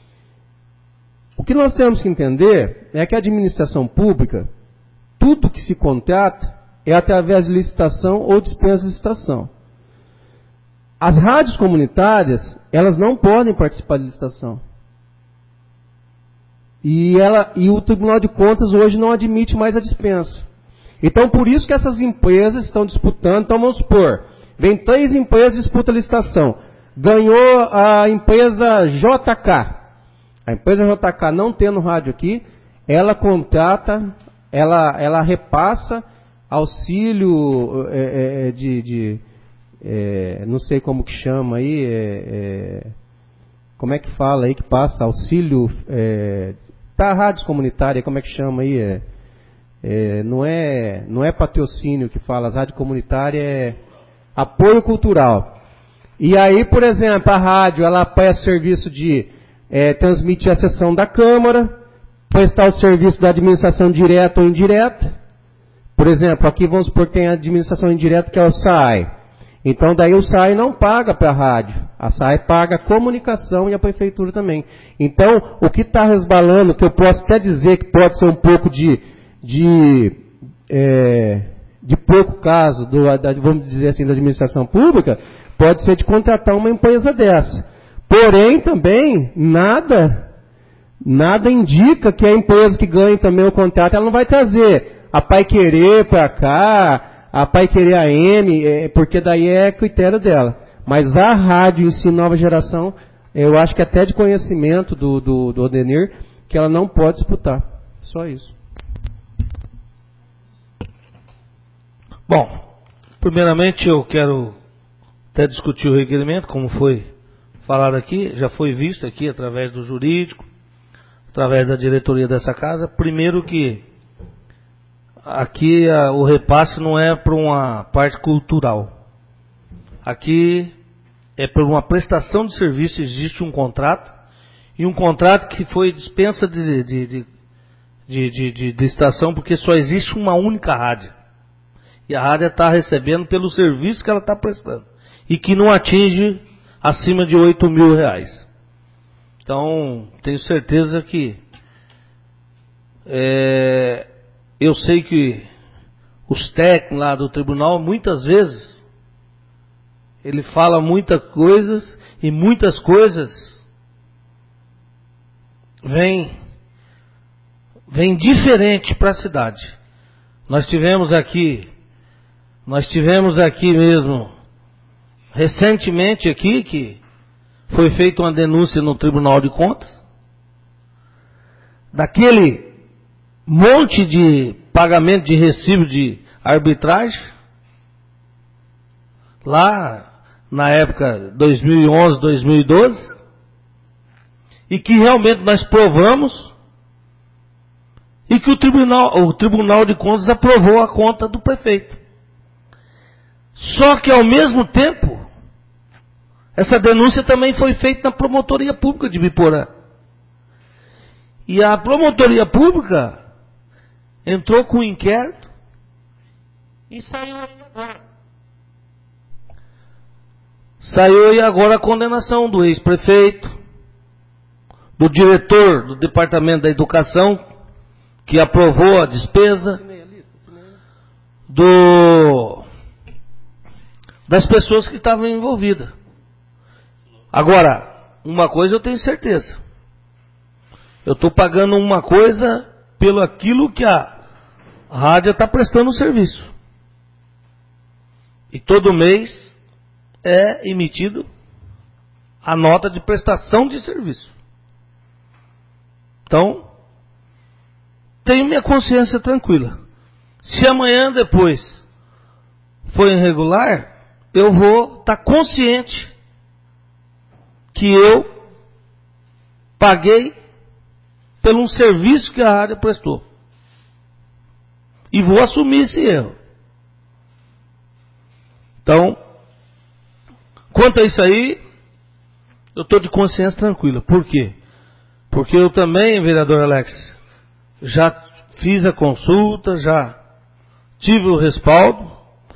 O que nós temos que entender é que a administração pública, tudo que se contrata é através de licitação ou dispensa de licitação. As rádios comunitárias, elas não podem participar de licitação. E o Tribunal de Contas hoje não admite mais a dispensa. Então, por isso que essas empresas estão disputando. Então, vamos supor, vem 3 empresas e disputam a licitação. Ganhou a empresa JK. A empresa JK, não tendo rádio aqui, ela contrata, ela repassa auxílio não sei como que chama aí, como é que fala aí que passa auxílio para rádios comunitárias, como é que chama aí, não é patrocínio que fala, as rádios comunitárias é apoio cultural. E aí, por exemplo, a rádio, ela presta serviço de transmitir a sessão da Câmara, prestar o serviço da administração direta ou indireta. Por exemplo, aqui vamos supor que tem a administração indireta, que é o SAI. Então, daí o SAI não paga para a rádio. A SAI paga a comunicação e a prefeitura também. Então, o que está resbalando, que eu posso até dizer que pode ser um pouco de pouco caso, vamos dizer assim, da administração pública, pode ser de contratar uma empresa dessa. Porém, também, nada indica que a empresa que ganha também o contrato, ela não vai trazer a Paiquerê para cá, a Paiquerê AM, porque daí é critério dela. Mas a rádio em si, nova geração, eu acho que até de conhecimento do Odenir, que ela não pode disputar. Só isso. Bom, primeiramente eu quero até discutir o requerimento, como foi falado aqui, já foi visto aqui através do jurídico, através da diretoria dessa casa. Primeiro que aqui o repasse não é para uma parte cultural. Aqui é por uma prestação de serviço, existe um contrato, e um contrato que foi dispensa de licitação, porque só existe uma única rádio. E a rádio está recebendo pelo serviço que ela está prestando. E que não atinge acima de R$8.000. Então, tenho certeza que eu sei que os técnicos lá do tribunal, muitas vezes, ele fala muitas coisas, e muitas coisas vêm diferente para a cidade. Nós tivemos aqui mesmo, recentemente aqui, que foi feita uma denúncia no Tribunal de Contas, daquele monte de pagamento de recibo de arbitragem, lá na época 2011, 2012, e que realmente nós provamos, e que o Tribunal de Contas aprovou a conta do prefeito. Só que, ao mesmo tempo, essa denúncia também foi feita na Promotoria Pública de Biporã. E a Promotoria Pública entrou com um inquérito e saiu aí agora. Saiu aí agora a condenação do ex-prefeito, do diretor do Departamento da Educação, que aprovou a despesa, das pessoas que estavam envolvidas. Agora, uma coisa eu tenho certeza. Eu estou pagando uma coisa pelo aquilo que a rádio está prestando serviço. E todo mês é emitido a nota de prestação de serviço. Então, tenho minha consciência tranquila. Se amanhã depois for irregular, eu vou estar consciente que eu paguei por um serviço que a rádio prestou. E vou assumir esse erro. Então, quanto a isso aí, eu estou de consciência tranquila. Por quê? Porque eu também, vereador Alex, já fiz a consulta, já tive o respaldo.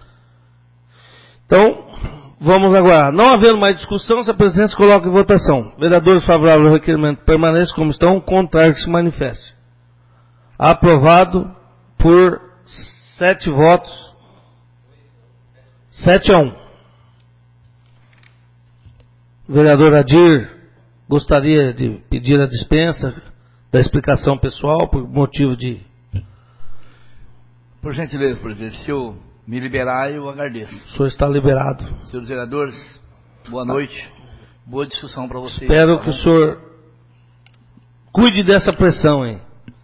Então, vamos aguardar. Não havendo mais discussão, se a presidência coloca em votação. Vereadores favoráveis ao requerimento permaneçam como estão, contrário que se manifeste. Aprovado por 7 votos. 7-1. Vereador Adir gostaria de pedir a dispensa da explicação pessoal por motivo de... Por gentileza, presidente, se eu me liberar, eu agradeço. O senhor está liberado. Senhores vereadores, boa noite. Boa discussão para vocês. Espero que o senhor cuide dessa pressão, hein?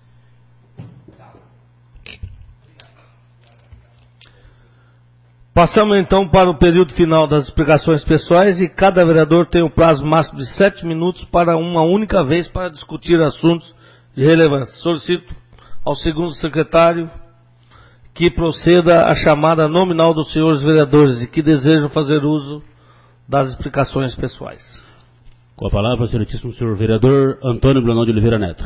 Passamos então para o período final das explicações pessoais e cada vereador tem o prazo máximo de 7 minutos para uma única vez para discutir assuntos de relevância. Solicito ao segundo secretário que proceda a chamada nominal dos senhores vereadores e que desejam fazer uso das explicações pessoais. Com a palavra, excelentíssimo senhor vereador Antônio Blanão de Oliveira Neto.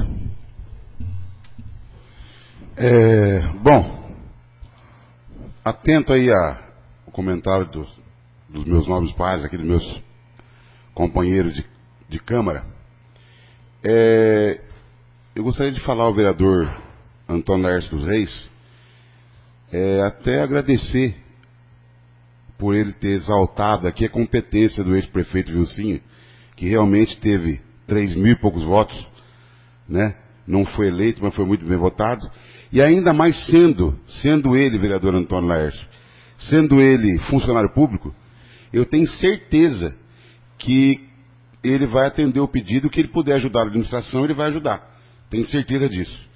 Bom, atento aí ao comentário dos meus nobres pares, aqui dos meus companheiros de Câmara, eu gostaria de falar ao vereador Antônio Laércio dos Reis, até agradecer por ele ter exaltado aqui a competência do ex-prefeito Vilcinho, que realmente teve 3.000 e poucos votos, né? Não foi eleito, mas foi muito bem votado, e ainda mais sendo ele, vereador Antônio Laércio, sendo ele funcionário público, eu tenho certeza que ele vai atender o pedido, que ele puder ajudar a administração, ele vai ajudar. Tenho certeza disso.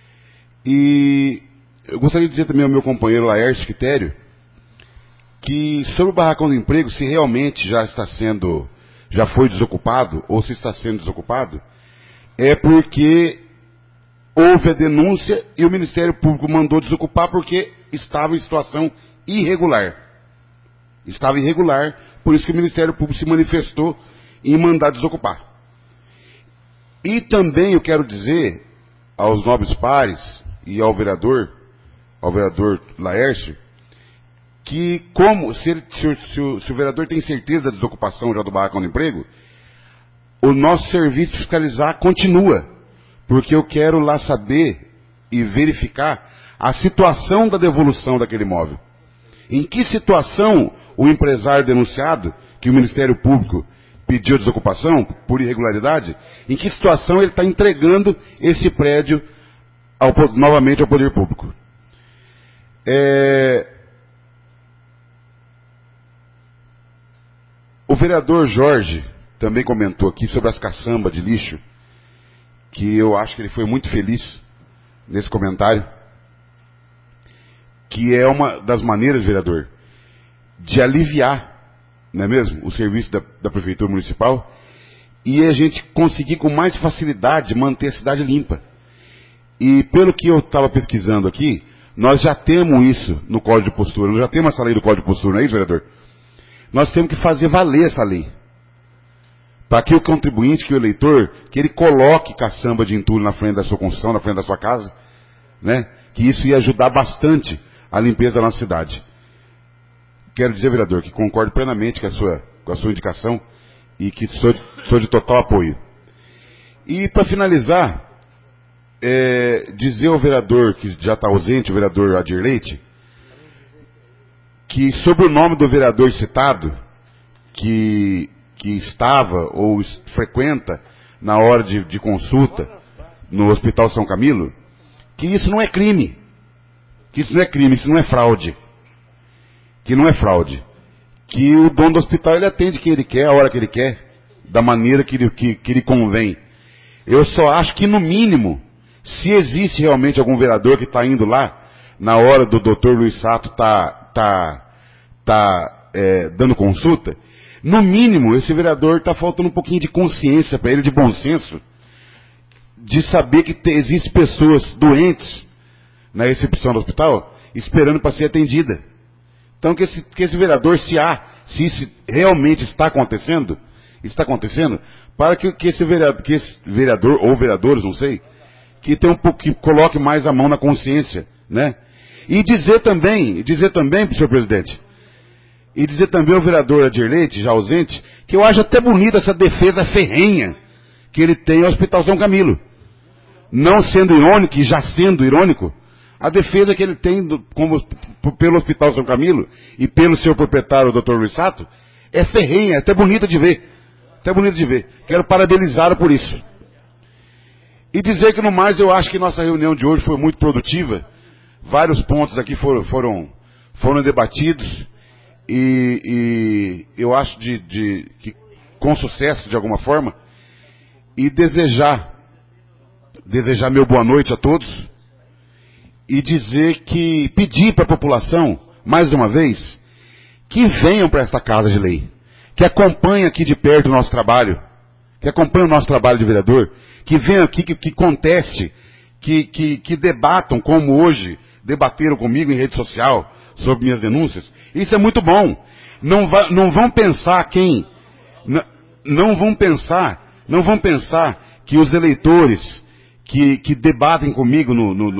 E eu gostaria de dizer também ao meu companheiro Laércio Quitério, que sobre o barracão do emprego, se realmente já foi desocupado, ou se está sendo desocupado, é porque houve a denúncia e o Ministério Público mandou desocupar porque estava em situação irregular. Estava irregular, por isso que o Ministério Público se manifestou em mandar desocupar. E também eu quero dizer aos nobres pares e ao vereador Laércio, que se o vereador tem certeza da desocupação já do barracão do emprego, o nosso serviço de fiscalizar continua, porque eu quero lá saber e verificar a situação da devolução daquele imóvel. Em que situação o empresário denunciado, que o Ministério Público pediu desocupação por irregularidade, em que situação ele está entregando esse prédio novamente ao poder público. O vereador Jorge também comentou aqui sobre as caçambas de lixo, que eu acho que ele foi muito feliz nesse comentário, que é uma das maneiras, vereador, de aliviar, não é mesmo, o serviço da Prefeitura Municipal, e a gente conseguir com mais facilidade manter a cidade limpa. E pelo que eu estava pesquisando aqui, nós já temos isso no Código de Postura, nós já temos essa lei do Código de Postura, não é isso, vereador? Nós temos que fazer valer essa lei. Para que o contribuinte, que o eleitor, que ele coloque caçamba de entulho na frente da sua construção, na frente da sua casa, né? Que isso ia ajudar bastante a limpeza da nossa cidade. Quero dizer, vereador, que concordo plenamente com a sua indicação e que sou de total apoio. E para finalizar, dizer ao vereador que já está ausente, o vereador Adir Leite, que sobre o nome do vereador citado, que estava ou frequenta na hora de consulta no Hospital São Camilo, que isso não é crime. Que isso não é crime, isso não é fraude. Que não é fraude. Que o dono do hospital ele atende quem ele quer, a hora que ele quer, da maneira que lhe convém. Eu só acho que, no mínimo, se existe realmente algum vereador que está indo lá, na hora do Dr. Luiz Sato dando consulta, no mínimo, esse vereador está faltando um pouquinho de consciência para ele, de bom senso, de saber que existem pessoas doentes na recepção do hospital, esperando para ser atendida. Então, que esse vereador, se isso realmente está acontecendo, para que esse vereador, ou vereadores, não sei, que coloque mais a mão na consciência, né? E dizer também, senhor presidente, e dizer também ao vereador Adir Leite, já ausente, que eu acho até bonita essa defesa ferrenha que ele tem ao Hospital São Camilo. Não sendo irônico, e já sendo irônico, a defesa que ele tem pelo Hospital São Camilo e pelo seu proprietário, o Dr. Luiz Sato, é ferrenha, é até bonita de ver. Quero parabenizá-lo por isso. E dizer que, no mais, eu acho que nossa reunião de hoje foi muito produtiva. Vários pontos aqui foram debatidos. E eu acho que com sucesso, de alguma forma. E desejar meu boa noite a todos. E pedir para a população, mais uma vez, que venham para esta Casa de Lei, que acompanhem aqui de perto o nosso trabalho, que acompanhem o nosso trabalho de vereador, que venham aqui, que conteste, que debatam, como hoje debateram comigo em rede social, sobre minhas denúncias. Isso é muito bom. Não vão pensar não vão pensar que os eleitores que debatem comigo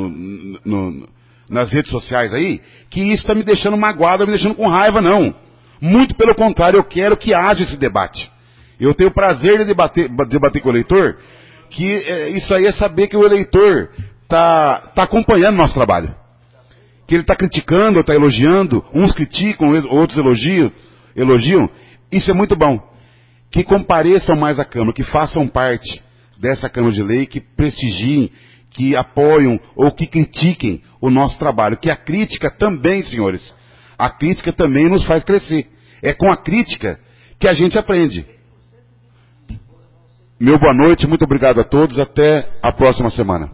nas redes sociais aí, que isso está me deixando magoado, me deixando com raiva, não. Muito pelo contrário, eu quero que haja esse debate. Eu tenho o prazer de debater com o eleitor, que isso aí é saber que o eleitor está acompanhando o nosso trabalho. Que ele está criticando ou está elogiando, uns criticam, outros elogiam. Isso é muito bom. Que compareçam mais à Câmara, que façam parte dessa Câmara de Lei, que prestigiem, que apoiam ou que critiquem o nosso trabalho. Que a crítica também, senhores, a crítica também nos faz crescer. É com a crítica que a gente aprende. Meu boa noite, muito obrigado a todos, até a próxima semana.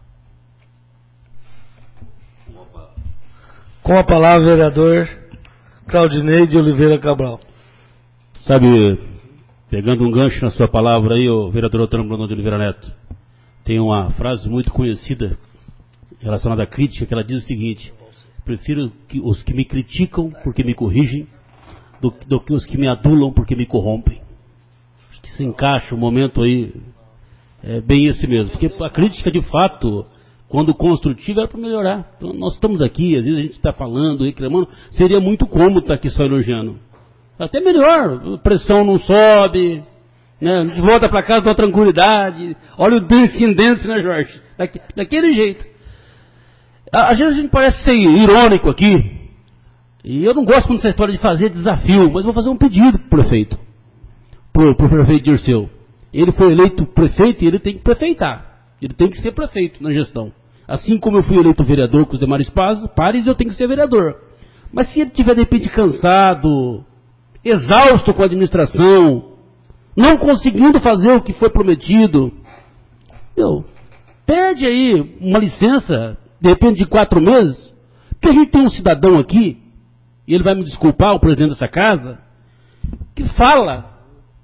Com a palavra, vereador Claudinei de Oliveira Cabral. Sabe, pegando um gancho na sua palavra aí, o vereador Otávio Brandão de Oliveira Neto, tem uma frase muito conhecida relacionada à crítica, que ela diz o seguinte: prefiro os que me criticam porque me corrigem do que os que me adulam porque me corrompem. Acho que se encaixa o momento aí, é bem esse mesmo, porque a crítica de fato, quando construtiva, era para melhorar. Então, nós estamos aqui, às vezes a gente está falando, reclamando, seria muito cômodo estar aqui só elogiando. Até melhor, a pressão não sobe, né? De volta para casa com a tranquilidade. Olha o descendente, né, Jorge? Daquele jeito. Às vezes a gente parece ser irônico aqui, e eu não gosto muito dessa história de fazer desafio, mas vou fazer um pedido para o prefeito, para o prefeito Dirceu. Ele foi eleito prefeito e ele tem que prefeitar. Ele tem que ser prefeito na gestão. Assim como eu fui eleito vereador com os demais pares, eu tenho que ser vereador. Mas se ele estiver de repente cansado, exausto com a administração, não conseguindo fazer o que foi prometido, pede aí uma licença, de repente de 4 meses, porque a gente tem um cidadão aqui, e ele vai me desculpar, o presidente dessa casa, que fala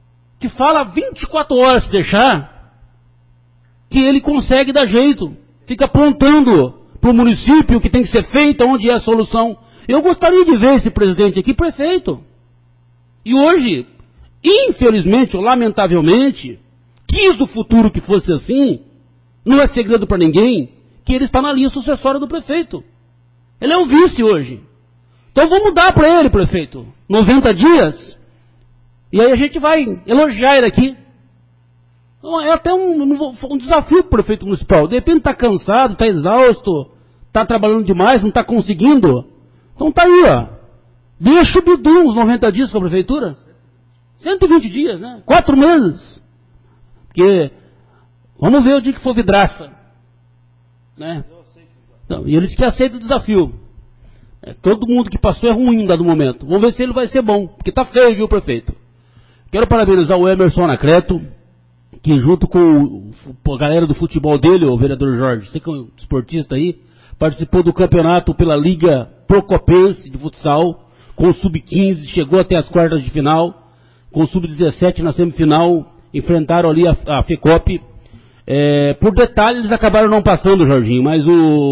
24 horas se deixar, que ele consegue dar jeito, fica apontando para o município o que tem que ser feito, onde é a solução. Eu gostaria de ver esse presidente aqui prefeito. E hoje, infelizmente ou lamentavelmente, quis do futuro que fosse assim, não é segredo para ninguém, que ele está na linha sucessória do prefeito. Ele é o vice hoje. Então vamos dar para ele, prefeito, 90 dias, e aí a gente vai elogiar ele aqui. Então, é até um desafio para o prefeito municipal. De repente está cansado, está exausto, está trabalhando demais, não está conseguindo. Então está aí, ó. Deixa o Bidu uns 90 dias com a prefeitura. 120 dias, né? 4 meses. Porque, vamos ver o dia que for vidraça. Né? Então, e eles que aceitam o desafio. Todo mundo que passou é ruim dado momento. Vamos ver se ele vai ser bom. Porque está feio, viu, prefeito? Quero parabenizar o Emerson Anacleto, que junto com a galera do futebol dele, o vereador Jorge, você que é um esportista aí, participou do campeonato pela Liga Procopense de futsal, com o Sub-15, chegou até as quartas de final, com o Sub-17 na semifinal, enfrentaram ali a FECOP. Por detalhe, eles acabaram não passando, Jorginho, mas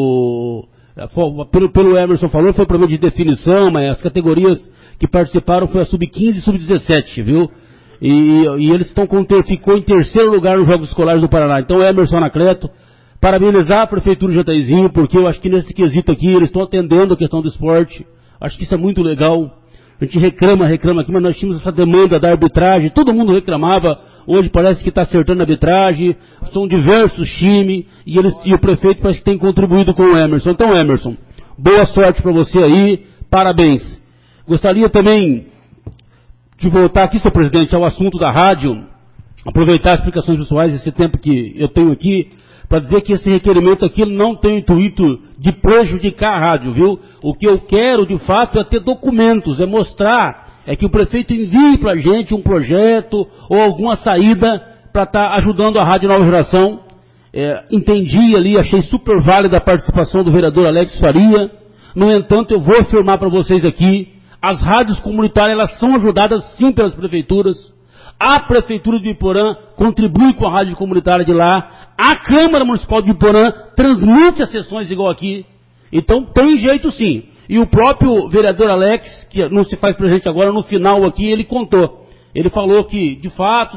pelo Emerson falou, foi problema de definição, mas as categorias que participaram foi a Sub-15 e Sub-17, viu? E eles ficou em terceiro lugar nos Jogos Escolares do Paraná. Então, Emerson Anacleto, parabenizar a Prefeitura de Jataizinho, porque eu acho que nesse quesito aqui, eles estão atendendo a questão do esporte. Acho que isso é muito legal. A gente reclama aqui, mas nós tínhamos essa demanda da arbitragem, todo mundo reclamava, hoje parece que está acertando a arbitragem, são diversos times, e o prefeito parece que tem contribuído com o Emerson. Então, Emerson, boa sorte para você aí, parabéns. Gostaria também de voltar aqui, senhor presidente, ao assunto da rádio, aproveitar as explicações pessoais, esse tempo que eu tenho aqui, para dizer que esse requerimento aqui não tem o intuito de prejudicar a rádio, viu? O que eu quero, de fato, é ter documentos, é mostrar, é que o prefeito envie para a gente um projeto ou alguma saída para estar ajudando a Rádio Nova Geração. Entendi ali, achei super válida a participação do vereador Alex Faria. No entanto, eu vou afirmar para vocês aqui, as rádios comunitárias, elas são ajudadas sim pelas prefeituras. A Prefeitura de Iporã contribui com a rádio comunitária de lá. A Câmara Municipal de Iporã transmite as sessões igual aqui. Então tem jeito sim. E o próprio vereador Alex, que não se faz presente agora, no final aqui, ele contou. Ele falou que, de fato,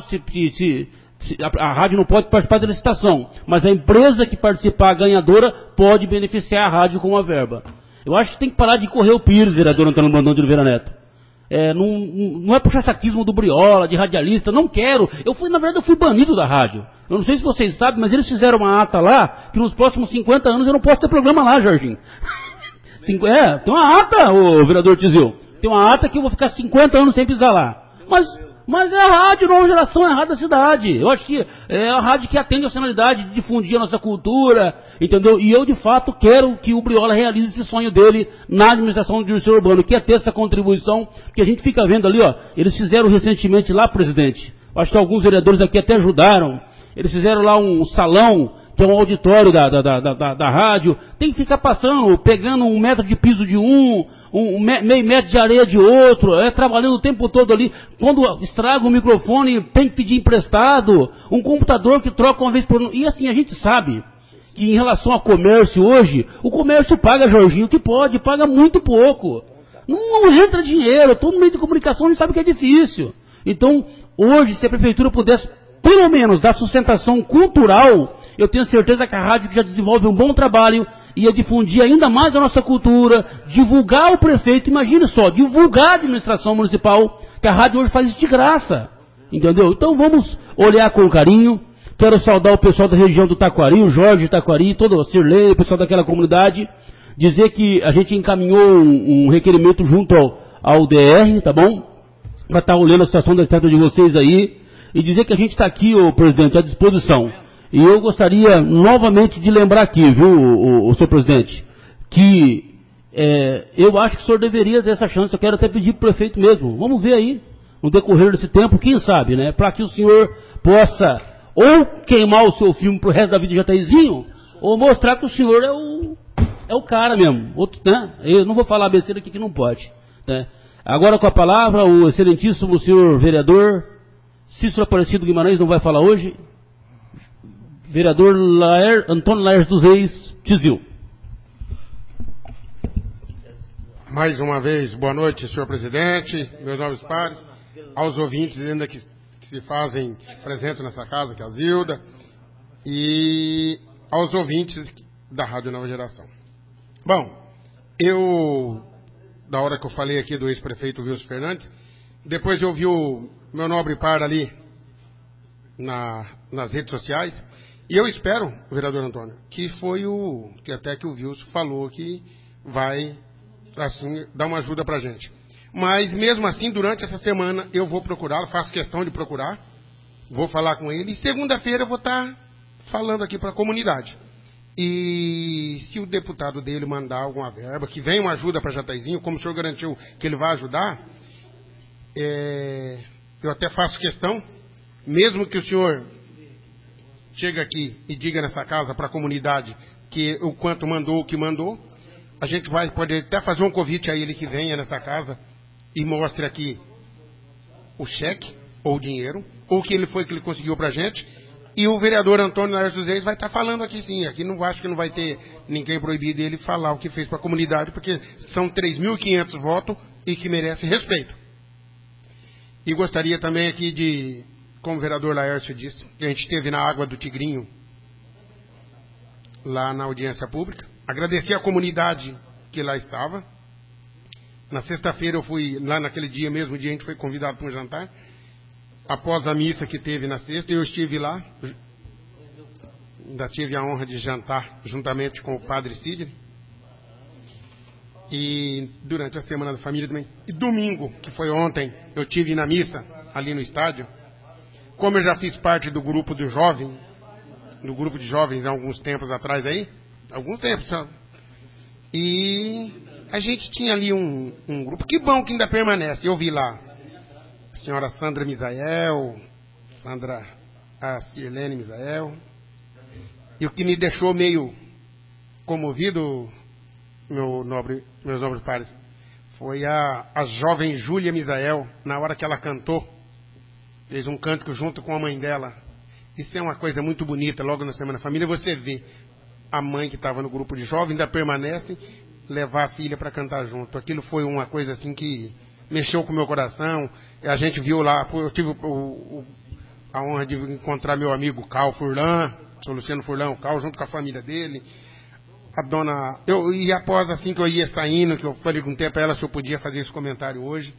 a rádio não pode participar da licitação, mas a empresa que participar, a ganhadora, pode beneficiar a rádio com a verba. Eu acho que tem que parar de correr o pires, vereador Antônio Brandão de Oliveira Neto. Não é puxar saquismo do Briola, de radialista, não quero. Na verdade, eu fui banido da rádio. Eu não sei se vocês sabem, mas eles fizeram uma ata lá, que nos próximos 50 anos eu não posso ter programa lá, Jorginho. Tem uma ata, ô vereador Tizil. Tem uma ata que eu vou ficar 50 anos sem pisar lá. Mas é a rádio Nova Geração, é a rádio da cidade. Eu acho que é a rádio que atende a finalidade de difundir a nossa cultura, entendeu? E eu, de fato, quero que o Briola realize esse sonho dele na administração do Dirceu Urbano, que é ter essa contribuição, porque a gente fica vendo ali, ó, eles fizeram recentemente lá, presidente, acho que alguns vereadores aqui até ajudaram, eles fizeram lá um salão, que é um auditório da rádio, tem que ficar passando, pegando 1 metro de piso de meio metro de areia de outro, trabalhando o tempo todo ali. Quando estraga o microfone, tem que pedir emprestado, um computador que troca uma vez por ano. E assim, a gente sabe que em relação ao comércio hoje, o comércio paga, Jorginho, que pode, paga muito pouco. Não entra dinheiro, todo meio de comunicação a gente sabe que é difícil. Então, hoje, se a prefeitura pudesse, pelo menos, dar sustentação cultural, eu tenho certeza que a rádio que já desenvolve um bom trabalho ia difundir ainda mais a nossa cultura, divulgar o prefeito, imagine só, divulgar a administração municipal, que a rádio hoje faz isso de graça, entendeu? Então vamos olhar com carinho. Quero saudar o pessoal da região do Taquari, o Jorge Taquari, todo o Cirlei, o pessoal daquela comunidade, dizer que a gente encaminhou um requerimento junto ao DR, tá bom? Para estar olhando a situação da estrada de vocês aí, e dizer que a gente está aqui, ô presidente, à disposição. E eu gostaria novamente de lembrar aqui, viu, o senhor presidente, que eu acho que o senhor deveria ter essa chance. Eu quero até pedir para o prefeito mesmo. Vamos ver aí, no decorrer desse tempo, quem sabe, né? Para que o senhor possa ou queimar o seu filme para o resto da vida de Jataizinho, ou mostrar que o senhor é o cara mesmo. Né? Eu não vou falar besteira aqui que não pode. Né? Agora com a palavra, o excelentíssimo senhor vereador Cícero Aparecido Guimarães não vai falar hoje? vereador Antônio Laércio dos Reis, Tizil. Mais uma vez, boa noite, senhor presidente, meus nobres pares, aos ouvintes ainda que se fazem presentes nessa casa, que é a Zilda, e aos ouvintes da Rádio Nova Geração. Bom, da hora que eu falei aqui do ex-prefeito Wilson Fernandes, depois eu vi o meu nobre par ali nas redes sociais, e eu espero, vereador Antônio, que foi que até que o Wilson falou que vai, assim, dar uma ajuda pra gente. Mas mesmo assim, durante essa semana, eu vou procurá-lo, faço questão de procurar, vou falar com ele, e segunda-feira eu vou estar falando aqui para a comunidade. E se o deputado dele mandar alguma verba, que venha uma ajuda para Jataizinho, como o senhor garantiu que ele vai ajudar, eu até faço questão, mesmo que o senhor chegue aqui e diga nessa casa para a comunidade que o quanto mandou, o que mandou, a gente pode até fazer um convite a ele que venha nessa casa e mostre aqui o cheque ou o dinheiro, ou o que ele conseguiu para a gente. E o vereador Antônio Laércio dos Reis vai estar falando aqui sim. Aqui não acho que não vai ter ninguém proibido dele falar o que fez para a comunidade, porque são 3.500 votos e que merece respeito. E gostaria também aqui como o vereador Laércio disse, que a gente esteve na Água do Tigrinho, lá na audiência pública. Agradecer a comunidade que lá estava. Na sexta-feira eu fui, lá naquele mesmo dia a gente foi convidado para um jantar. Após a missa que teve na sexta, eu estive lá. Ainda tive a honra de jantar juntamente com o padre Sidney. E durante a Semana da Família também. E domingo, que foi ontem, eu estive na missa, ali no estádio. Como eu já fiz parte do grupo de jovens há alguns tempos atrás aí, alguns tempos, sabe? E a gente tinha ali um grupo, que bom que ainda permanece. Eu vi lá a senhora Sandra Misael, a Sirlene Misael, e o que me deixou meio comovido, meus nobres pares, foi a jovem Júlia Misael, na hora que ela cantou, fez um cântico junto com a mãe dela. Isso é uma coisa muito bonita, logo na Semana da Família, você vê a mãe que estava no grupo de jovens, ainda permanece, levar a filha para cantar junto. Aquilo foi uma coisa assim que mexeu com o meu coração. A gente viu lá, eu tive a honra de encontrar meu amigo Cal Furlan, o Luciano Furlan, o Cal, junto com a família dele. A dona... E após, assim que eu ia saindo, que eu perguntei para ela se eu podia fazer esse comentário hoje,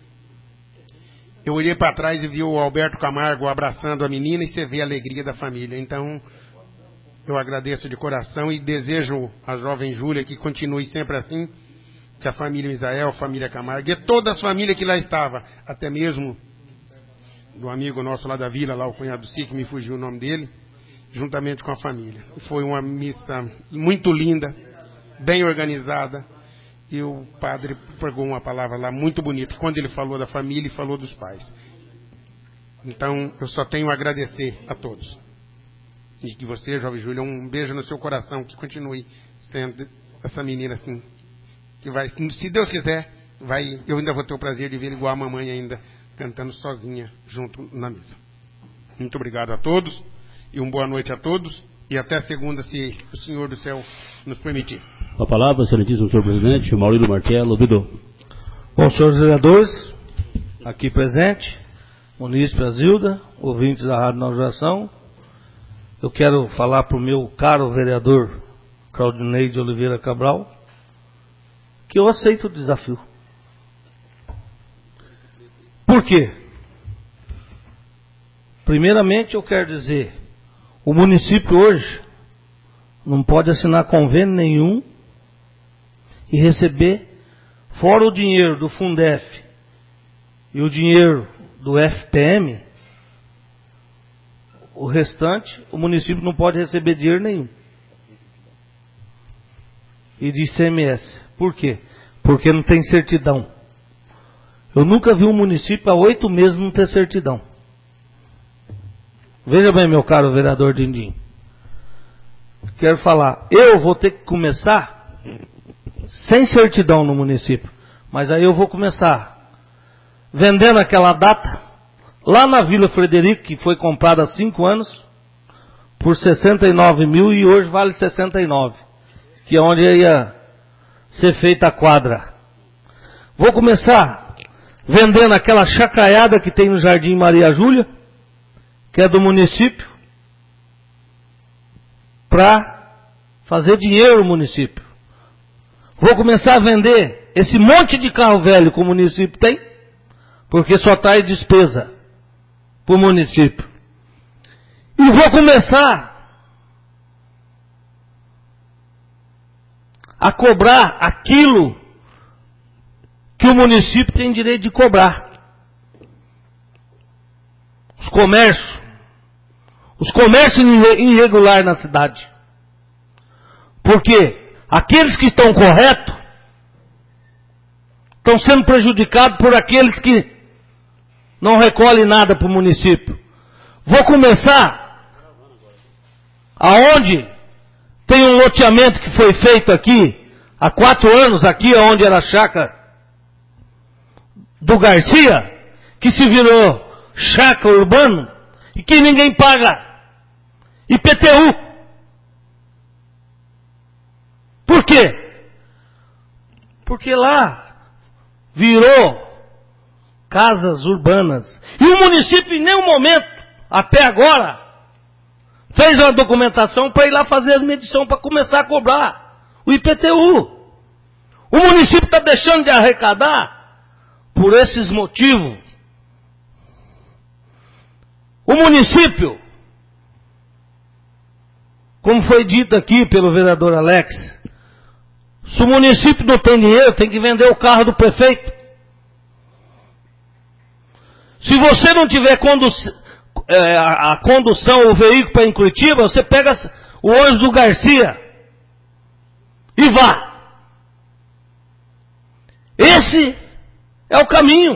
eu olhei para trás e vi o Alberto Camargo abraçando a menina e você vê a alegria da família. Então, eu agradeço de coração e desejo à jovem Júlia que continue sempre assim, que a família Misael, a família Camargo, e toda a família que lá estava, até mesmo do amigo nosso lá da vila, lá o cunhado Si, que me fugiu o nome dele, juntamente com a família. Foi uma missa muito linda, bem organizada, e o padre pregou uma palavra lá muito bonita, quando ele falou da família e falou dos pais. Então, eu só tenho a agradecer a todos. E que você, jovem Júlia, um beijo no seu coração, que continue sendo essa menina assim, que vai, se Deus quiser, eu ainda vou ter o prazer de ver igual a mamãe ainda, cantando sozinha, junto na mesa. Muito obrigado a todos, e uma boa noite a todos, e até segunda, se o Senhor do Céu nos permitir. A palavra, excelentíssimo senhor presidente, Maurílio Martelo, ouvidor. Bom, senhores vereadores, aqui presente, munícipe Zilda, ouvintes da Rádio Nova Geração, eu quero falar para o meu caro vereador Claudinei de Oliveira Cabral, que eu aceito o desafio. Por quê? Primeiramente, eu quero dizer, o município hoje não pode assinar convênio nenhum e receber, fora o dinheiro do Fundef e o dinheiro do FPM, o restante, o município não pode receber dinheiro nenhum. E de ICMS. Por quê? Porque não tem certidão. Eu nunca vi um município há 8 meses não ter certidão. Veja bem, meu caro vereador Dindim. Quero falar, eu vou ter que começar sem certidão no município. Mas aí eu vou começar vendendo aquela data lá na Vila Frederico, que foi comprada há 5 anos, por 69 mil e hoje vale 69, que é onde ia ser feita a quadra. Vou começar vendendo aquela chacaiada que tem no Jardim Maria Júlia, que é do município, para fazer dinheiro no município. Vou começar a vender esse monte de carro velho que o município tem, porque só traz despesa para o município. E vou começar a cobrar aquilo que o município tem direito de cobrar. Os comércios irregulares na cidade. Porque aqueles que estão corretos estão sendo prejudicados por aqueles que não recolhem nada para o município. Vou começar aonde tem um loteamento que foi feito aqui há 4 anos, aqui onde era a chácara do Garcia, que se virou chácara urbano e que ninguém paga IPTU. Por quê? Porque lá virou casas urbanas. E o município em nenhum momento, até agora, fez uma documentação para ir lá fazer as medições, para começar a cobrar o IPTU. O município está deixando de arrecadar por esses motivos. O município, como foi dito aqui pelo vereador Alex, se o município não tem dinheiro, tem que vender o carro do prefeito. Se você não tiver a condução, o veículo para ir em Curitiba, você pega o ônibus do Garcia e vá. Esse é o caminho.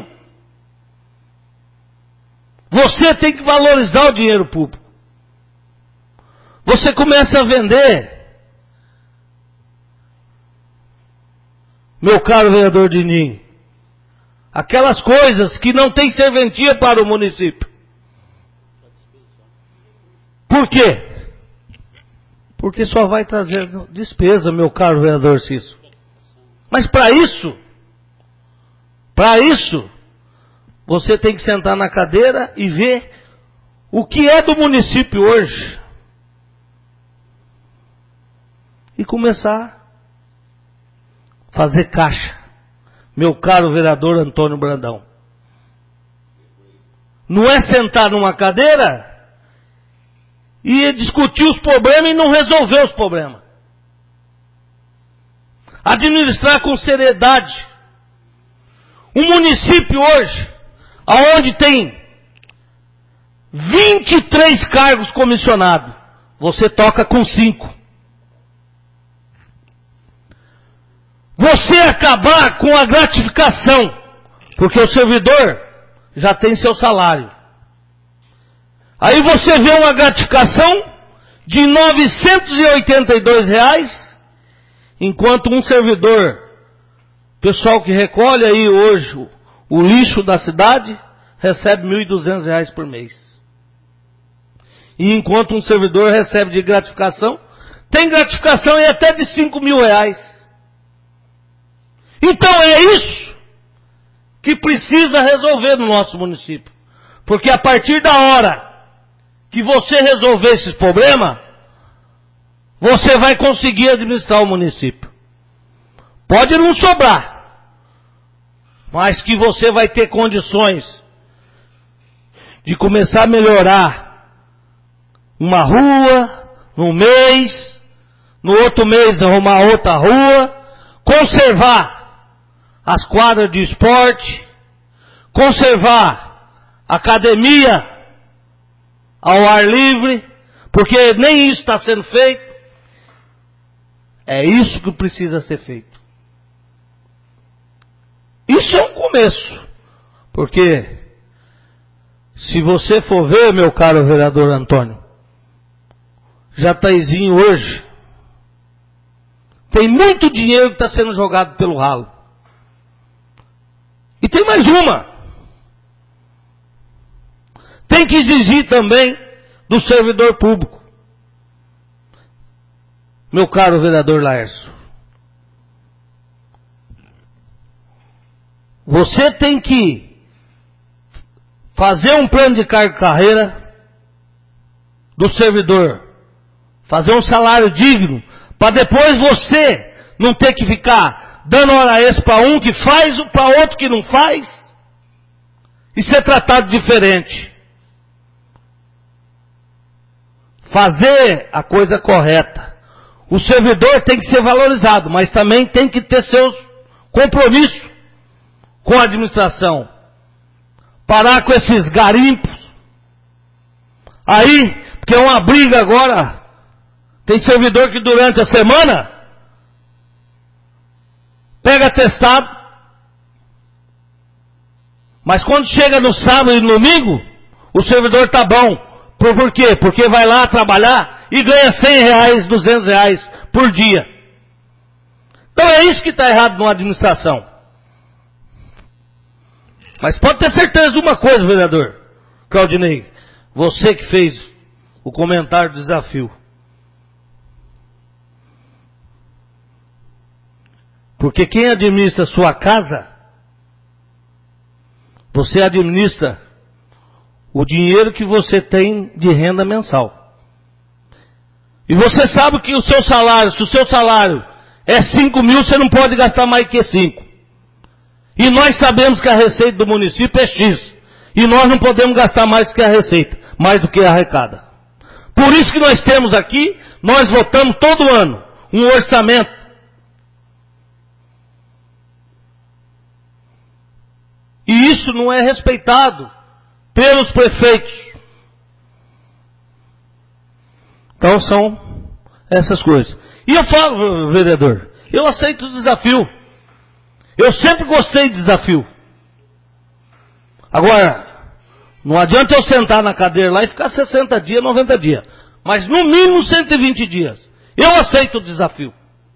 Você tem que valorizar o dinheiro público. Você começa a vender, meu caro vereador Dininho, aquelas coisas que não tem serventia para o município. Por quê? Porque só vai trazer despesa, meu caro vereador Cício. Mas para isso, você tem que sentar na cadeira e ver o que é do município hoje. E começar a fazer caixa. Meu caro vereador Antônio Brandão. Não é sentar numa cadeira e discutir os problemas e não resolver os problemas. Administrar com seriedade. Um município hoje, aonde tem 23 cargos comissionados, você toca com 5. Você acabar com a gratificação, porque o servidor já tem seu salário. Aí você vê uma gratificação de R$ 982, enquanto um servidor, pessoal que recolhe aí hoje o lixo da cidade, recebe R$ 1.200 por mês. E enquanto um servidor recebe de gratificação, tem gratificação até de R$ 5.000. Então é isso que precisa resolver no nosso município. Porque a partir da hora que você resolver esses problemas, você vai conseguir administrar o município. Pode não sobrar, mas que você vai ter condições de começar a melhorar uma rua, num mês, no outro mês arrumar outra rua, conservar as quadras de esporte, conservar academia ao ar livre, porque nem isso está sendo feito. É isso que precisa ser feito. Isso é um começo, porque se você for ver, meu caro vereador Antônio, Jataizinho hoje tem muito dinheiro que está sendo jogado pelo ralo. E tem mais uma. Tem que exigir também do servidor público. meu caro vereador Laércio, você tem que fazer um plano de carreira do servidor, fazer um salário digno, para depois você não ter que ficar dando hora extra para um que faz, para outro que não faz, e ser tratado diferente. Fazer a coisa correta. O servidor tem que ser valorizado, mas também tem que ter seus compromissos com a administração. Parar com esses garimpos. Aí, porque é uma briga agora. Tem servidor que durante a semana pega atestado, mas quando chega no sábado e no domingo, o servidor está bom. Por quê? Porque vai lá trabalhar e ganha R$100, R$200 por dia. Então é isso que está errado na administração. Mas pode ter certeza de uma coisa, vereador Claudinei, você que fez o comentário do desafio. Porque quem administra a sua casa, você administra o dinheiro que você tem de renda mensal. E você sabe que o seu salário, se o seu salário é 5 mil, você não pode gastar mais que 5. E nós sabemos que a receita do município é X. E nós não podemos gastar mais que a receita, mais do que a arrecada. Por isso que nós temos aqui, nós votamos todo ano um orçamento. E isso não é respeitado pelos prefeitos. Então são essas coisas. E eu falo, vereador, eu aceito o desafio. Eu sempre gostei de desafio. Agora, não adianta eu sentar na cadeira lá e ficar 60 dias, 90 dias. Mas no mínimo 120 dias. Eu aceito o desafio.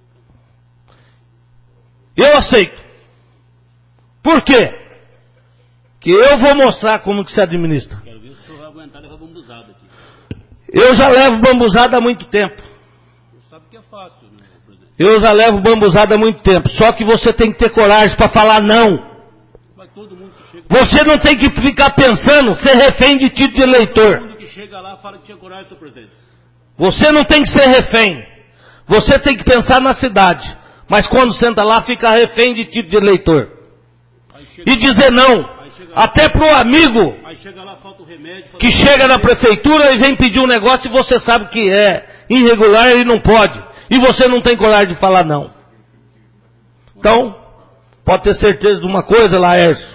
Eu aceito. Por quê? Que eu vou mostrar como que se administra. Quero ver se o senhor vai aguentar levar bambuzada aqui. Eu já levo bambuzada há muito tempo. Você sabe que é fácil, né, presidente? Eu já levo bambuzada há muito tempo. Só que você tem que ter coragem para falar não. Mas todo mundo que chega... Você não tem que ficar pensando ser refém de título de eleitor. Todo mundo que chega lá fala que tinha coragem, senhor presidente. Você não tem que ser refém. Você tem que pensar na cidade. Mas quando senta lá, fica refém de título de eleitor. E dizer não. Até pro amigo Aí chega lá, falta o remédio, que chega na prefeitura e vem pedir um negócio e você sabe que é irregular e não pode. E você não tem coragem de falar não. Então, pode ter certeza de uma coisa, Laércio.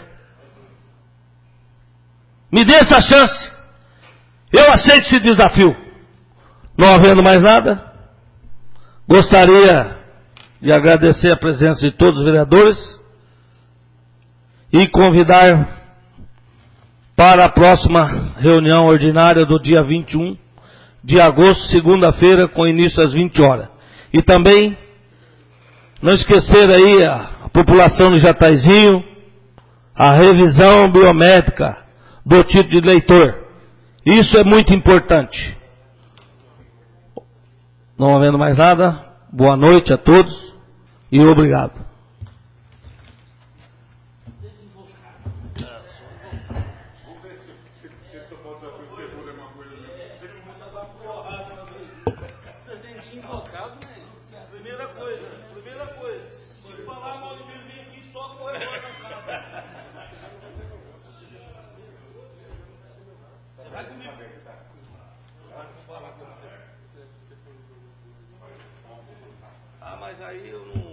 Me dê essa chance. Eu aceito esse desafio. Não havendo mais nada, gostaria de agradecer a presença de todos os vereadores e convidar para a próxima reunião ordinária do dia 21 de agosto, segunda-feira, com início às 20 horas. E também não esquecer aí a população de Jataizinho, a revisão biométrica do título de eleitor. Isso é muito importante. Não havendo mais nada, boa noite a todos e obrigado. Mas aí eu não...